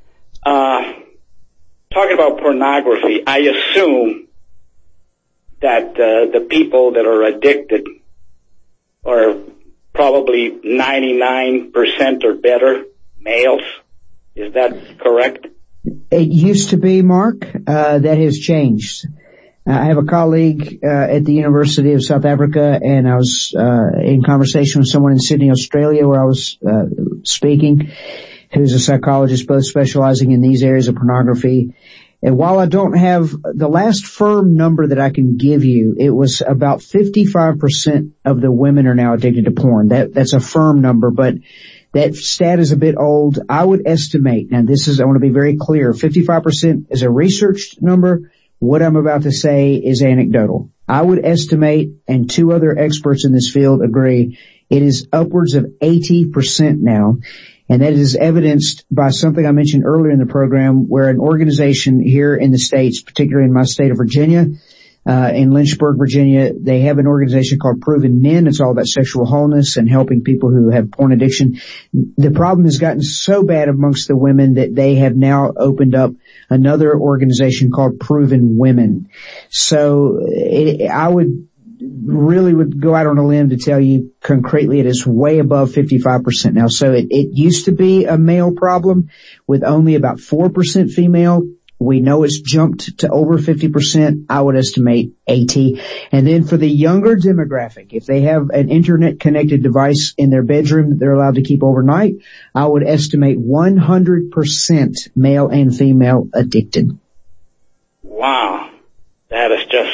Talking about pornography, I assume that the people that are addicted or probably 99% or better males. Is that correct? It used to be, Mark. That has changed. I have a colleague at the University of South Africa, and I was in conversation with someone in Sydney, Australia, where I was speaking, who's a psychologist, both specializing in these areas of pornography. And while I don't have the last firm number that I can give you, it was about 55% of the women are now addicted to porn. That's a firm number, but that stat is a bit old. I would estimate, and I want to be very clear, 55% is a researched number. What I'm about to say is anecdotal. I would estimate, and two other experts in this field agree, it is upwards of 80% now. And that is evidenced by something I mentioned earlier in the program, where an organization here in the States, particularly in my state of Virginia, in Lynchburg, Virginia, they have an organization called Proven Men. It's all about sexual wholeness and helping people who have porn addiction. The problem has gotten so bad amongst the women that they have now opened up another organization called Proven Women. So I would go out on a limb to tell you concretely it is way above 55% now. So it used to be a male problem with only about 4% female. We know it's jumped to over 50%. I would estimate 80. And then for the younger demographic, if they have an internet connected device in their bedroom that they're allowed to keep overnight, I would estimate 100% male and female addicted. Wow. That is just,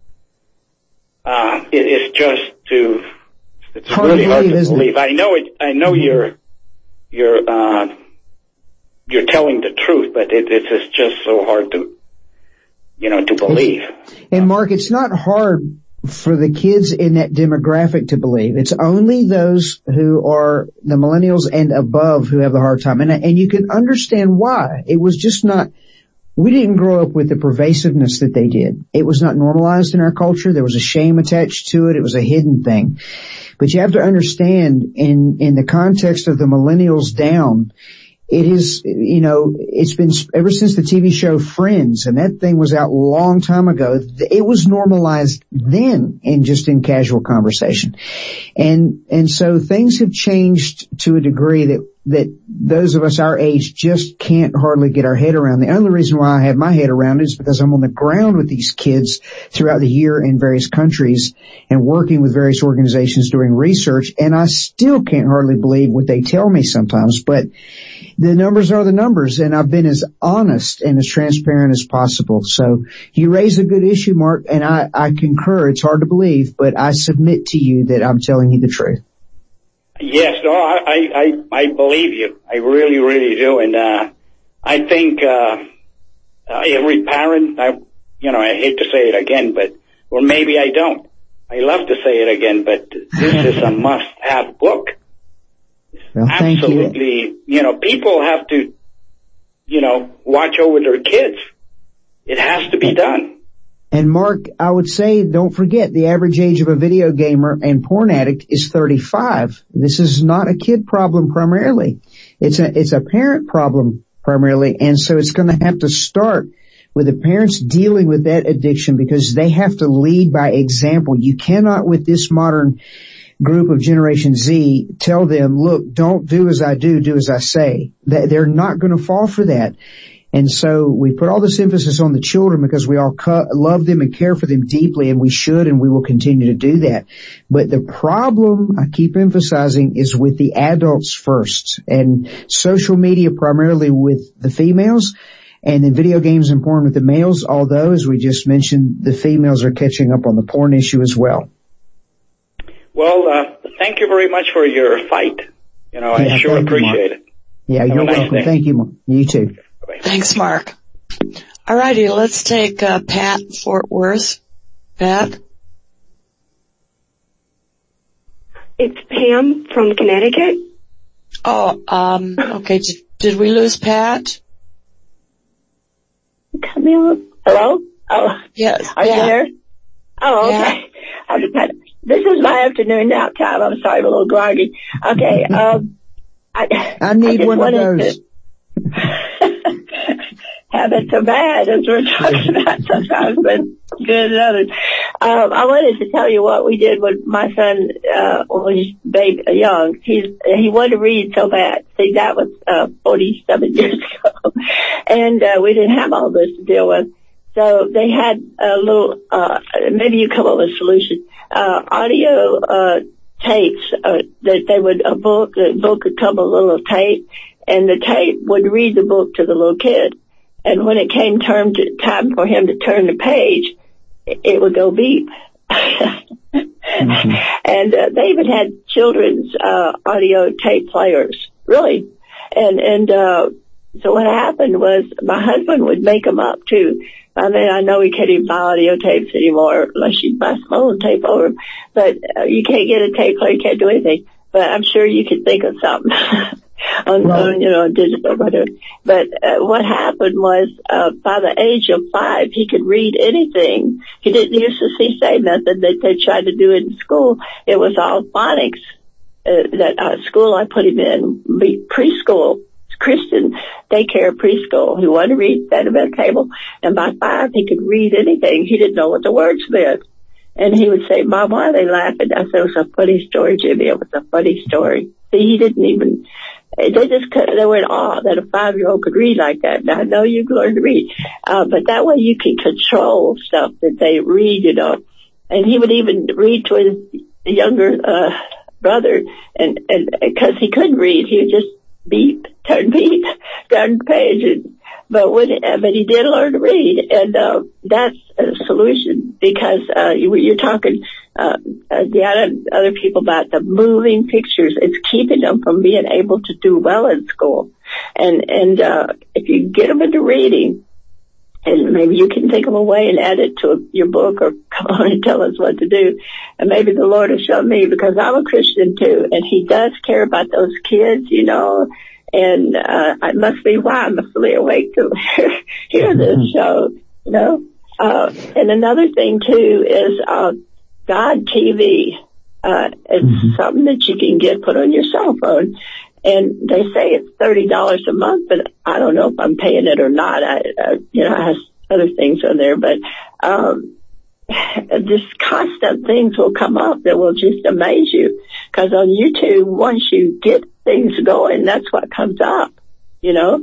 it is just it's hard really hard to believe. I know you're telling the truth, but it's just so hard to believe. And Mark, it's not hard for the kids in that demographic to believe. It's only those who are the millennials and above who have the hard time. And you can understand why. It was just not, we didn't grow up with the pervasiveness that they did. It was not normalized in our culture. There was a shame attached to it. It was a hidden thing. But you have to understand, in the context of the millennials down, it is, it's been ever since the TV show Friends, and that thing was out a long time ago. It was normalized then in casual conversation. And so things have changed to a degree that those of us our age just can't hardly get our head around. The only reason why I have my head around it is because I'm on the ground with these kids throughout the year in various countries and working with various organizations doing research, and I still can't hardly believe what they tell me sometimes. But the numbers are the numbers, and I've been as honest and as transparent as possible. So you raise a good issue, Mark, and I concur. It's hard to believe, but I submit to you that I'm telling you the truth. Yes, no, I believe you. I really, really do. And I think every parent, I hate to say it again, or maybe I don't. I love to say it again, but this is a must-have book. Well, thank absolutely, people have to, watch over their kids. It has to be done. And Mark, I would say, don't forget, the average age of a video gamer and porn addict is 35. This is not a kid problem primarily. It's a parent problem primarily. And so it's going to have to start with the parents dealing with that addiction, because they have to lead by example. You cannot, with this modern group of Generation Z, tell them, look, don't do as I do, do as I say. They're not going to fall for that. And so we put all this emphasis on the children because we all love them and care for them deeply, and we should, and we will continue to do that. But the problem, I keep emphasizing, is with the adults first, and social media primarily with the females, and then video games and porn with the males, although, as we just mentioned, the females are catching up on the porn issue as well. Well, thank you very much for your fight. I sure appreciate it. Yeah, you're welcome. Thank you, Mark. You too. Thanks, Mark. All righty, let's take Pat in Fort Worth. Pat? It's Pam from Connecticut. Oh, okay. Did we lose Pat? Hello? Oh, yes. Are you there? Oh, okay. Yeah. This is my afternoon nap time. I'm sorry, I'm a little groggy. Okay. I need one of those. Habits are bad, as we're talking about sometimes, but good at others. I wanted to tell you what we did with my son when he's young, he wanted to read so bad. See, that was 47 years ago, and we didn't have all this to deal with. So they had a little, maybe you come up with a solution, audio tapes that they would, the book would come a little tape, and the tape would read the book to the little kid. And when it came time for him to turn the page, it would go beep. Mm-hmm. And they even had children's audio tape players, really. And so what happened was my husband would make them up too. I mean, I know we can't even buy audio tapes anymore unless you buy some old tape over them. But you can't get a tape player, you can't do anything. But I'm sure you could think of something on digital, whatever. But what happened was, by the age of 5, he could read anything. He didn't use the CSA method that they tried to do in school. It was all phonics. That school I put him in, preschool, Christian daycare preschool. He wanted to read, sat him at a table, and by 5 he could read anything. He didn't know what the words meant. And he would say, Mom, why are they laughing? I said, it was a funny story, Jimmy. It was a funny story. See, he didn't even, they were in awe that a 5-year-old could read like that. Now, I know you can learn to read, but that way you can control stuff that they read, And he would even read to his younger, brother, and because he couldn't read, he would just turn the page. But he did learn to read, and that's a solution because you're talking the other people about the moving pictures. It's keeping them from being able to do well in school, and if you get them into reading, and maybe you can take them away and add it to your book, or come on and tell us what to do. And maybe the Lord will show me, because I'm a Christian too, and He does care about those kids, And I must be why I'm fully awake to hear this show, And another thing too is God TV. It's something that you can get put on your cell phone, and they say it's $30 a month, but I don't know if I'm paying it or not. I have other things on there, but just constant things will come up that will just amaze you. Because on YouTube, once you get things going, that's what comes up, And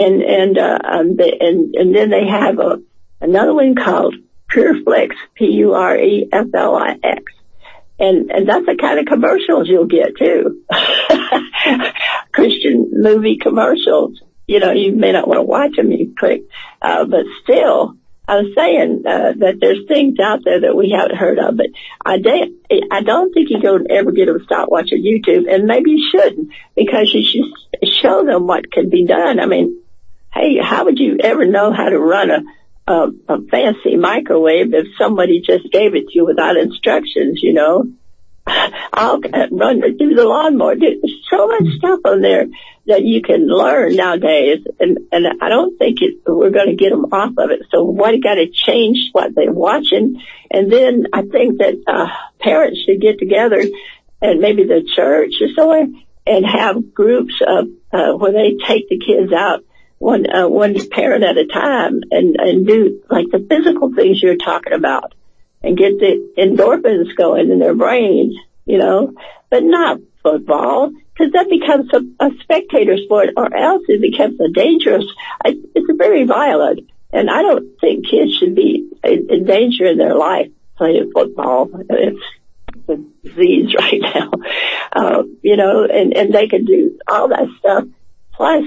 then they have another one called PureFlix, PureFlix, and that's the kind of commercials you'll get too. Christian movie commercials. You may not want to watch them, you click, but still. I was saying that there's things out there that we haven't heard of, but I don't think you can ever get them to stop watching YouTube, and maybe you shouldn't, because you should show them what can be done. I mean, hey, how would you ever know how to run a fancy microwave if somebody just gave it to you without instructions? I'll do the lawnmower. There's so much stuff on there that you can learn nowadays, and I don't think we're going to get them off of it. So you got to change what they're watching, and then I think that parents should get together, and maybe the church or somewhere, and have groups of where they take the kids out one parent at a time, and do like the physical things you're talking about, and get the endorphins going in their brains, but not football, because that becomes a spectator sport, or else it becomes a dangerous, it's very violent, and I don't think kids should be in danger in their life playing football. It's a disease right now, and they can do all that stuff. Plus,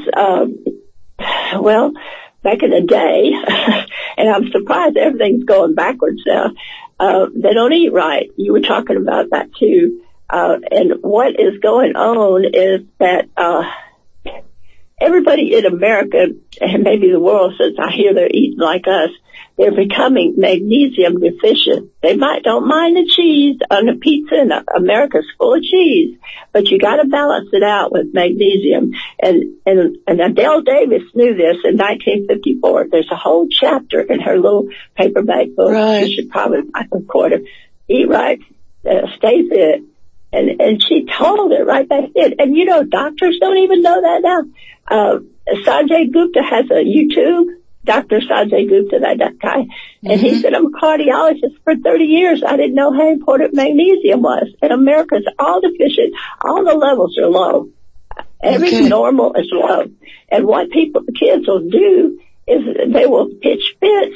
back in the day, and I'm surprised everything's going backwards now, they don't eat right. You were talking about that too. And what is going on is that, everybody in America, and maybe the world, since I hear they're eating like us, they're becoming magnesium deficient. They don't mind the cheese on the pizza, and America's full of cheese, but you gotta balance it out with magnesium. And Adele Davis knew this in 1954. There's a whole chapter in her little paperback book. Right. You should probably buy a quarter. Eat right, stay fit. And she told it right back then. And doctors don't even know that now. Sanjay Gupta has a YouTube, Dr. Sanjay Gupta, that guy. And he said, I'm a cardiologist for 30 years. I didn't know how important magnesium was. And America's all deficient. All the levels are low. Everything normal is low. And what kids will do is they will pitch fits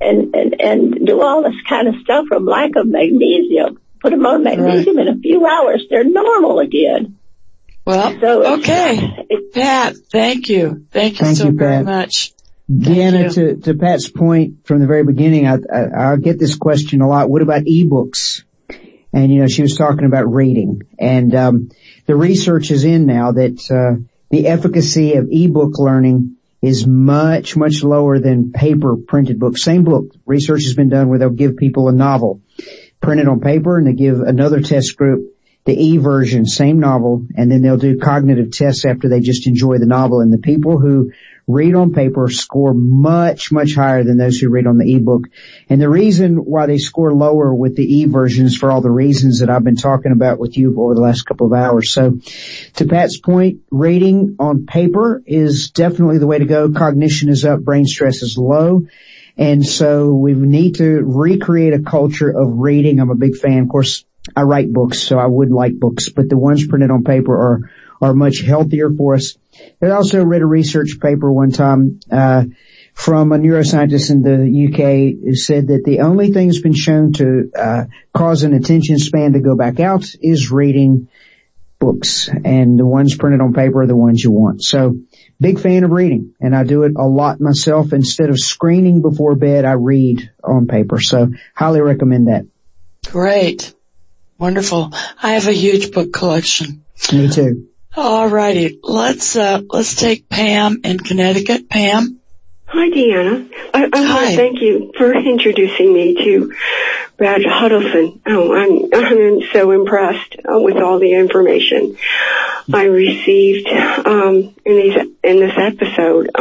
and do all this kind of stuff from lack of magnesium. Put them on magnesium in a few hours, they're normal again. Well, so, okay. Pat, thank you. Thank you so very much. Deanna, to Pat's point from the very beginning, I get this question a lot. What about ebooks? And, she was talking about reading. And the research is in now that the efficacy of ebook learning is much, much lower than paper printed books. Same book. Research has been done where they'll give people a novel printed on paper, and they give another test group the e-version, same novel, and then they'll do cognitive tests after they just enjoy the novel. And the people who read on paper score much, much higher than those who read on the ebook. And the reason why they score lower with the e-versions for all the reasons that I've been talking about with you over the last couple of hours. So to Pat's point, reading on paper is definitely the way to go. Cognition is up, brain stress is low. And so we need to recreate a culture of reading. I'm a big fan. Of course, I write books, so I would like books, but the ones printed on paper are much healthier for us. I also read a research paper one time, from a neuroscientist in the UK who said that the only thing that's been shown to, cause an attention span to go back out is reading books, and the ones printed on paper are the ones you want. So big fan of reading, and I do it a lot myself. Instead of screening before bed, I read on paper. So highly recommend that. Great. Wonderful. I have a huge book collection. Me too. All righty. Let's take Pam in Connecticut. Pam? Hi, Deanna. I want to thank you for introducing me to Brad Huddleston. Oh, I'm so impressed with all the information I received in this episode.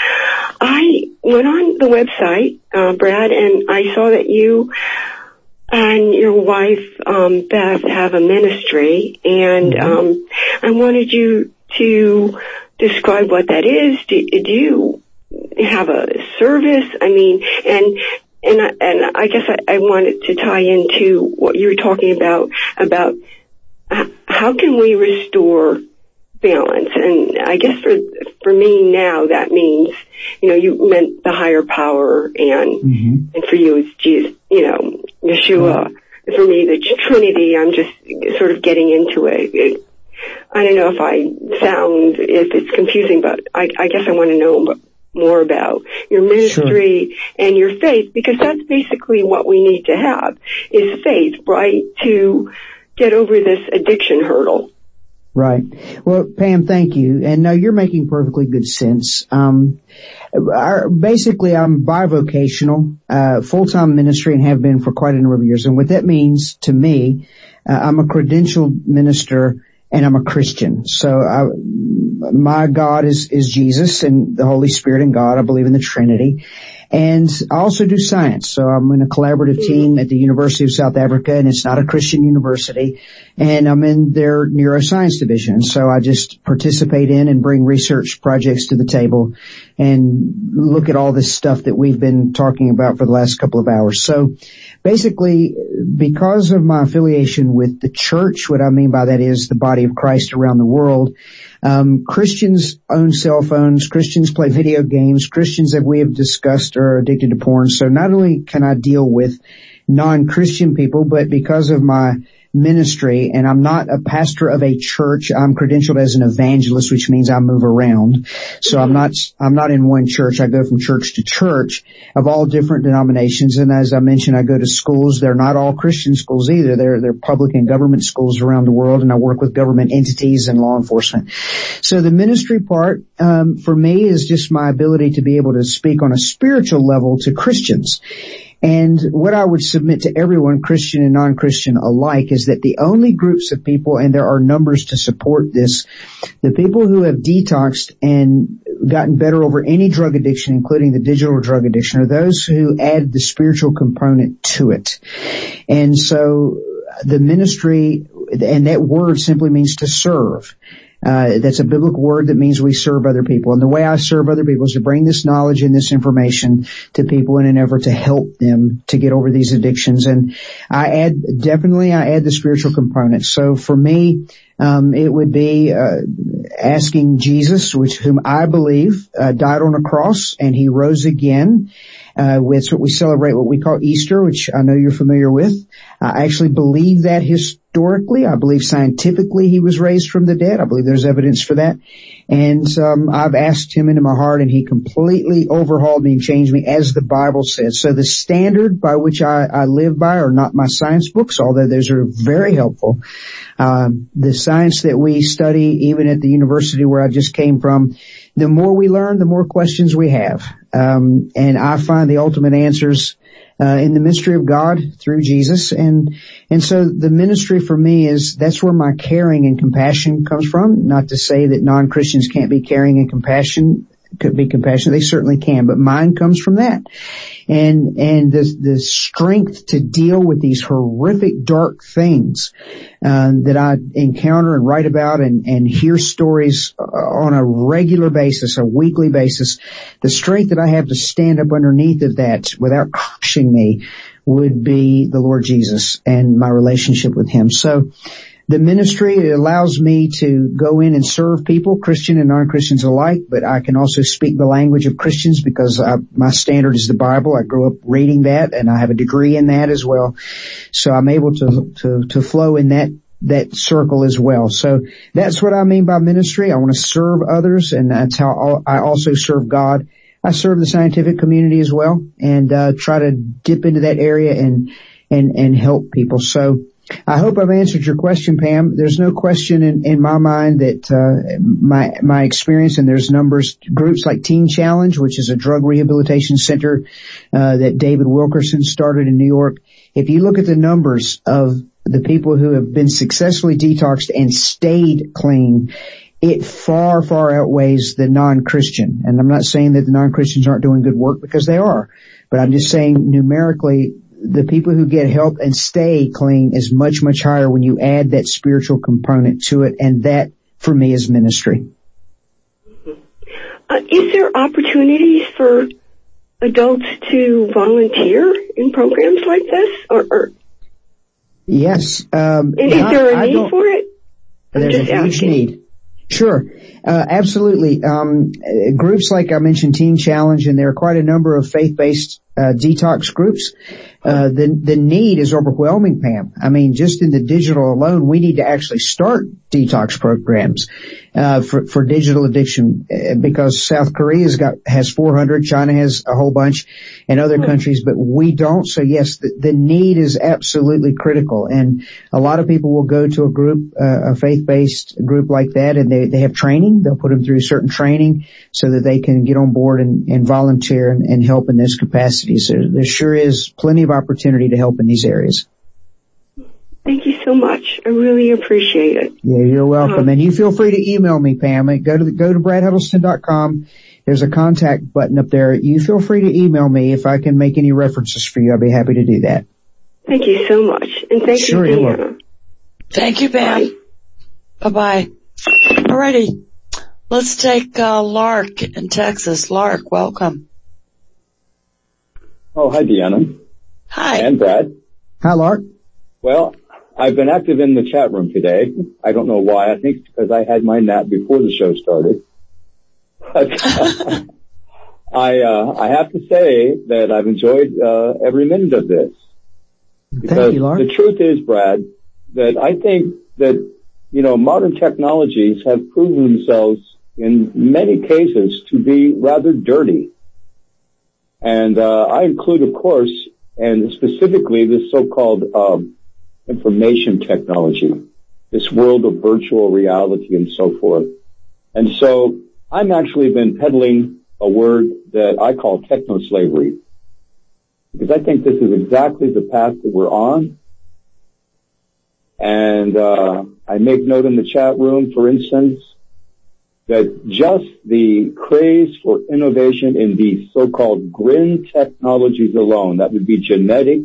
I went on the website, Brad, and I saw that you and your wife, Beth, have a ministry, and I wanted you to describe what that is. Do you have a service? I mean, and I guess I wanted to tie into what you were talking about how can we restore balance? And I guess for me now, that means, you meant the higher power, and for you it's Jesus, Yeshua. For me, the Trinity, I'm just sort of getting into it. I don't know if it's confusing, but I guess I want to know more about your ministry and your faith, because that's basically what we need to have is faith, right? To get over this addiction hurdle. Right. Well, Pam, thank you. And no, you're making perfectly good sense. Basically, I'm bivocational, full-time ministry, and have been for quite a number of years. And what that means to me, I'm a credentialed minister and I'm a Christian. So my God is Jesus and the Holy Spirit and God. I believe in the Trinity. And I also do science. So I'm in a collaborative team at the University of South Africa, and it's not a Christian university. And I'm in their neuroscience division. So I just participate in and bring research projects to the table and look at all this stuff that we've been talking about for the last couple of hours. So basically, because of my affiliation with the church, what I mean by that is the body of Christ around the world, Christians own cell phones, Christians play video games, Christians that we have discussed are addicted to porn. So not only can I deal with non-Christian people, but because of my ministry, and I'm not a pastor of a church, I'm credentialed as an evangelist, which means I move around. So I'm not in one church. I go from church to church of all different denominations. And as I mentioned, I go to schools. They're not all Christian schools either. They're public and government schools around the world, and I work with government entities and law enforcement. So the ministry part, for me is just my ability to be able to speak on a spiritual level to Christians. And what I would submit to everyone, Christian and non-Christian alike, is that the only groups of people, and there are numbers to support this, the people who have detoxed and gotten better over any drug addiction, including the digital drug addiction, are those who add the spiritual component to it. And so the ministry, and that word simply means to serve. That's a biblical word that means we serve other people. And the way I serve other people is to bring this knowledge and this information to people in an effort to help them to get over these addictions. And I add the spiritual component. So for me, it would be asking Jesus, whom I believe died on a cross and he rose again. It's what we celebrate, what we call Easter, which I know you're familiar with. I actually believe that historically. I believe scientifically he was raised from the dead. I believe there's evidence for that. And I've asked him into my heart, and he completely overhauled me and changed me, as the Bible says. So the standard by which I live by are not my science books, although those are very helpful. The science that we study, even at the university where I just came from, the more we learn, the more questions we have. And I find the ultimate answers in the mystery of God through Jesus. And so the ministry for me that's where my caring and compassion comes from. Not to say that non-Christians can't be caring and could be compassionate. They certainly can, but mine comes from that. And the strength to deal with these horrific, dark things, that I encounter and write about and hear stories on a regular basis, a weekly basis. The strength that I have to stand up underneath of that without crushing me would be the Lord Jesus and my relationship with him. So the ministry allows me to go in and serve people, Christian and non-Christians alike, but I can also speak the language of Christians because my standard is the Bible. I grew up reading that, and I have a degree in that as well. So I'm able to flow in that circle as well. So that's what I mean by ministry. I want to serve others, and that's how I also serve God. I serve the scientific community as well, and try to dip into that area and help people. So I hope I've answered your question, Pam. There's no question in my mind that my experience, and there's groups like Teen Challenge, which is a drug rehabilitation center that David Wilkerson started in New York. If you look at the numbers of the people who have been successfully detoxed and stayed clean, it far, far outweighs the non-Christian. And I'm not saying that the non-Christians aren't doing good work, because they are, but I'm just saying numerically, the people who get help and stay clean is much, much higher when you add that spiritual component to it. And that, for me, is ministry. Is there opportunities for adults to volunteer in programs like this? Or Yes. And is there a need for it? There's a huge need. Sure. Absolutely. Groups like I mentioned, Teen Challenge, and there are quite a number of faith-based detox groups. The need is overwhelming, Pam. I mean, just in the digital alone, we need to actually start detox programs for digital addiction, because South Korea has 400, China has a whole bunch, and other countries, but we don't. So yes, the need is absolutely critical, and a lot of people will go to a group, a faith-based group like that, and they have training. They'll put them through certain training so that they can get on board and volunteer and help in those capacities. There sure is plenty of opportunity to help in these areas. Thank you so much. I really appreciate it. Yeah, you're welcome. And you feel free to email me, Pam. Go to bradhuddleston.com. There's a contact button up there. You feel free to email me if I can make any references for you. I'll be happy to do that. Thank you so much. And thank you, Deanna. Thank you, Pam. Bye-bye. Alrighty. Let's take Lark in Texas. Lark, welcome. Oh, hi, Deanna. Hi. And Brad. Hi, Lark. Well, I've been active in the chat room today. I don't know why. I think it's because I had my nap before the show started. But I have to say that I've enjoyed every minute of this. Because thank you, Lark. The truth is, Brad, that I think that, modern technologies have proven themselves in many cases to be rather dirty. And I include, of course, and specifically this so-called information technology, this world of virtual reality and so forth. And so I'm actually been peddling a word that I call techno-slavery, because I think this is exactly the path that we're on. And I make note in the chat room, for instance, that just the craze for innovation in these so-called green technologies alone, that would be genetics,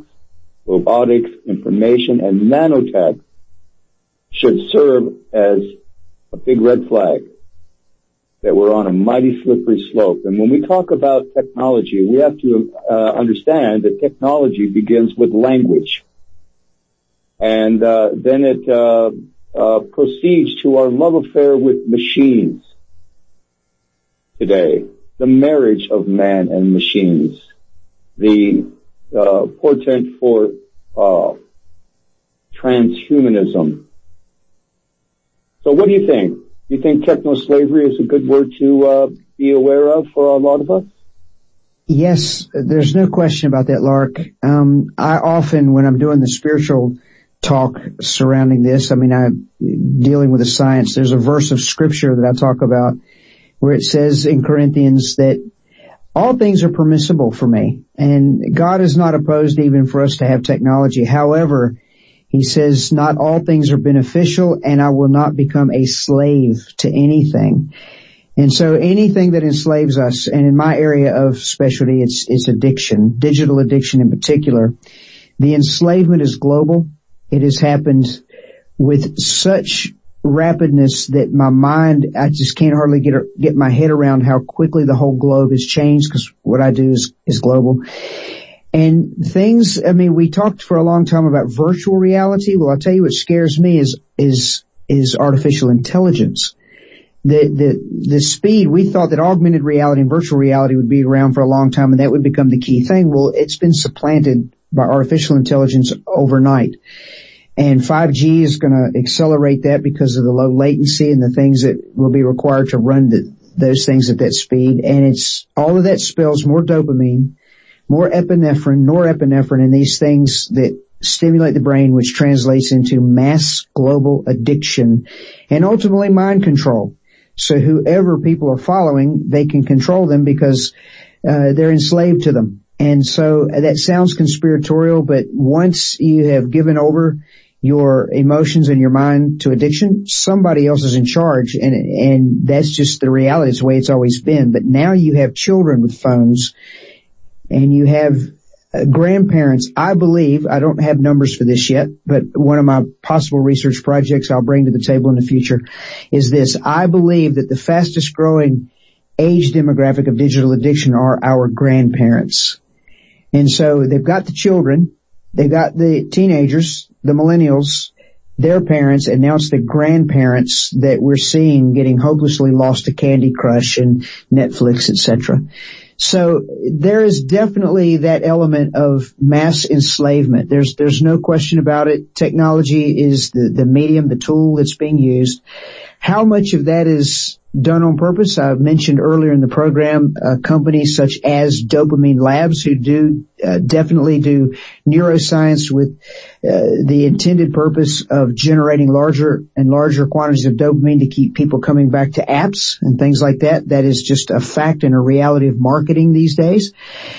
robotics, information, and nanotech, should serve as a big red flag that we're on a mighty slippery slope. And when we talk about technology, we have to understand that technology begins with language. And then it proceeds to our love affair with machines today, the marriage of man and machines, the portent for transhumanism. So what do you think? Do you think techno-slavery is a good word to be aware of for a lot of us? Yes, there's no question about that, Lark. I often, when I'm doing the spiritual talk surrounding this, I'm dealing with the science, there's a verse of scripture that I talk about where it says in Corinthians that all things are permissible for me, and God is not opposed even for us to have technology. However, he says not all things are beneficial, and I will not become a slave to anything. And so anything that enslaves us, and in my area of specialty, it's addiction, digital addiction in particular. The enslavement is global. It has happened with such rapidness that my mind, I just can't hardly get my head around how quickly the whole globe has changed, because what I do is global. And things, we talked for a long time about virtual reality. Well, I'll tell you what scares me is artificial intelligence. The speed, we thought that augmented reality and virtual reality would be around for a long time and that would become the key thing. Well, it's been supplanted by artificial intelligence overnight. And 5G is going to accelerate that because of the low latency and the things that will be required to run those things at that speed. And all of that spells more dopamine, more epinephrine, norepinephrine, and these things that stimulate the brain, which translates into mass global addiction and ultimately mind control. So whoever people are following, they can control them because they're enslaved to them. And so that sounds conspiratorial, but once you have given over your emotions and your mind to addiction, somebody else is in charge, and that's just the reality. It's the way it's always been. But now you have children with phones, and you have grandparents. I believe, I don't have numbers for this yet, but one of my possible research projects I'll bring to the table in the future is this. I believe that the fastest growing age demographic of digital addiction are our grandparents. And so they've got the children, they've got the teenagers, the millennials, their parents, and now it's the grandparents that we're seeing getting hopelessly lost to Candy Crush and Netflix, etc. So there is definitely that element of mass enslavement. There's no question about it. Technology is the medium, the tool that's being used. How much of that is done on purpose? I mentioned earlier in the program companies such as Dopamine Labs, who definitely do neuroscience with the intended purpose of generating larger and larger quantities of dopamine to keep people coming back to apps and things like that. That is just a fact and a reality of marketing these days.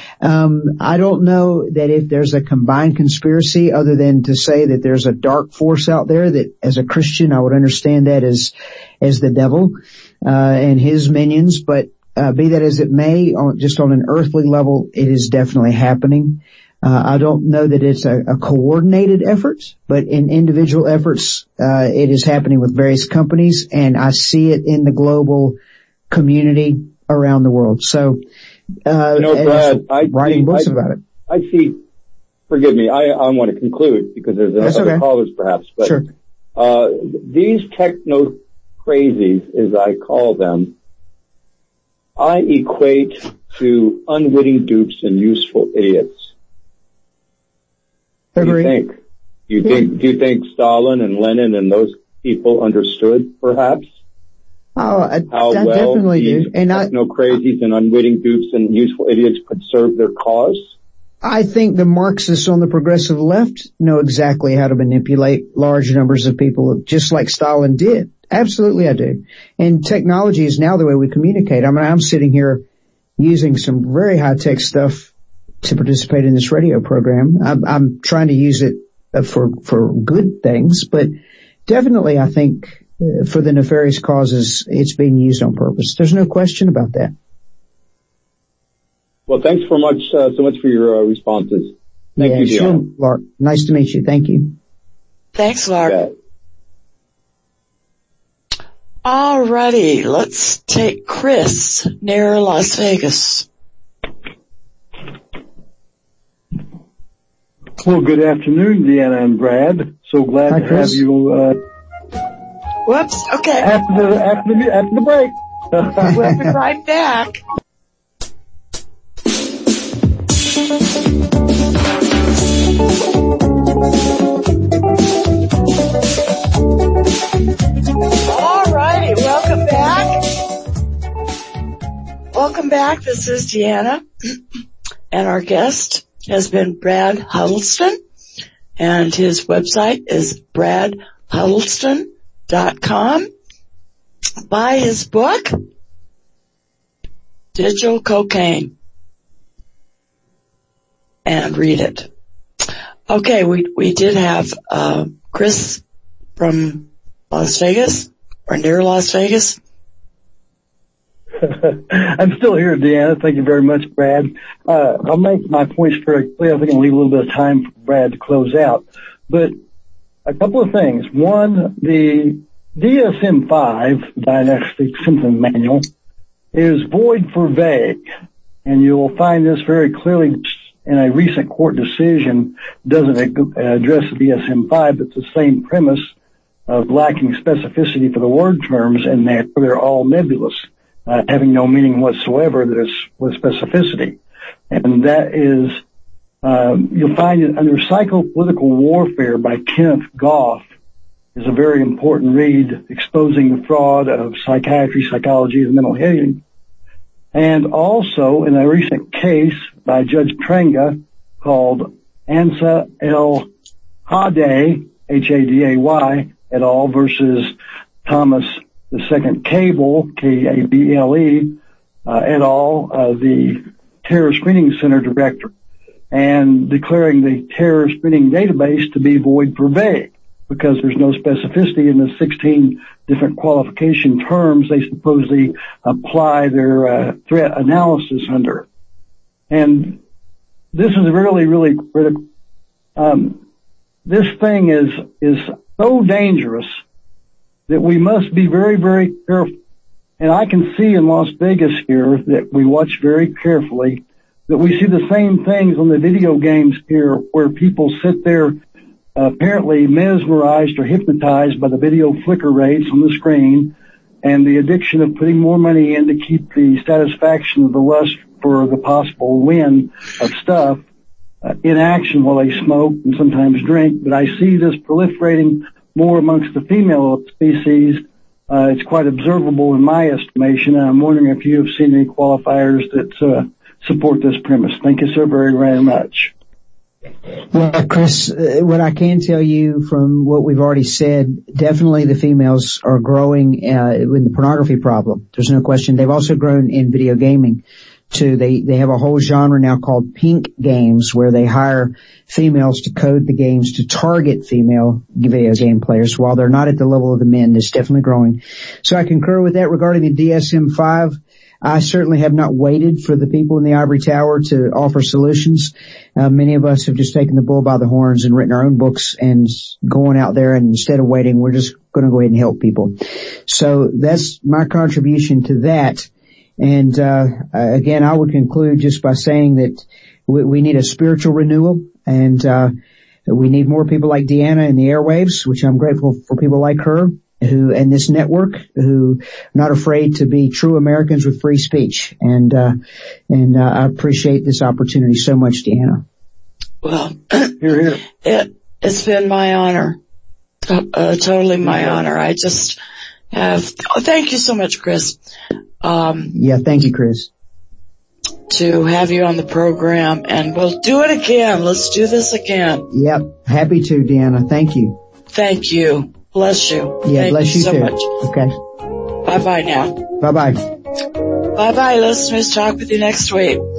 I don't know that if there's a combined conspiracy other than to say that there's a dark force out there that as a Christian I would understand that as the devil and his minions, but be that as it may, just on an earthly level, it is definitely happening. I don't know that it's a coordinated effort, but in individual efforts, it is happening with various companies, and I see it in the global community around the world. So, Brad, writing books about it. I see, forgive me, I want to conclude because there's other callers perhaps, but sure. These techno crazies, as I call them, I equate to unwitting dupes and useful idiots. Agree. Do you think Stalin and Lenin and those people understood, perhaps? Oh, I how well definitely these do. And techno-crazies and unwitting dupes and useful idiots could serve their cause? I think the Marxists on the progressive left know exactly how to manipulate large numbers of people, just like Stalin did. Absolutely I do. And technology is now the way we communicate. I mean, I'm sitting here using some very high-tech stuff to participate in this radio program. I'm trying to use it for good things, but definitely I think for the nefarious causes, it's being used on purpose. There's no question about that. Well, thanks so much for your responses. Thank you, sure, Lark. Nice to meet you. Thank you. Thanks, Lark. Yeah. Alrighty, let's take Chris near Las Vegas. Well, good afternoon, Deanna and Brad. So glad to have you. Whoops. Okay. After the break. We'll be right back. Alrighty, welcome back. Welcome back. This is Deanna, and our guest has been Brad Huddleston, and his website is bradhuddleston.com. Buy his book, Digital Cocaine, and read it. Okay, we did have Chris from Las Vegas, or near Las Vegas. I'm still here, Deanna. Thank you very much, Brad. I'll make my points very clear. I think I'll leave a little bit of time for Brad to close out. But a couple of things. One, the DSM-5, Diagnostic Symptom Manual, is void for vague. And you'll find this very clearly in a recent court decision. Doesn't address the DSM-5, but it's the same premise of lacking specificity for the word terms, and they're all nebulous. Having no meaning whatsoever that is with specificity. And that is, you'll find it under Psychopolitical Warfare by Kenneth Goff is a very important read exposing the fraud of psychiatry, psychology, and mental healing. And also in a recent case by Judge Trenga called Ansa El Haday, Haday, et al. Versus Thomas the Second Cable, Kable, et al., the Terror Screening Center director, and declaring the terror screening database to be void for vague because there's no specificity in the 16 different qualification terms they supposedly apply their threat analysis under. And this is really, really critical. This thing is so dangerous that we must be very, very careful. And I can see in Las Vegas here that we watch very carefully that we see the same things on the video games here where people sit there apparently mesmerized or hypnotized by the video flicker rates on the screen and the addiction of putting more money in to keep the satisfaction of the lust for the possible win of stuff in action while they smoke and sometimes drink. But I see this proliferating more amongst the female species. It's quite observable in my estimation, and I'm wondering if you have seen any qualifiers that support this premise. Thank you so very, very much. Well, Chris, what I can tell you from what we've already said, definitely the females are growing in the pornography problem. There's no question. They've also grown in video gaming too. They have a whole genre now called pink games where they hire females to code the games to target female video game players. While they're not at the level of the men, it's definitely growing. So I concur with that. Regarding the DSM-5, I certainly have not waited for the people in the ivory tower to offer solutions. Many of us have just taken the bull by the horns and written our own books and going out there, and instead of waiting, we're just going to go ahead and help people. So that's my contribution to that. And again, I would conclude just by saying that we need a spiritual renewal, and we need more people like Deanna in the airwaves, which I'm grateful for people like her and this network who are not afraid to be true Americans with free speech. And I appreciate this opportunity so much, Deanna. Well, it's been my honor. Totally my honor. I just have, thank you so much, Chris. Yeah, thank you, Chris. To have you on the program, and we'll do it again. Let's do this again. Yep. Happy to, Deanna. Thank you. Thank you. Bless you. Yeah, thank bless you so too. Much. Okay. Bye-bye now. Bye-bye. Bye-bye, listeners. Talk with you next week.